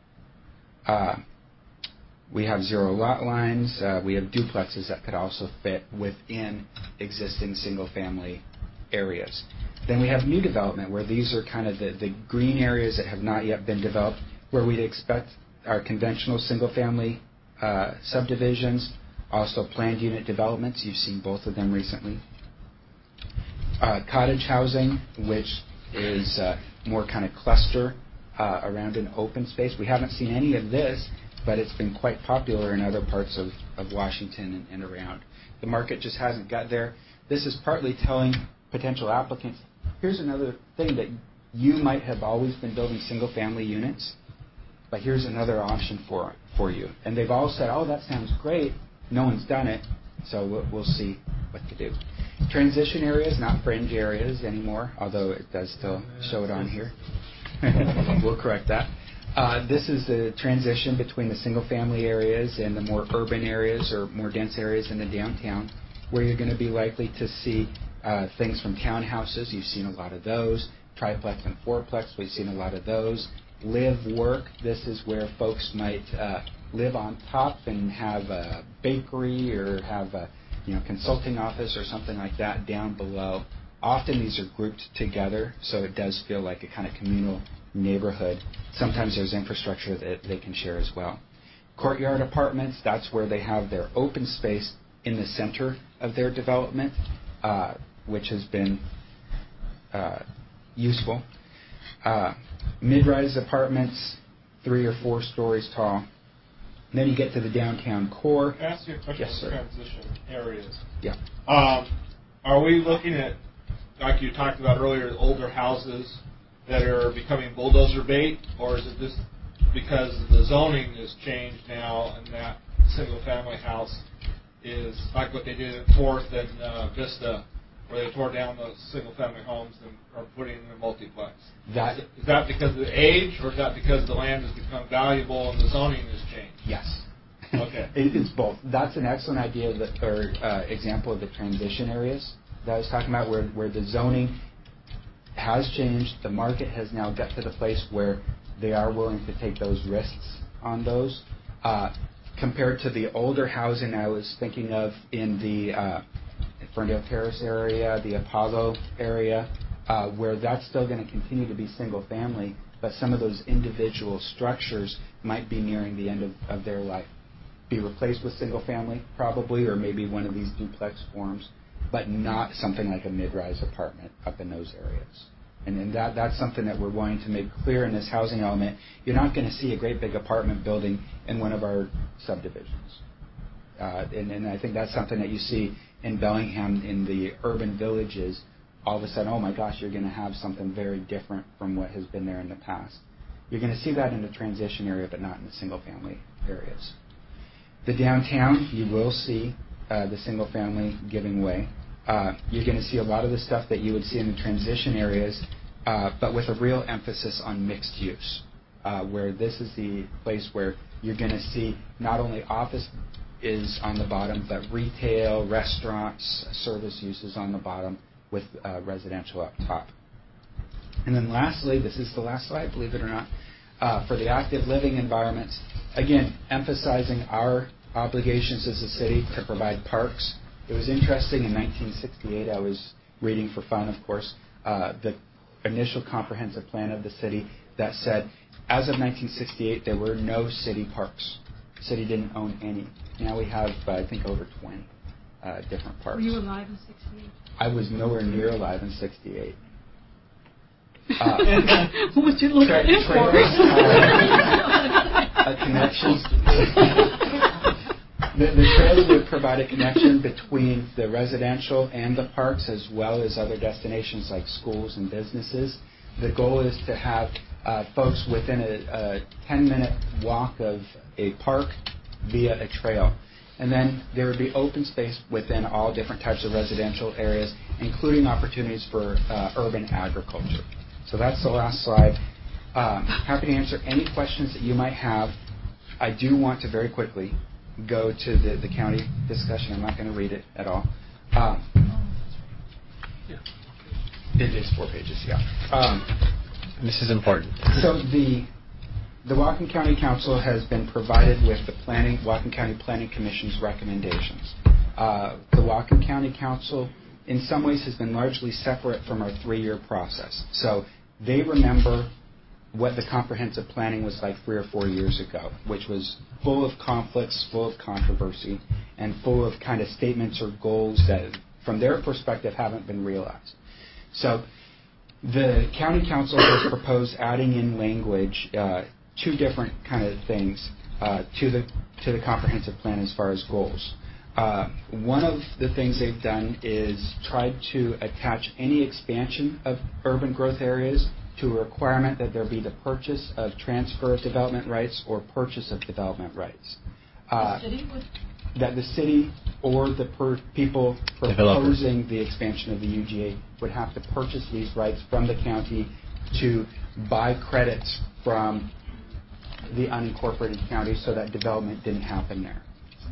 Uh, we have zero lot lines. Uh, we have duplexes that could also fit within existing single-family areas. Then we have new development, where these are kind of the, the green areas that have not yet been developed, where we'd expect our conventional single-family uh, subdivisions, also planned unit developments. You've seen both of them recently. Uh, cottage housing, which is uh, more kind of cluster uh, around an open space. We haven't seen any of this, but it's been quite popular in other parts of, of Washington and, and around. The market just hasn't got there. This is partly telling potential applicants, here's another thing that you might have always been building single-family units, but here's another option for for you. And they've all said, oh, that sounds great. No one's done it, so we'll, we'll see what to do. Transition areas, not fringe areas anymore, although it does still show it on here. We'll correct that. Uh, this is the transition between the single-family areas and the more urban areas or more dense areas in the downtown, where you're going to be likely to see uh, things from townhouses. You've seen a lot of those. Triplex and fourplex, we've seen a lot of those. Live, work, this is where folks might uh, live on top and have a bakery or have a you know, consulting office or something like that down below. Often these are grouped together, so it does feel like a kind of communal neighborhood. Sometimes there's infrastructure that they can share as well. Courtyard apartments, that's where they have their open space in the center of their development, uh, which has been uh, useful. Uh, mid-rise apartments, three or four stories tall. And then you get to the downtown core. Can I ask you a question yes, on sir. transition areas? Yeah. Um, are we looking at, like you talked about earlier, older houses that are becoming bulldozer bait, or is it just because the zoning has changed now and that single-family house is like what they did at Fourth and uh, Vista, where they tore down those single-family homes and are putting in a multiplex? That, is, is that because of the age, or is that because the land has become valuable and the zoning has changed? Yes. Okay. it, it's both. That's an excellent idea that, or uh, example of the transition areas that I was talking about, where, where the zoning has changed. The market has now got to the place where they are willing to take those risks on those. Uh, compared to the older housing I was thinking of in the uh, Ferndale Terrace area, the Apollo area, uh, where that's still going to continue to be single family, but some of those individual structures might be nearing the end of, of their life. Be replaced with single family, probably, or maybe one of these duplex forms, but not something like a mid-rise apartment up in those areas. And, and that, that's something that we're wanting to make clear in this housing element. You're not going to see a great big apartment building in one of our subdivisions. Uh, and, and I think that's something that you see in Bellingham in the urban villages. All of a sudden, oh my gosh, you're going to have something very different from what has been there in the past. You're going to see that in the transition area, but not in the single-family areas. The downtown, you will see uh, the single-family giving way. Uh, you're going to see a lot of the stuff that you would see in the transition areas, uh, but with a real emphasis on mixed use, uh, where this is the place where you're going to see not only office is on the bottom, but retail, restaurants, service uses on the bottom with uh, residential up top. And then lastly, this is the last slide, believe it or not, uh, for the active living environments, again, emphasizing our obligations as a city to provide parks. It was interesting, in nineteen sixty-eight, I was reading for fun, of course, uh, the initial comprehensive plan of the city that said, as of nineteen sixty-eight, there were no city parks. The city didn't own any. Now we have, uh, I think, over twenty uh, different parks. Were you alive in sixty-eight? I was nowhere near alive in sixty-eight. Uh, what would you look at it for? A connection. The, the trails would provide a connection between the residential and the parks, as well as other destinations like schools and businesses. The goal is to have uh, folks within a, a ten-minute walk of a park via a trail. And then there would be open space within all different types of residential areas, including opportunities for uh, urban agriculture. So that's the last slide. Um, happy to answer any questions that you might have. I do want to very quickly go to the, the county discussion. I'm not going to read it at all. Um, it is four pages, yeah. Um, this is important. So the the Whatcom County Council has been provided with the planning Whatcom County Planning Commission's recommendations. Uh, the Whatcom County Council, in some ways, has been largely separate from our three-year process. So they remember what the comprehensive planning was like three or four years ago, which was full of conflicts, full of controversy, and full of kind of statements or goals that, from their perspective, haven't been realized. So the county council has proposed adding in language, uh, two different kind of things uh, to the to the comprehensive plan as far as goals. Uh, one of the things they've done is tried to attach any expansion of urban growth areas to a requirement that there be the purchase of transfer of development rights or purchase of development rights. Uh, the city would? That the city or the per people proposing the expansion of the U G A would have to purchase these rights from the county to buy credits from the unincorporated county so that development didn't happen there.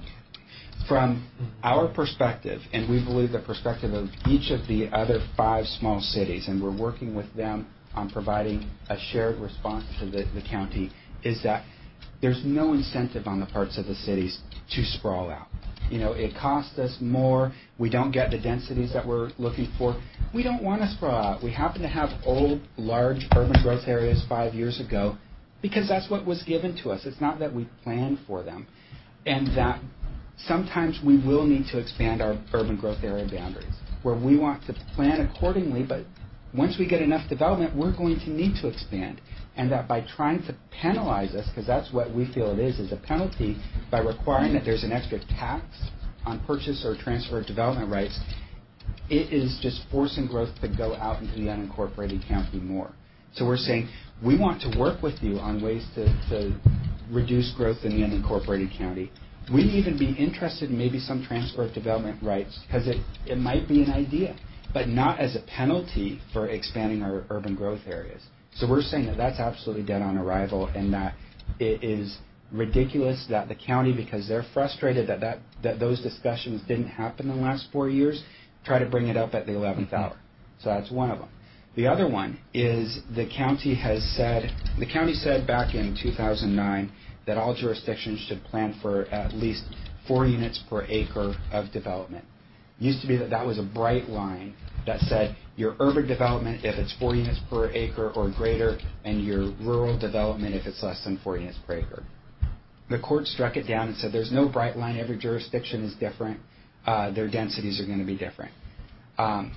From our perspective, and we believe the perspective of each of the other five small cities, and we're working with them on providing a shared response to the, the county, is that there's no incentive on the parts of the cities to sprawl out. You know, it costs us more. We don't get the densities that we're looking for. We don't want to sprawl out. We happen to have old, large urban growth areas five years ago because that's what was given to us. It's not that we planned for them. And that sometimes we will need to expand our urban growth area boundaries, where we want to plan accordingly, but once we get enough development, we're going to need to expand. And that by trying to penalize us, because that's what we feel it is, is a penalty by requiring that there's an extra tax on purchase or transfer of development rights, it is just forcing growth to go out into the unincorporated county more. So we're saying we want to work with you on ways to, to reduce growth in the unincorporated county. We'd even be interested in maybe some transfer of development rights, because it, it might be an idea, but not as a penalty for expanding our urban growth areas. So we're saying that that's absolutely dead on arrival, and that it is ridiculous that the county, because they're frustrated that, that, that those discussions didn't happen in the last four years, try to bring it up at the eleventh hour. So that's one of them. The other one is the county has said, the county said back in two thousand nine that all jurisdictions should plan for at least four units per acre of development. Used to be that that was a bright line that said your urban development if it's four units per acre or greater, and your rural development if it's less than four units per acre. The court struck it down and said there's no bright line. Every jurisdiction is different. Uh, their densities are going to be different. Um,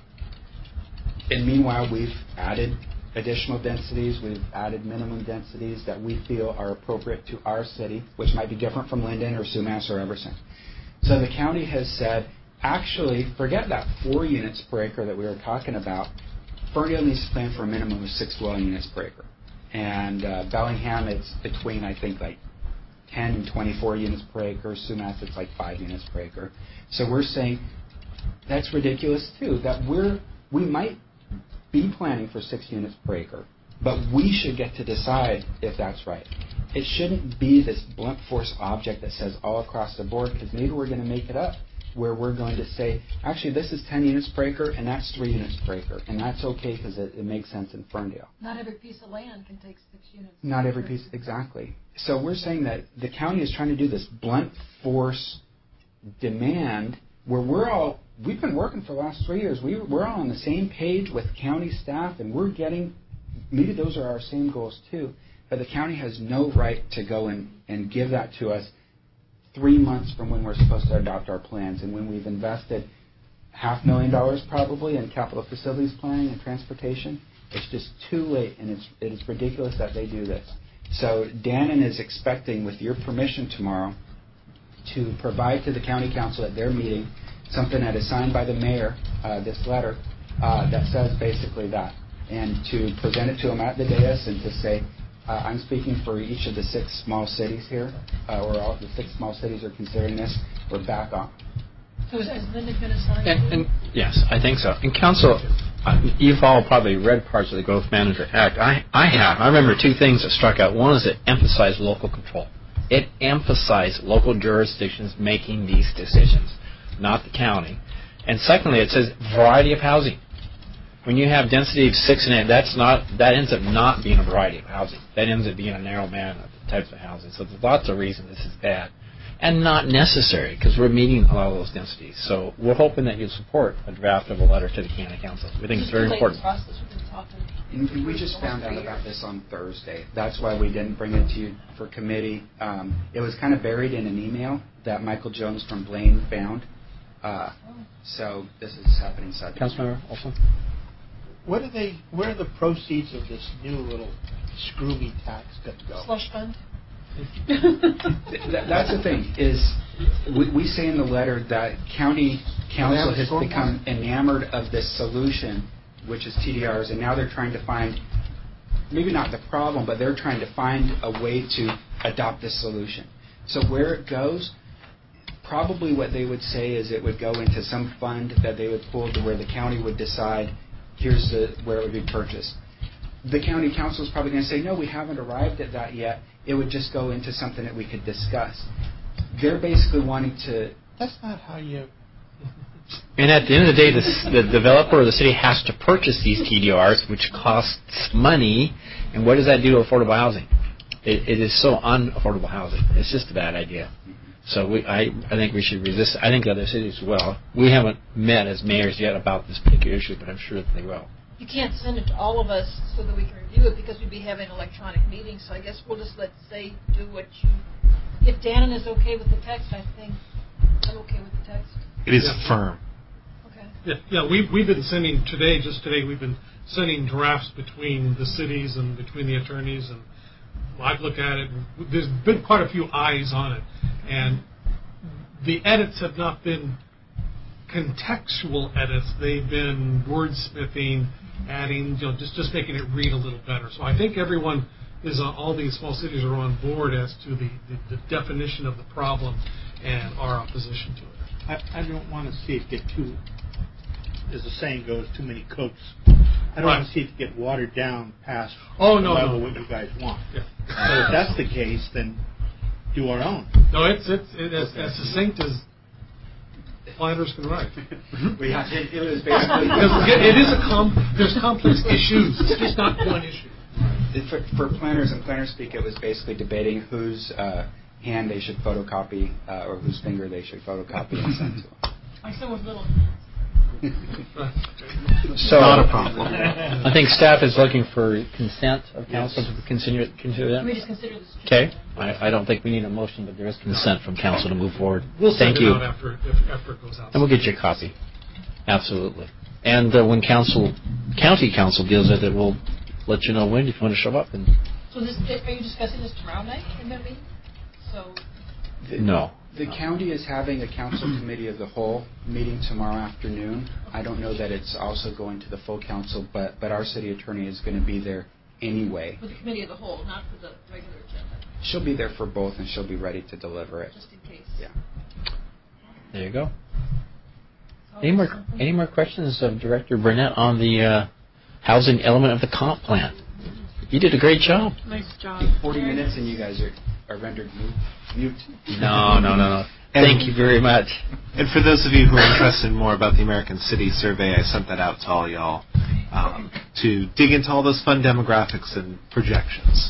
and meanwhile, we've added additional densities. We've added minimum densities that we feel are appropriate to our city, which might be different from Linden or Sumas or Everson. So the county has said, actually, forget that four units per acre that we were talking about. Ferndale needs to plan for a minimum of six dwelling units per acre. And uh, Bellingham, it's between, I think, like ten and twenty-four units per acre. Sumas, it's like five units per acre. So we're saying that's ridiculous, too, that we're we might be planning for six units per acre, but we should get to decide if that's right. It shouldn't be this blunt force object that says all across the board, because maybe we're going to make it up where we're going to say, actually, this is ten units per acre, and that's three units per acre, and that's okay because it, it makes sense in Ferndale. Not every piece of land can take six units. Not every piece, exactly. So we're saying that the county is trying to do this blunt force demand where we're all, we've been working for the last three years. We, we're all on the same page with county staff, and we're getting, maybe those are our same goals too, but the county has no right to go and, and give that to us three months from when we're supposed to adopt our plans, and when we've invested half million dollars probably in capital facilities planning and transportation. It's just too late, and it's, it is ridiculous that they do this. So Dannon is expecting, with your permission tomorrow, to provide to the county council at their meeting something that is signed by the mayor, uh, this letter, uh, that says basically that, and to present it to them at the dais and to say, uh, I'm speaking for each of the six small cities here, uh, or all the six small cities are considering this, we're back on. So is, is Linda going to sign and, and yes, I think so. And council, uh, you've all probably read parts of the Growth Manager Act. I, I have. I remember two things that struck out. One is it emphasized local control. It emphasized local jurisdictions making these decisions, not the county. And secondly, it says variety of housing. When you have density of six and eight, that's not, that ends up not being a variety of housing. That ends up being a narrow band of types of housing. So there's lots of reasons this is bad. And not necessary, because we're meeting a lot of those densities. So we're hoping that you support a draft of a letter to the county council. We think it's very important. And, and we just found out about this on Thursday. That's why we didn't bring it to you for committee. Um, it was kind of buried in an email that Michael Jones from Blaine found. Uh, so this is happening suddenly. Councilmember Olson? What are they? Where are the proceeds of this new little screwy tax going to go? Slush fund. that, that's the thing is we, we say in the letter that county council has become enamored of this solution, which is T D Rs, and now they're trying to find, maybe not the problem, but they're trying to find a way to adopt this solution. So where it goes, probably what they would say is it would go into some fund that they would pull to where the county would decide here's the, where it would be purchased. The county council is probably going to say, no, we haven't arrived at that yet. It would just go into something that we could discuss. They're basically wanting to... That's not how you... And at the end of the day, the, the developer or the city has to purchase these T D Rs, which costs money. And what does that do to affordable housing? It, it is so unaffordable housing. It's just a bad idea. So we, I, I think we should resist. I think the other cities will. We haven't met as mayors yet about this particular issue, but I'm sure that they will. You can't send it to all of us so that we can review it because we'd be having electronic meetings. So I guess we'll just let say do what you. If Dannon is okay with the text, I think I'm okay with the text. It is yeah. firm. Okay. Yeah, yeah. We've we've been sending today, just today, we've been sending drafts between the cities and between the attorneys, and I've looked at it. And there's been quite a few eyes on it, and the edits have not been contextual edits. They've been wordsmithing, adding, you know, just, just making it read a little better. So I think everyone is on, all these small cities are on board as to the, the, the definition of the problem and our opposition to it. I, I don't want to see it get too, as the saying goes, too many cooks. I don't right. want to see it get watered down past oh, the no, level no. what you guys want. Yeah. So if that's the case, then do our own. No, it's it's it, as, as succinct as Flanders can write. we have, it, it was basically because it is a com- there's complex issues. It's just not one issue. For, for planners and planner speak, it was basically debating whose uh, hand they should photocopy uh, or whose finger they should photopcopy and send to them. Like someone's little. So, not a problem. I think staff is looking for consent of council Yes. to consider consider that. Can we just consider this? Okay. I, I don't think we need a motion, but there is consent from council to move forward. We'll Thank send you. it out after, if, after it goes out. And we'll get you a copy. Absolutely. And uh, when council, county council deals with it, we'll let you know when if you want to show up. And So this, are you discussing this tomorrow night in that meeting? So. The, no. The county is having a council committee of the whole meeting tomorrow afternoon. I don't know that it's also going to the full council, but, but our city attorney is going to be there anyway. For the committee of the whole, not for the regular agenda. She'll be there for both, and she'll be ready to deliver it. Just in case. Yeah. There you go. Any more any more questions of Director Burnett on the uh, housing element of the comp plan? You did a great job. Nice job. Forty minutes, and you guys are, are rendered mute. mute. No, no, no, no. Thank you very much. And for those of you who are interested in more about the American City Survey, I sent that out to all y'all um, to dig into all those fun demographics and projections.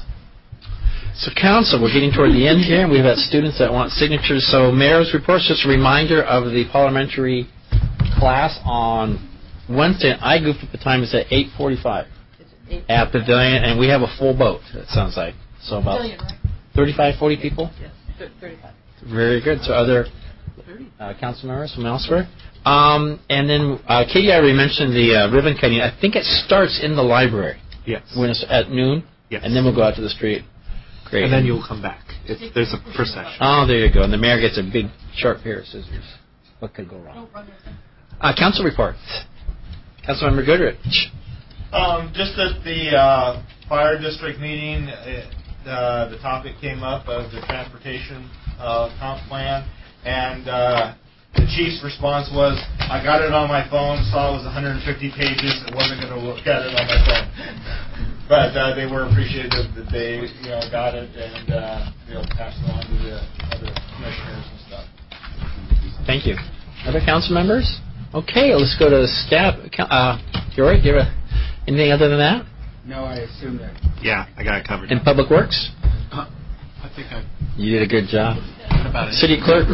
So, council, we're getting toward the end here, and we've got students that want signatures. So, mayor's reports, just a reminder of the parliamentary class on Wednesday. I goofed up the time. It's at eight forty-five at Pavilion, and we have a full boat, it sounds like. So, about Pavilion, right? thirty-five, forty people? Yes, thirty-five. Very good. So other uh, council members from elsewhere. Um, and then uh, Katie already mentioned the uh, ribbon cutting. I think it starts in the library. Yes. When it's at noon. Yes. And then we'll go out to the street. Great. And then you'll come back. If there's a procession. Oh, there you go. And the mayor gets a big, sharp pair of scissors. What could go wrong? Uh, council reports. Councilmember Goodrich. Um, just at the uh, fire district meeting, it, uh, the topic came up of the transportation uh, comp plan, and uh, the chief's response was, I got it on my phone, saw it was one hundred fifty pages, and wasn't going to look at it on my phone. But uh, they were appreciative that they, you know, got it and uh, you know, passed it on to the other commissioners and stuff. Thank you. Other council members? Okay, let's go to staff. Uh, Jory, do you have anything other than that? No, I assume that. Yeah, I got it covered. In Public Works? Uh, I think I. You did a good job. About it. City Clerk?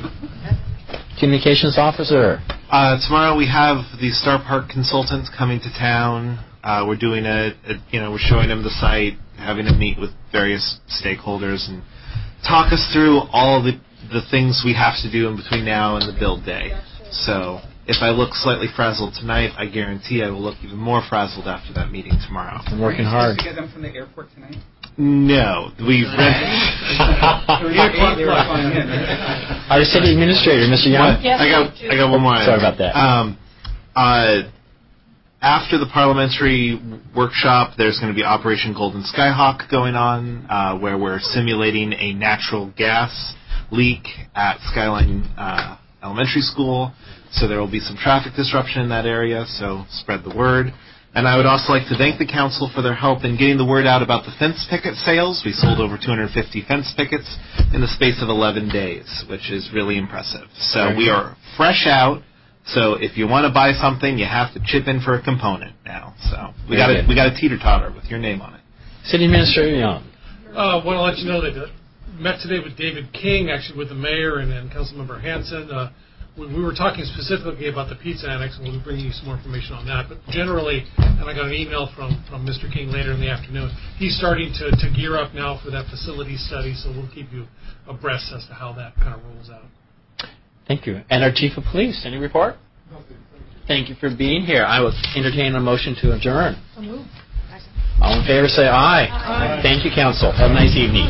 Communications Officer? Uh, tomorrow we have the Star Park consultants coming to town. Uh, we're doing a, a, you know, we're showing them the site, having them meet with various stakeholders and talk us through all the the things we have to do in between now and the build day. So if I look slightly frazzled tonight, I guarantee I will look even more frazzled after that meeting tomorrow. I'm working hard. Did you get them from the airport tonight? No, we rent. Our city administrator, Mister Young. What? I got, I got one more. Sorry about that. Um, uh, after the parliamentary workshop, there's going to be Operation Golden Skyhawk going on, uh, where we're simulating a natural gas leak at Skyline uh, Elementary School. So there will be some traffic disruption in that area, so spread the word. And I would also like to thank the council for their help in getting the word out about the fence picket sales. We sold over two hundred fifty fence pickets in the space of eleven days, which is really impressive. So we are fresh out. So if you want to buy something, you have to chip in for a component now. So we got a, we got a teeter-totter with your name on it. City Administrator Young. I uh, want to let you know that I met today with David King, actually with the mayor and, and Councilmember Hanson. Uh, we, we were talking specifically about the pizza annex, and we'll be bringing you some more information on that. But generally, and I got an email from, from Mister King later in the afternoon, he's starting to, to gear up now for that facility study, so we'll keep you abreast as to how that kind of rolls out. Thank you. And our Chief of Police, any report? Nothing. Thank you for being here. I will entertain a motion to adjourn. So move. All in favor say aye. Aye. Thank you, Council. Have a nice evening.